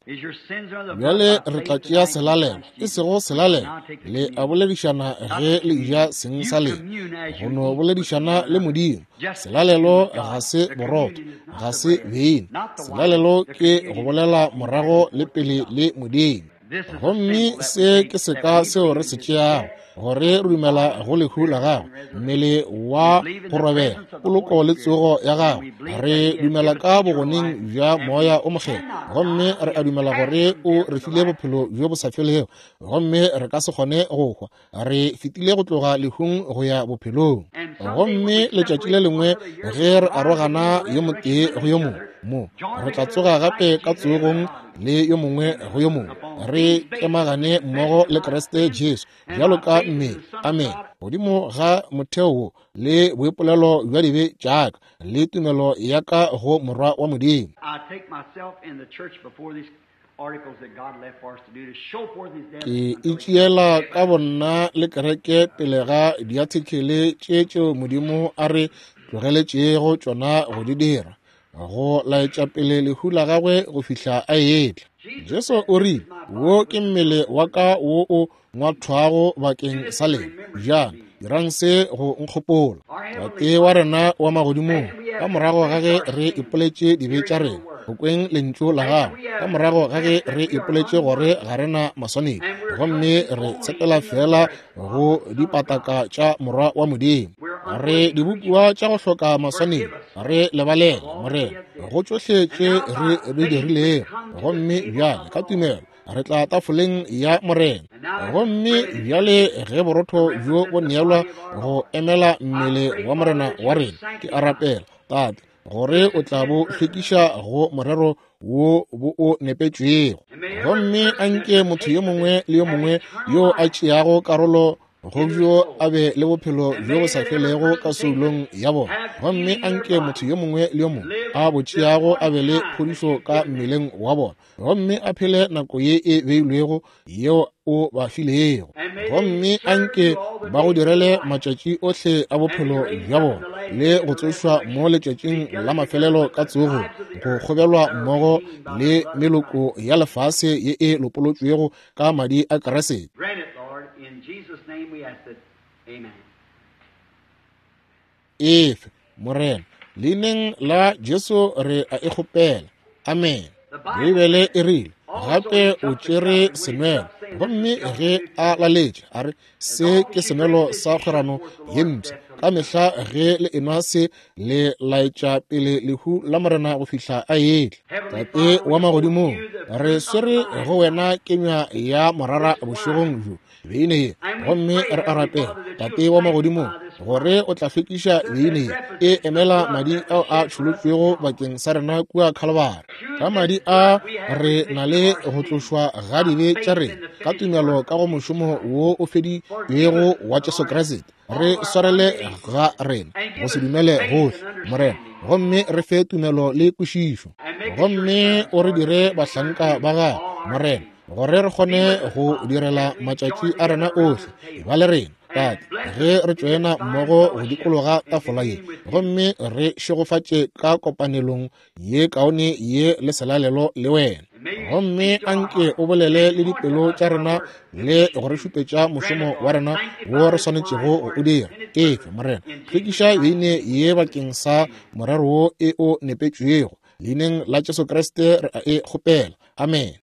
bjale re tla tšea selalelo e sego selalelo le a boledišana ge le ja seng sa lena go no boledišana le modimo selalelo ga se boroto ga se beine selalelo ke go bolela morago le pele le modimo gomme se ke seka seo re se tšeago gore re dumela go lehu la gago mmele wa go robega poloko le tsogo ya gago re dumela ka bogoneng bja moya o mogela gomme re a dumela gore o re file bophelo jo bo sa felego gomme re ka se kgone go hwa re fetile go tloga lehung go ya bophelong gomme letšatši le lengwe ge re arogana yo motee go yo mongwe mo re tla tsoga gape ka tsogong le yo mongwe go yo mongwe re temagane mmogo le Kriste Jesu bjalo ka mme. Amen. Godimo ga motheo le boipolelo bja dibe jaaka le tumelo ya ka go morwa wa Modimo. Ke itšiela ka bonna le kereke pele ga diathekele tšeo Modimo a re tlogeletšego tšona go di dira, go laetša pele lehu la gagwe go fihla a etla. Jesu o rile, wo ke mmele wa ka wo o ngwathwago bakeng sa lena, bjang dirang se go nkgopola. Tate wa rena wa magodimo, ka morago ga ge re ipoletše dibe tša rena go kweng lentšu la gago, ka morago ga ge re ipoletše gore ga rena maswanedi, gomme re tshepela fela go dipataka tša morwa wa Modimo. Re dibukua tša go hloka maswanedi re lebalela morena go tšohle tše re di dirilego, gomme bjale ka tumelo re tla tafoleng ya morena. Gomme bjale ge borotho bjo bo neelwa go emela mmele wa morena wa rena, ke a rapela Tate gore o tla bo hlwekiša go morero wo bo o nepetšwego, gomme anke motho yo mongwe le yo mongwe yo a tšeago karolo go bjo a be le bophelo bjo bo sa felego ka soulong ya bona, gomme anke motho yo mongwe le yo mongwe a bo tšeago a be le phodišo ka mmeleng wa bona, gomme a phele nako ye e beilwego yeo o ba filego, gomme anke ba go direle matšatši ohle a bophelo bja bona le go tsošwa mo letšatšing la mafelelo ka tsogo, go kgobelwa mmogo le meloko ya lefase ye e lopolotšwego ka madi a Kriste. Efe morena leineng la Jesu re a e kgopela. Amen. Bibele e rile gape o tšere senwelo, gomme ge a laletše a re se ke senwelo sa kgorano ye mpša, ka mehla ge le enwa se le laetša pele lehu la morena go fihla a etla. Tate wa magodimo, re swere go wena kenywa ya morara bošegong bjo beine ye, gomme re a rapela Tate wa magodimo gore o tla hlwekiša beine ye e emela madi ao a tšholotšwego bakeng sa rena kua Khalvari. Ka madi a re na le go tlošwa ga dibe tša rena ka tumelo ka go mošomo wo o fedilwego wa Jesu Kriste. Re swarele ga rena go se dumele gohle morena, gomme re fe tumelo le kwešišo, gomme o re dire bahlanka ba ga morena gore re kgone go direla matšatši a rena ohle ba le rena Tate, ge re tšwena mmogo go dikologa tafola ye, gomme re šegofatše ka kopanelong ye kaone ye le selalelo le wena, gomme anke o bolele le dipelo tša rena le go re šupetša mošomo wa rena wo re swanetšego go o dira. Efe morena hlwekiša beine ye bakeng sa morero wo e o nepetšwego leineng la Jesu Kriste re a e kgopela. Amen.